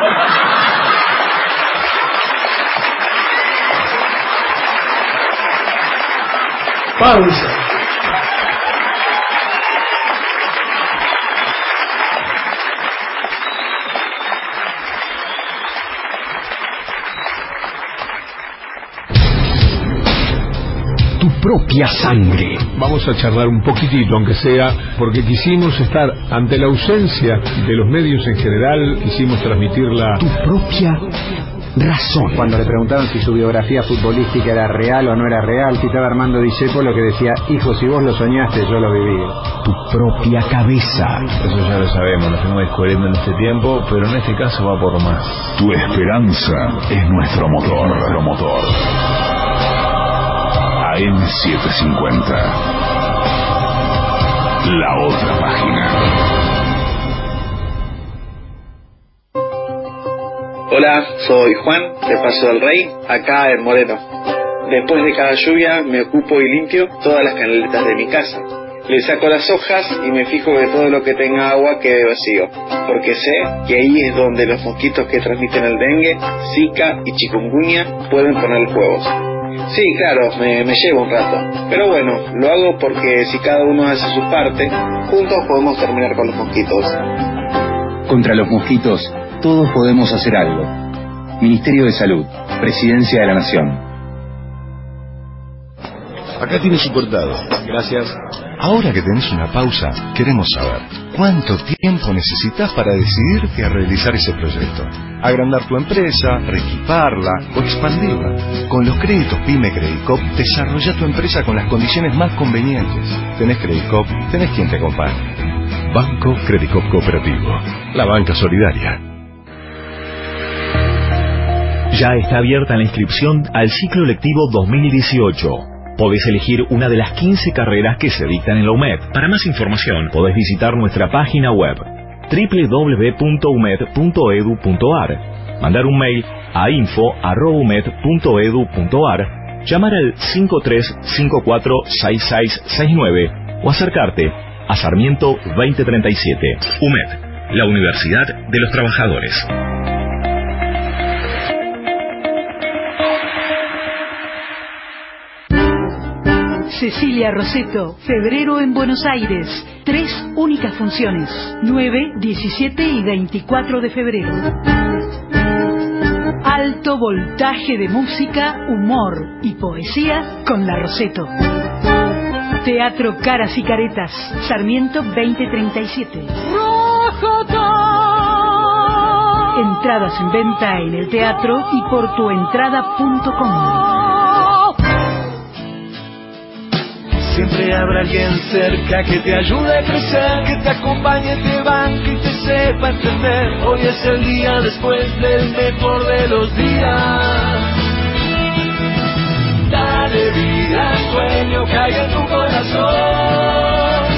[SPEAKER 6] Pausa.
[SPEAKER 3] Tu propia sangre. Vamos a charlar un poquitito, aunque sea, porque quisimos estar ante la ausencia de los medios en general, quisimos transmitirla.
[SPEAKER 8] Tu propia razón.
[SPEAKER 18] Cuando le preguntaron si su biografía futbolística era real o no era real, citaba Armando Discepo lo que decía: hijo, si vos lo soñaste, yo lo viví.
[SPEAKER 8] Tu propia cabeza.
[SPEAKER 19] Eso ya lo sabemos, lo estamos descubriendo en este tiempo, pero en este caso va por más.
[SPEAKER 4] Tu esperanza es nuestro motor, nuestro motor. A M setecientos cincuenta. La otra página.
[SPEAKER 20] Hola, soy Juan, de Paso del Rey, acá en Moreno. Después de cada lluvia me ocupo y limpio todas las canaletas de mi casa. Le saco las hojas y me fijo que todo lo que tenga agua quede vacío, porque sé que ahí es donde los mosquitos que transmiten el dengue, zika y chikungunya pueden poner huevos. Sí, claro, me, me lleva un rato, pero bueno, lo hago porque si cada uno hace su parte, juntos podemos terminar con los mosquitos.
[SPEAKER 10] Contra los mosquitos, todos podemos hacer algo. Ministerio de Salud, Presidencia de la Nación.
[SPEAKER 21] Acá tiene su cortado. Gracias. Ahora que tenés una pausa, queremos saber cuánto tiempo necesitas para decidirte a realizar ese proyecto. Agrandar tu empresa, reequiparla o expandirla. Con los créditos PYME Credicop, desarrolla tu empresa con las condiciones más convenientes. Tenés Credicop, tenés quien te acompañe.
[SPEAKER 3] Banco Credicop Cooperativo. La banca solidaria.
[SPEAKER 1] Ya está abierta la inscripción al ciclo lectivo dos mil dieciocho. Podés elegir una de las quince carreras que se dictan en la U M E D. Para más información, podés visitar nuestra página web doble u doble u doble u punto u m e d punto e d u punto a r, mandar un mail a info arroba u m e d punto e d u punto a r, llamar al cinco tres cinco cuatro seis seis seis nueve o acercarte a Sarmiento veinte treinta y siete. U M E D, la Universidad de los Trabajadores.
[SPEAKER 15] Cecilia Rosetto, febrero en Buenos Aires. Tres únicas funciones, nueve, diecisiete y veinticuatro de febrero. Alto voltaje de música, humor y poesía con la Rosetto. Teatro Caras y Caretas, Sarmiento veinte treinta y siete. Entradas en venta en el teatro y por tuentrada punto com.
[SPEAKER 2] Siempre habrá alguien cerca que te ayude a crecer, que te acompañe, te banque y te sepa entender. Hoy es el día después del mejor de los días. Dale vida al sueño que hay en tu corazón.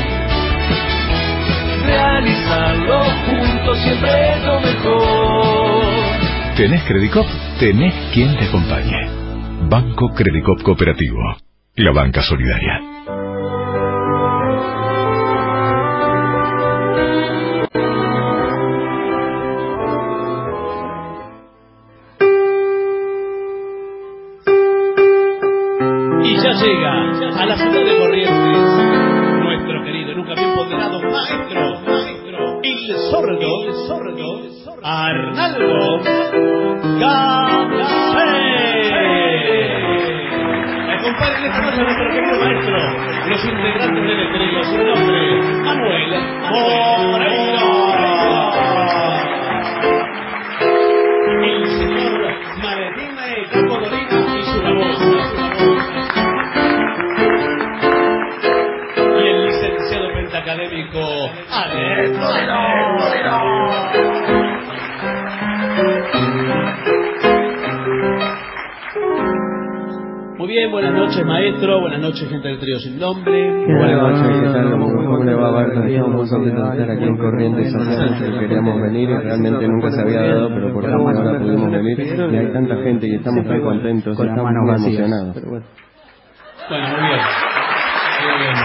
[SPEAKER 2] Realizarlo juntos siempre es lo mejor.
[SPEAKER 3] ¿Tenés Credicop? Tenés quien te acompañe. Banco Credicop Cooperativo. La banca solidaria.
[SPEAKER 7] Llega a la ciudad de Corrientes nuestro querido, nunca bien ponderado maestro, maestro, el sordo, el sordo, Arnaldo Gamsé. Acompañen esta noche a nuestro querido maestro, los integrantes del trío, su nombre, Manuel Moreira. El señor Maletime Capodorino y su voz. académico Ale Moreno. Muy bien, buenas noches maestro, buenas noches gente del trío sin nombre.
[SPEAKER 9] Buenas noches, ¿qué tal? ¿Cómo le va a ver? Estamos muy contentos de estar aquí en Corrientes, hace mucho que queríamos venir y realmente nunca se había dado, pero por fin ahora pudimos venir y hay tanta gente y estamos tan contentos, estamos muy emocionados.
[SPEAKER 7] Bueno, muy bien. Muy bien.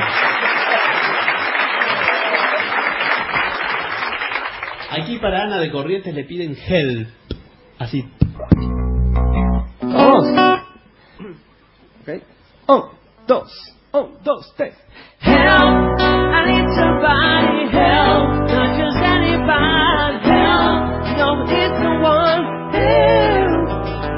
[SPEAKER 7] Aquí para Ana de Corrientes le piden help. Así.
[SPEAKER 9] ¡Vamos! Okay. Un, dos, un, dos, tres.
[SPEAKER 2] Help, I need somebody help, not just anybody help, no, it's the one help.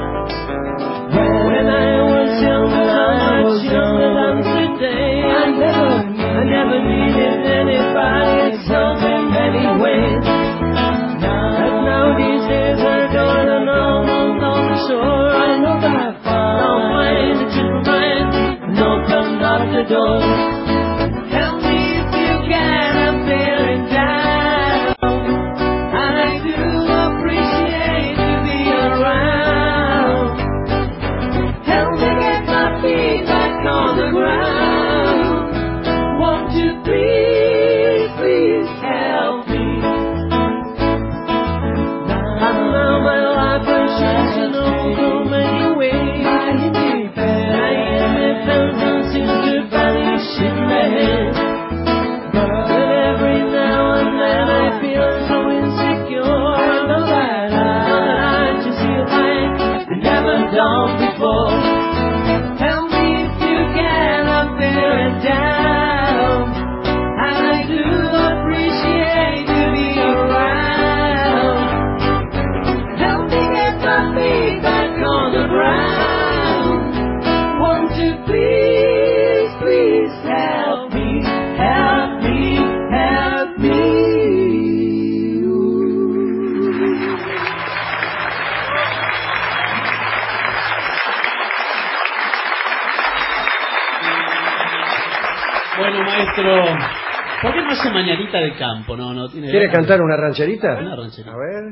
[SPEAKER 2] When I was younger, I was younger than today. I never, I never needed anybody's help in many ways. But now these days are gone and I'm on the shore. I know that I found my open up the door. Help me if you can, I'm feeling down. I do appreciate you being around. Help me get my feet back on the ground. Won't you please, please help me? And now my life has changed in so many ways. But every now and then I feel so insecure. I know that I just feel like I've never done before. Help me if you can, I'm feeling down. And I do appreciate you being around. Help me get my feet back on the ground. Won't you please, please help me, help me, help me.
[SPEAKER 7] Bueno, maestro, ¿por qué no hace mañanita de campo? No, no tiene.
[SPEAKER 6] ¿Quiere cantar una rancherita?
[SPEAKER 7] Una rancherita.
[SPEAKER 6] A ver.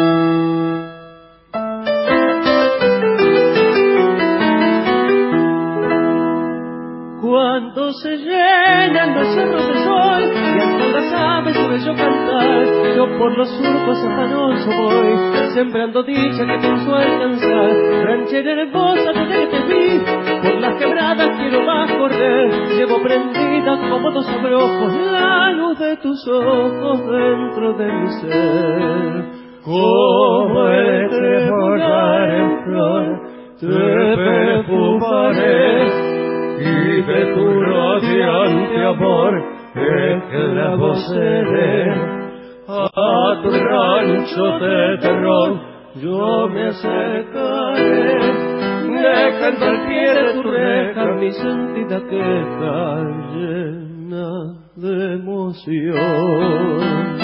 [SPEAKER 2] Cuando se llenan los cerros de sol y hasta las aves su bello cantar, yo por los surcos afanoso voy, sembrando dicha que pienso alcanzar. Ranchera hermosa desde que te vi, por las quebradas quiero más correr, llevo prendida como dos abrojos la luz de tus ojos dentro de mi ser. Como el tremolar en flor, te perfumaré, y de tu radiante amor esclavo seré. A tu rancho de terror yo me acercaré, dejando al pie de tu reja mi sentida queja llena de emoción.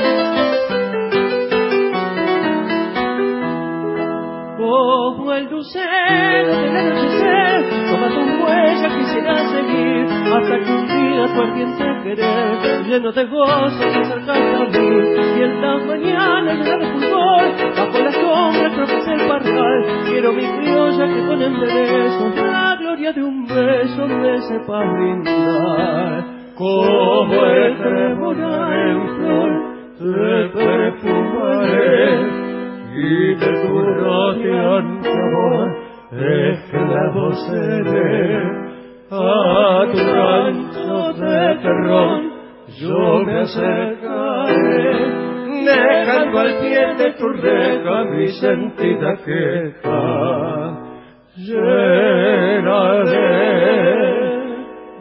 [SPEAKER 2] Como el lucero del anochecer, toma tu huella quisiera seguir, hasta que un día tu ardiente querer, lleno de gozo, te acercaste a mí. Y en las mañanas llena de fulgor, bajo la sombra tropecé el parral. Quiero mi criolla que con embeleso la gloria de un beso me sepa brindar. Como el tremolar en flor, te perfumaré, y de tu radiante amor esclavo seré. A tu rancho de terror yo me acercaré, dejando al pie de tu reja mi sentida queja llena de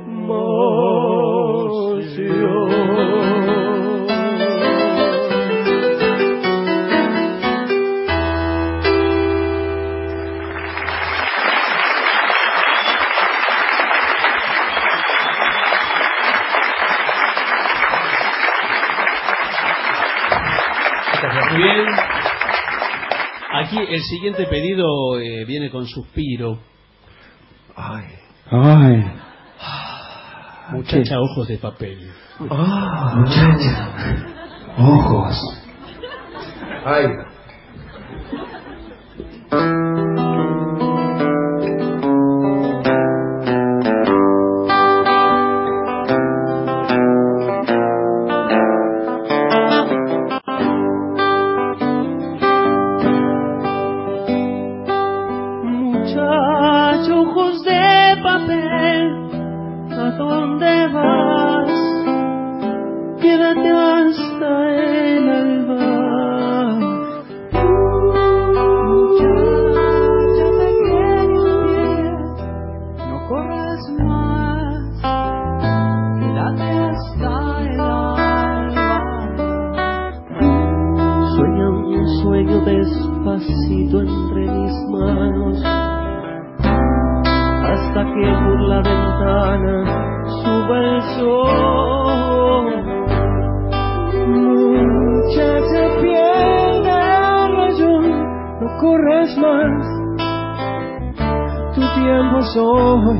[SPEAKER 2] emoción.
[SPEAKER 7] Muy bien. Aquí el siguiente pedido eh, viene con suspiro.
[SPEAKER 6] Ay.
[SPEAKER 9] Ay.
[SPEAKER 7] Muchacha
[SPEAKER 11] Sí.
[SPEAKER 7] ojos de papel.
[SPEAKER 11] Ah, muchacha. Ojos.
[SPEAKER 6] Ay.
[SPEAKER 2] Muchacho, ojos de papel, ¿a dónde vas? Quédate hasta el alba. Muchacha, pequeño pie, no corras más. Quédate hasta el alba. Sueña un sueño despacito entre mis manos, hasta que por la ventana suba el sol. Muchacha, piel de rayón, no corras más, tu tiempo es hoy.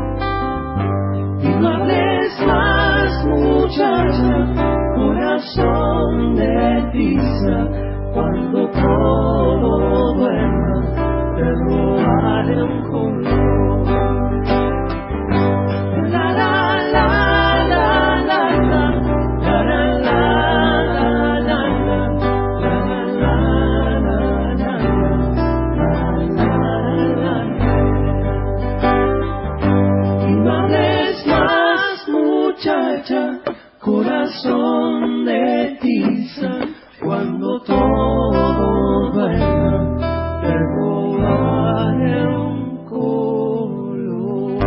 [SPEAKER 2] Y no hables más, muchacha, corazón de tiza, cuando todo duerma, te robaré un color. La la la la la la, la la la la la, la la la la. Y no hables más, muchacha, corazón de tiza, cuando todo duerma, te robaré un color.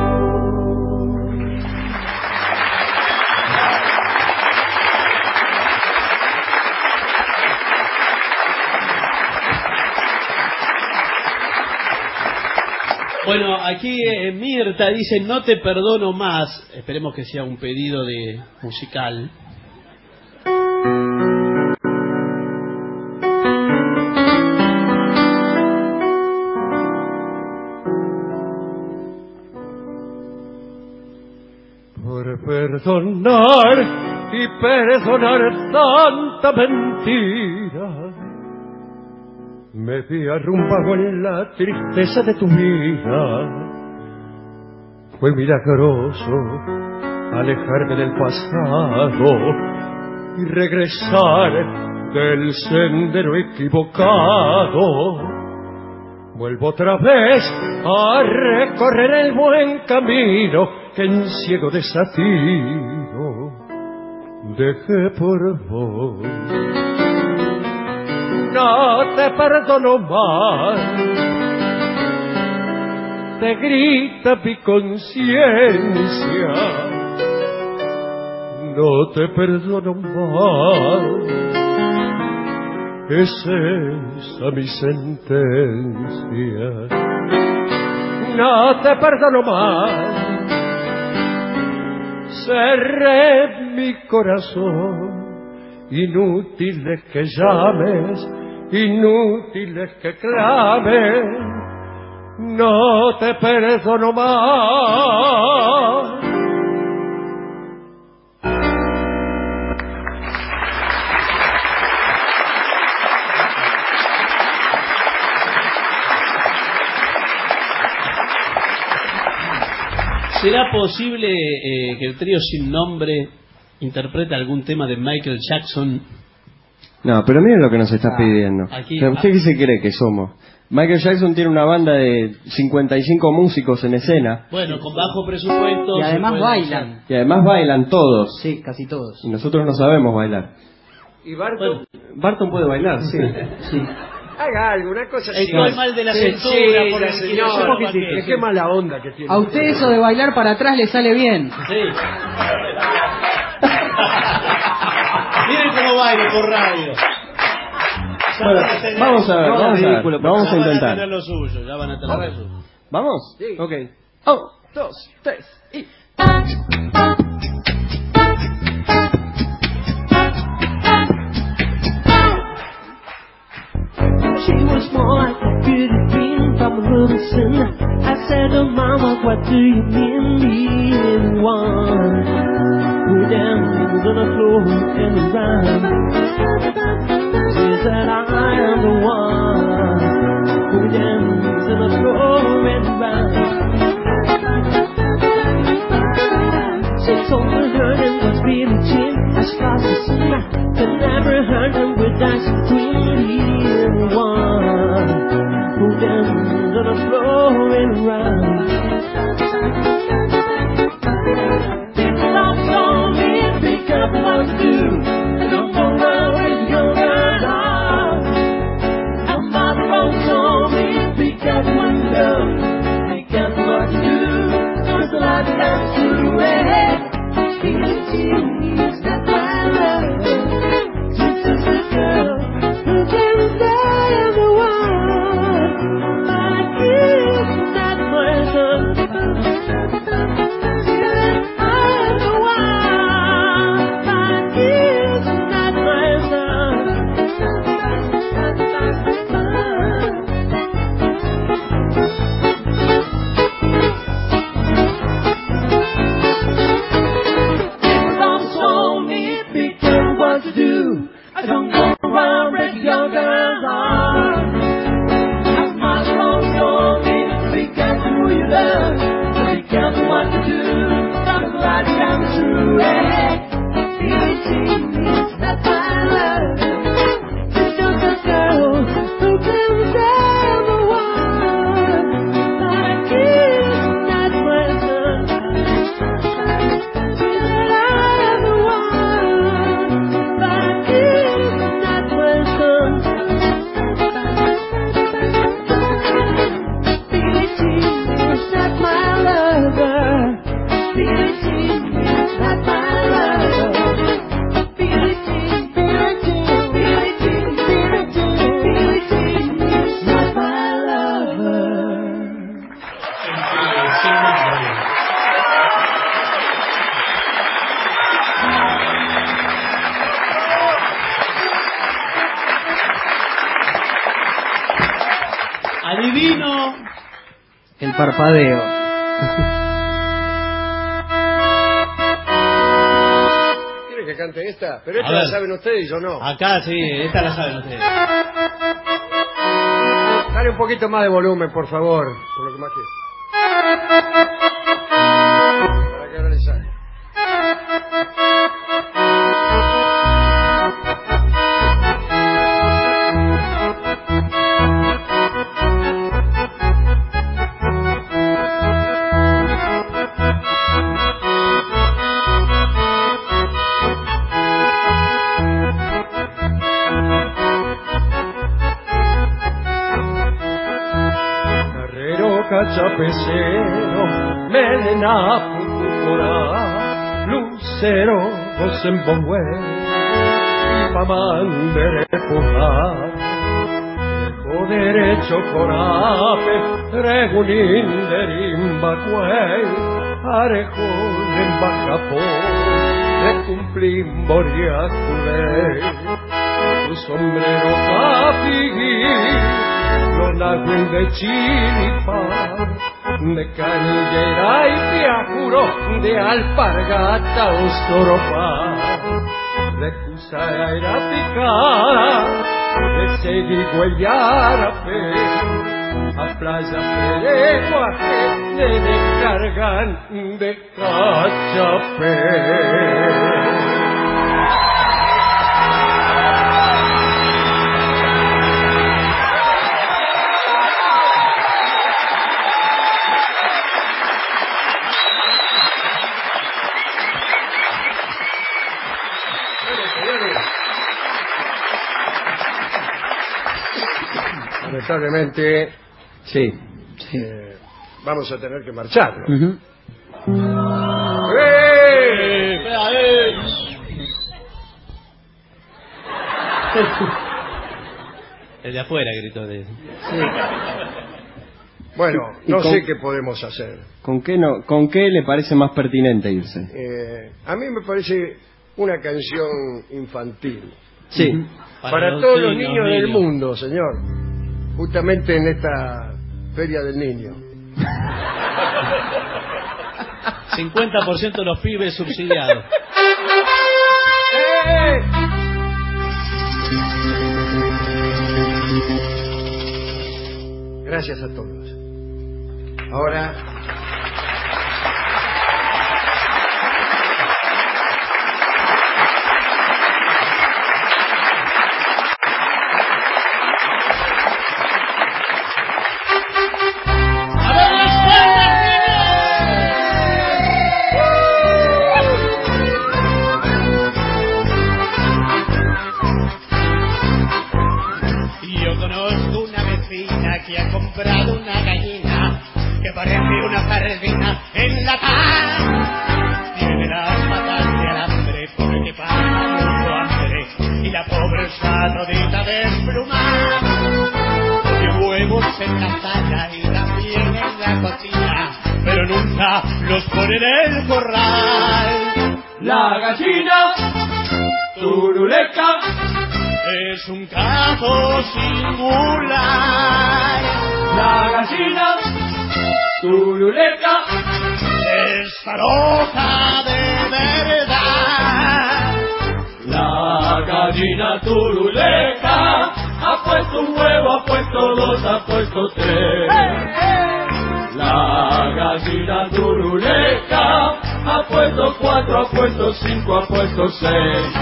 [SPEAKER 7] Bueno, aquí eh, Mirta dice, no te perdono más. Esperemos que sea un pedido de musical.
[SPEAKER 6] Por perdonar y perdonar tanta mentira, me vi arrumbado en la tristeza de tu vida. Fue milagroso alejarme del pasado y regresar del sendero equivocado. Vuelvo otra vez a recorrer el buen camino que en ciego desatino dejé por vos. No te perdono más, te grita mi conciencia. No te perdono más, es esa mi sentencia. No te perdono más, cerré mi corazón. Inútil es que llames, inútil es que clames, no te perdono más.
[SPEAKER 7] ¿Será posible eh, que el trío Sin Nombre interprete algún tema de Michael Jackson?
[SPEAKER 9] No, pero miren lo que nos está pidiendo.
[SPEAKER 7] Aquí-
[SPEAKER 9] O sea, ¿usted qué se cree que somos? Michael Jackson tiene una banda de cincuenta y cinco músicos en escena
[SPEAKER 7] Bueno, con bajo presupuesto.
[SPEAKER 11] Y
[SPEAKER 7] se
[SPEAKER 11] además
[SPEAKER 7] puede
[SPEAKER 11] bailan.
[SPEAKER 7] usar.
[SPEAKER 9] y además bailan todos.
[SPEAKER 11] Sí, casi todos.
[SPEAKER 9] Y nosotros no sabemos bailar.
[SPEAKER 6] ¿Y Barton?
[SPEAKER 9] Barton puede bailar, sí.
[SPEAKER 11] Sí.
[SPEAKER 6] Haga algo, una cosa así.
[SPEAKER 7] Estoy mal de la
[SPEAKER 6] Sí,
[SPEAKER 7] cintura,
[SPEAKER 6] sí,
[SPEAKER 7] por
[SPEAKER 6] la
[SPEAKER 7] el
[SPEAKER 6] señora.
[SPEAKER 7] señor,
[SPEAKER 6] Qué
[SPEAKER 7] Paquete.
[SPEAKER 6] qué mala onda que tiene.
[SPEAKER 11] A usted eso de bailar para atrás le sale bien.
[SPEAKER 7] Sí. Miren cómo baila por radio. Ya
[SPEAKER 9] Bueno,
[SPEAKER 7] van a tener-
[SPEAKER 9] vamos a ver,
[SPEAKER 7] No,
[SPEAKER 9] vamos a ver,
[SPEAKER 7] ridículo,
[SPEAKER 9] vamos a
[SPEAKER 7] ya van
[SPEAKER 9] intentar.
[SPEAKER 7] tener lo suyo, ya van a tener lo suyo.
[SPEAKER 9] ¿Vamos?
[SPEAKER 6] Sí.
[SPEAKER 9] Ok. Un, dos, tres y...
[SPEAKER 2] She was more like a beauty queen from Wilson. I said, oh mama, what do you mean being one? on the floor and around. Says that I am the one who dances on the floor and around. She told me her name was Billie Jean. I started to sing, I never heard them with that sweet one who dances on the floor and around. What to do? Don't go around with your girl on. And my phone told me pick up one girl, pick up what to do. Cause a lot comes through it. Billie Jean is not my love. She's just a girl who can say the one. But I guess that person.
[SPEAKER 7] Adivino
[SPEAKER 11] el parpadeo.
[SPEAKER 6] ¿Quieren que cante esta? Pero esta
[SPEAKER 7] A
[SPEAKER 6] la
[SPEAKER 7] ver.
[SPEAKER 6] saben ustedes y yo no.
[SPEAKER 7] Acá sí, esta la saben ustedes.
[SPEAKER 6] Dale un poquito más de volumen, por favor, por lo que más quiero. Para que ahora le salga. Chapecero, melena púrpura, lucero, Rosenbaum, pamán de repujar, dejo derecho corape, regulín de rimbacuey, arejón en bajapó, de cumplín boriaculé, tu sombrero capiguí, Lonagüen de chilipar, de canillera y piajuro, de alpargata o soropar, de cusaira picara, de seguiguayarape, a playa pereguaje, de descargan de cachapé. Lamentablemente,
[SPEAKER 11] sí, sí.
[SPEAKER 6] Eh, vamos a tener que marchar, ¿no?
[SPEAKER 11] Uh-huh.
[SPEAKER 6] ¡Eh!
[SPEAKER 7] ¡Eh! El de afuera gritó de...
[SPEAKER 11] Sí.
[SPEAKER 6] Bueno,
[SPEAKER 11] ¿Y
[SPEAKER 6] no
[SPEAKER 11] con-
[SPEAKER 6] sé qué podemos hacer.
[SPEAKER 9] ¿Con qué, no, ¿Con qué le parece más pertinente irse?
[SPEAKER 6] Eh, a mí me parece una canción infantil.
[SPEAKER 9] Sí.
[SPEAKER 6] Para,
[SPEAKER 7] Para los
[SPEAKER 6] todos los
[SPEAKER 7] niños,
[SPEAKER 6] niños del
[SPEAKER 7] niños.
[SPEAKER 6] mundo, señor. Justamente en esta Feria del Niño.
[SPEAKER 7] cincuenta por ciento de los pibes subsidiados.
[SPEAKER 6] Gracias a todos. Ahora...
[SPEAKER 2] los pone en el corral. La gallina turuleca es un caso singular. La gallina turuleca es faroja de verdad. La gallina turuleca ha puesto un huevo, ha puesto dos, ha puesto tres. La gallina turuleca ha puesto cuatro, ha puesto cinco, ha puesto seis.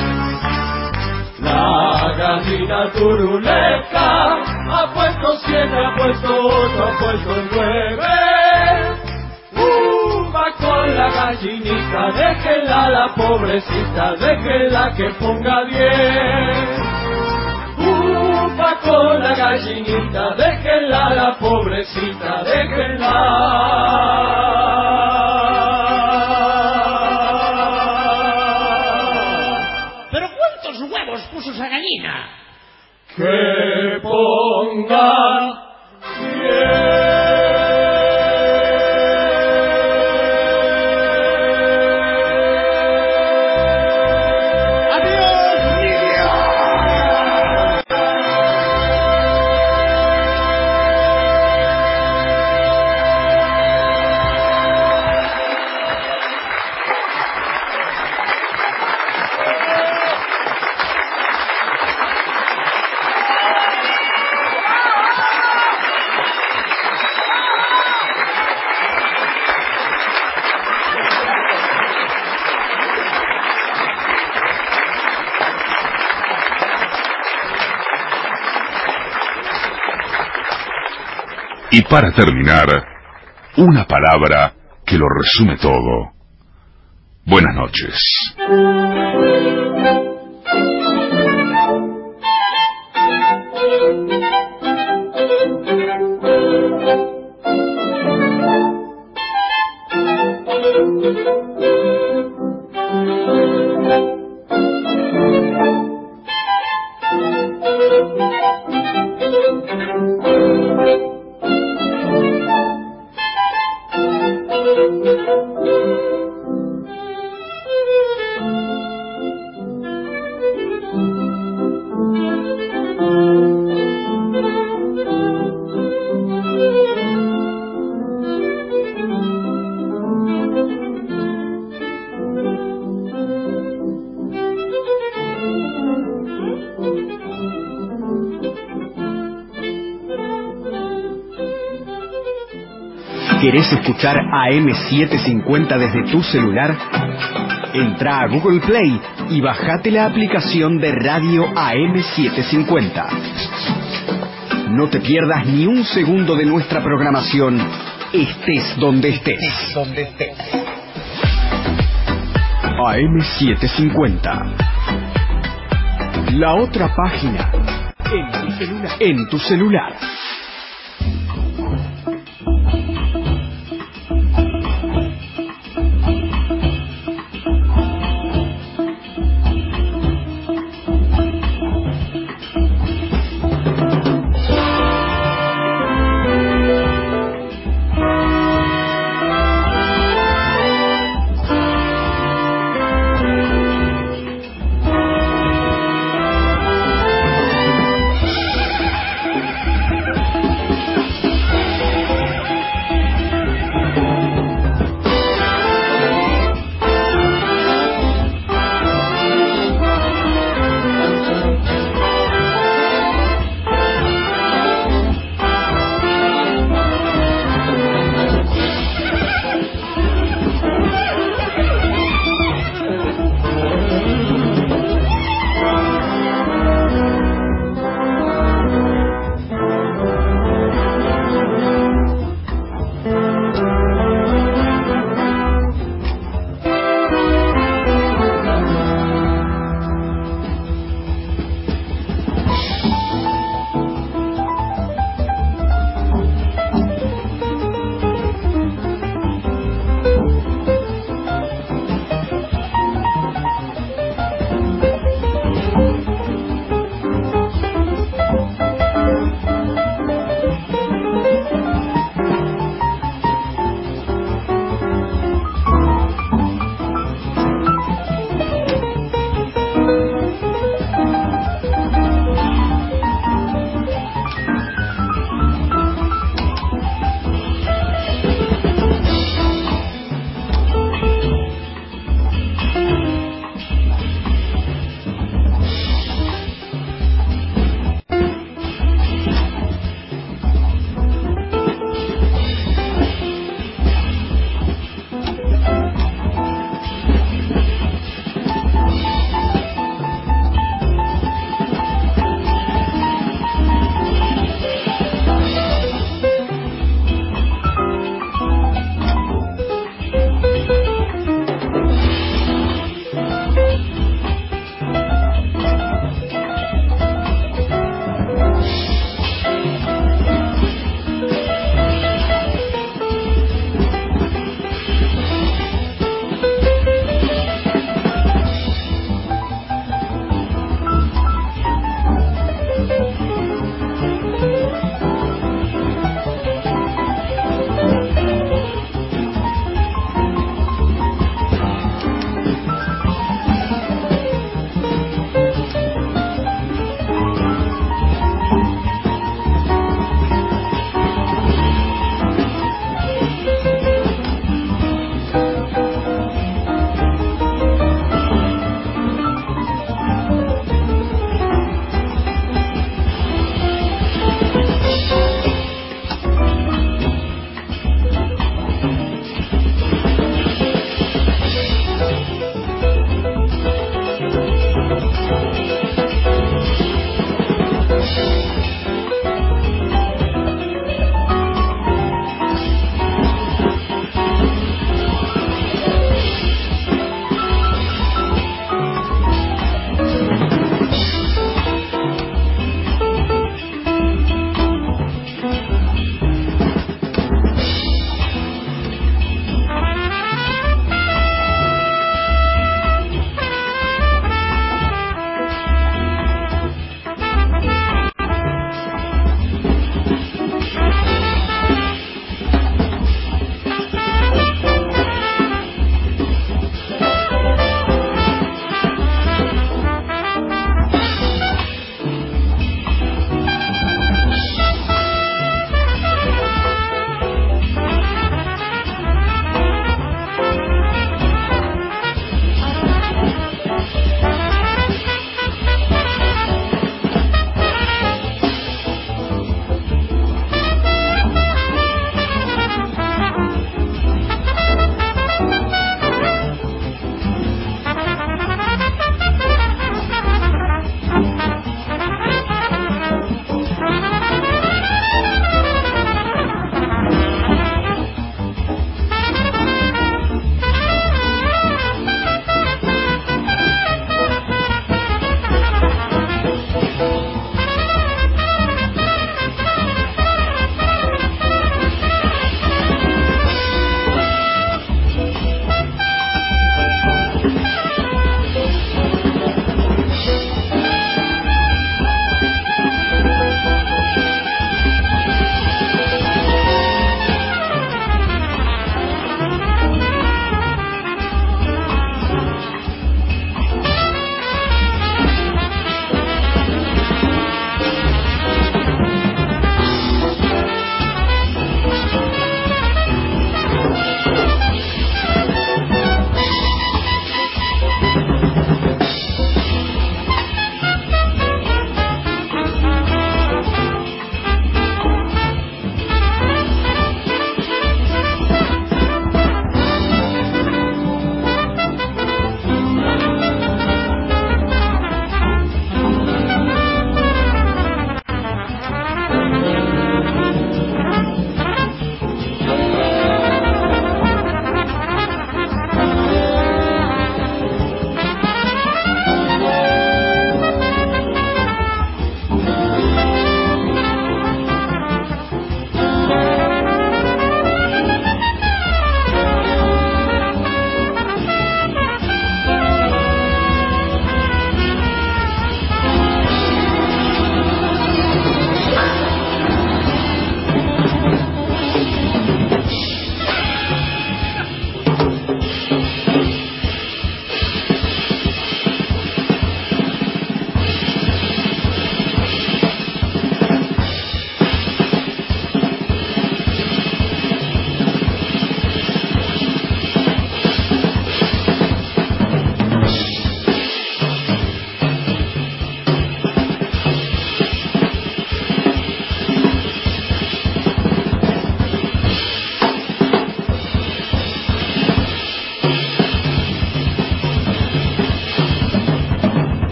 [SPEAKER 2] La gallina turuleca ha puesto siete, ha puesto ocho, ha puesto nueve. Uh, va con la gallinita, déjela la pobrecita, déjela que ponga diez. Va con la gallinita, déjenla la pobrecita, déjenla.
[SPEAKER 13] ¿Pero cuántos huevos puso esa gallina?
[SPEAKER 2] Que ponga diez.
[SPEAKER 4] Y para terminar, una palabra que lo resume todo. Buenas noches.
[SPEAKER 8] ¿Querés escuchar A M setecientos cincuenta desde tu celular? Entra a Google Play y bajate la aplicación de Radio A M setecientos cincuenta. No te pierdas ni un segundo de nuestra programación, estés donde estés.
[SPEAKER 2] Donde estés.
[SPEAKER 8] A M setecientos cincuenta. La otra página en tu celular. En tu celular.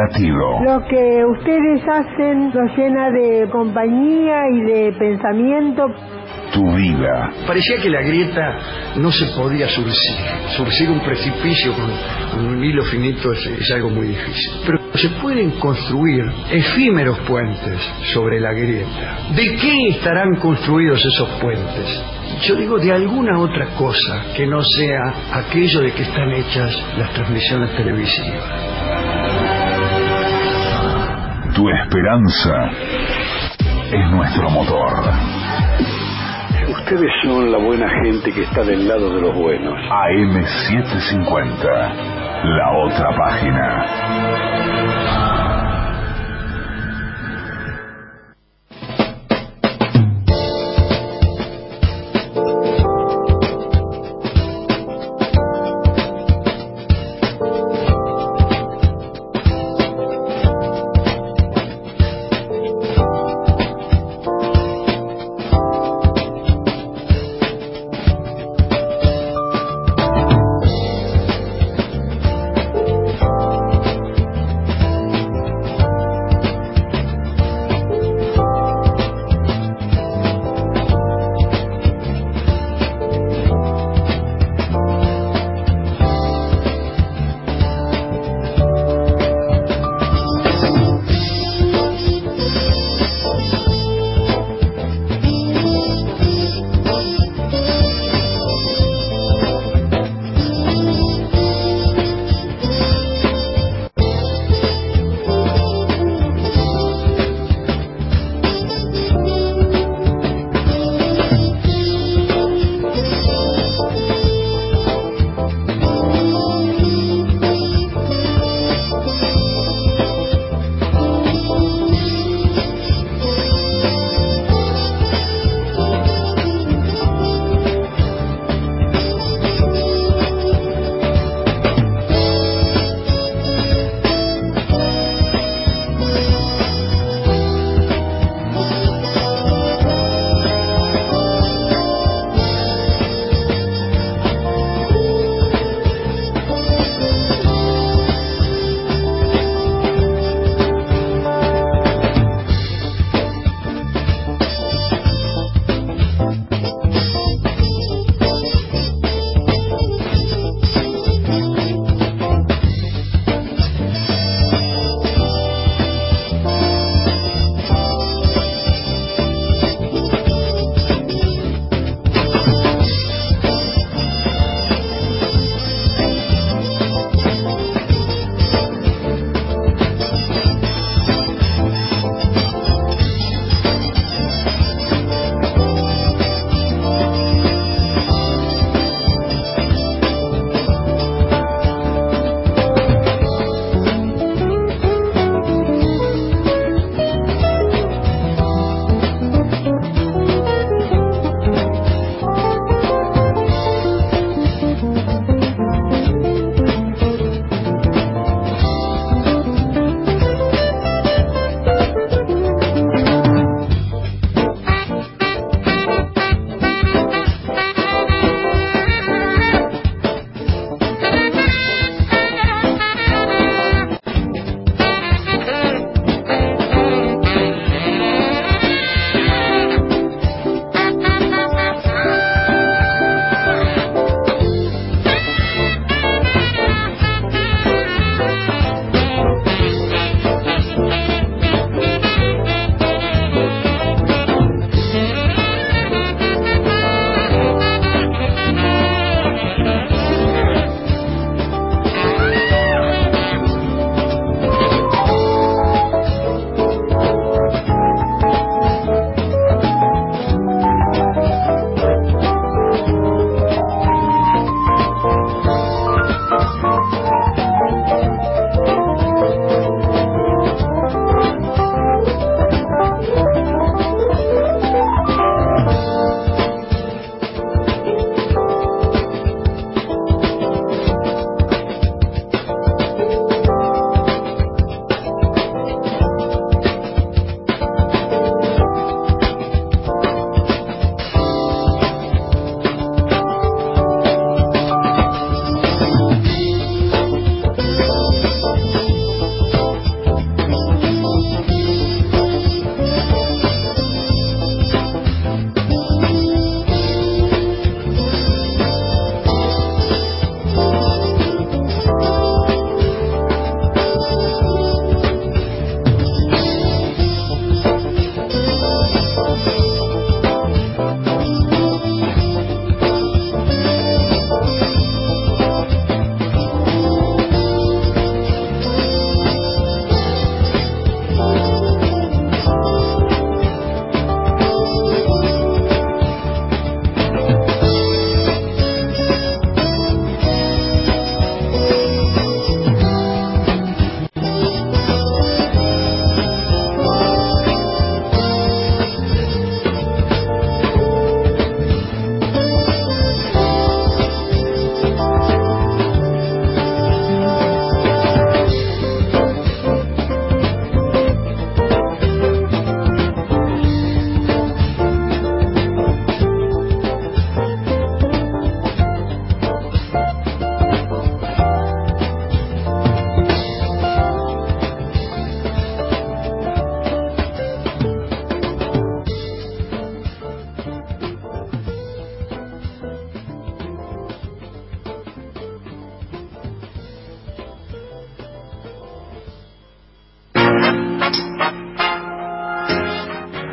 [SPEAKER 21] latido.
[SPEAKER 14] Lo que ustedes hacen nos llena de compañía y de pensamiento.
[SPEAKER 21] Tu vida.
[SPEAKER 22] Parecía que la grieta no se podía surcir. Surcir un precipicio con, con un hilo finito es, es algo muy difícil. Pero se pueden construir efímeros puentes sobre la grieta. ¿De qué estarán construidos esos puentes? Yo digo de alguna otra cosa que no sea aquello de que están hechas las transmisiones televisivas.
[SPEAKER 21] Tu esperanza es nuestro motor.
[SPEAKER 23] Ustedes son la buena gente que está del lado de los buenos.
[SPEAKER 21] A M setecientos cincuenta, la otra página.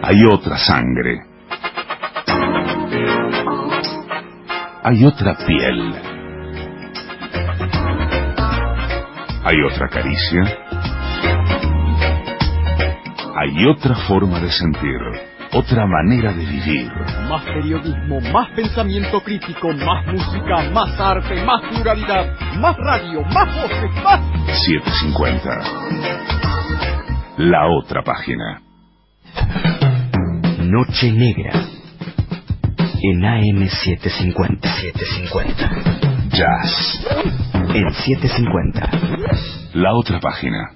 [SPEAKER 4] Hay otra sangre. Hay otra piel. Hay otra caricia. Hay otra forma de sentir. Otra manera de vivir.
[SPEAKER 5] Más periodismo, más pensamiento crítico, más música, más arte, más pluralidad, más radio, más voces, más...
[SPEAKER 4] setecientos cincuenta. La otra página.
[SPEAKER 8] Noche Negra. En A M setecientos cincuenta. setecientos cincuenta.
[SPEAKER 4] Jazz.
[SPEAKER 8] En setecientos cincuenta.
[SPEAKER 4] La otra página.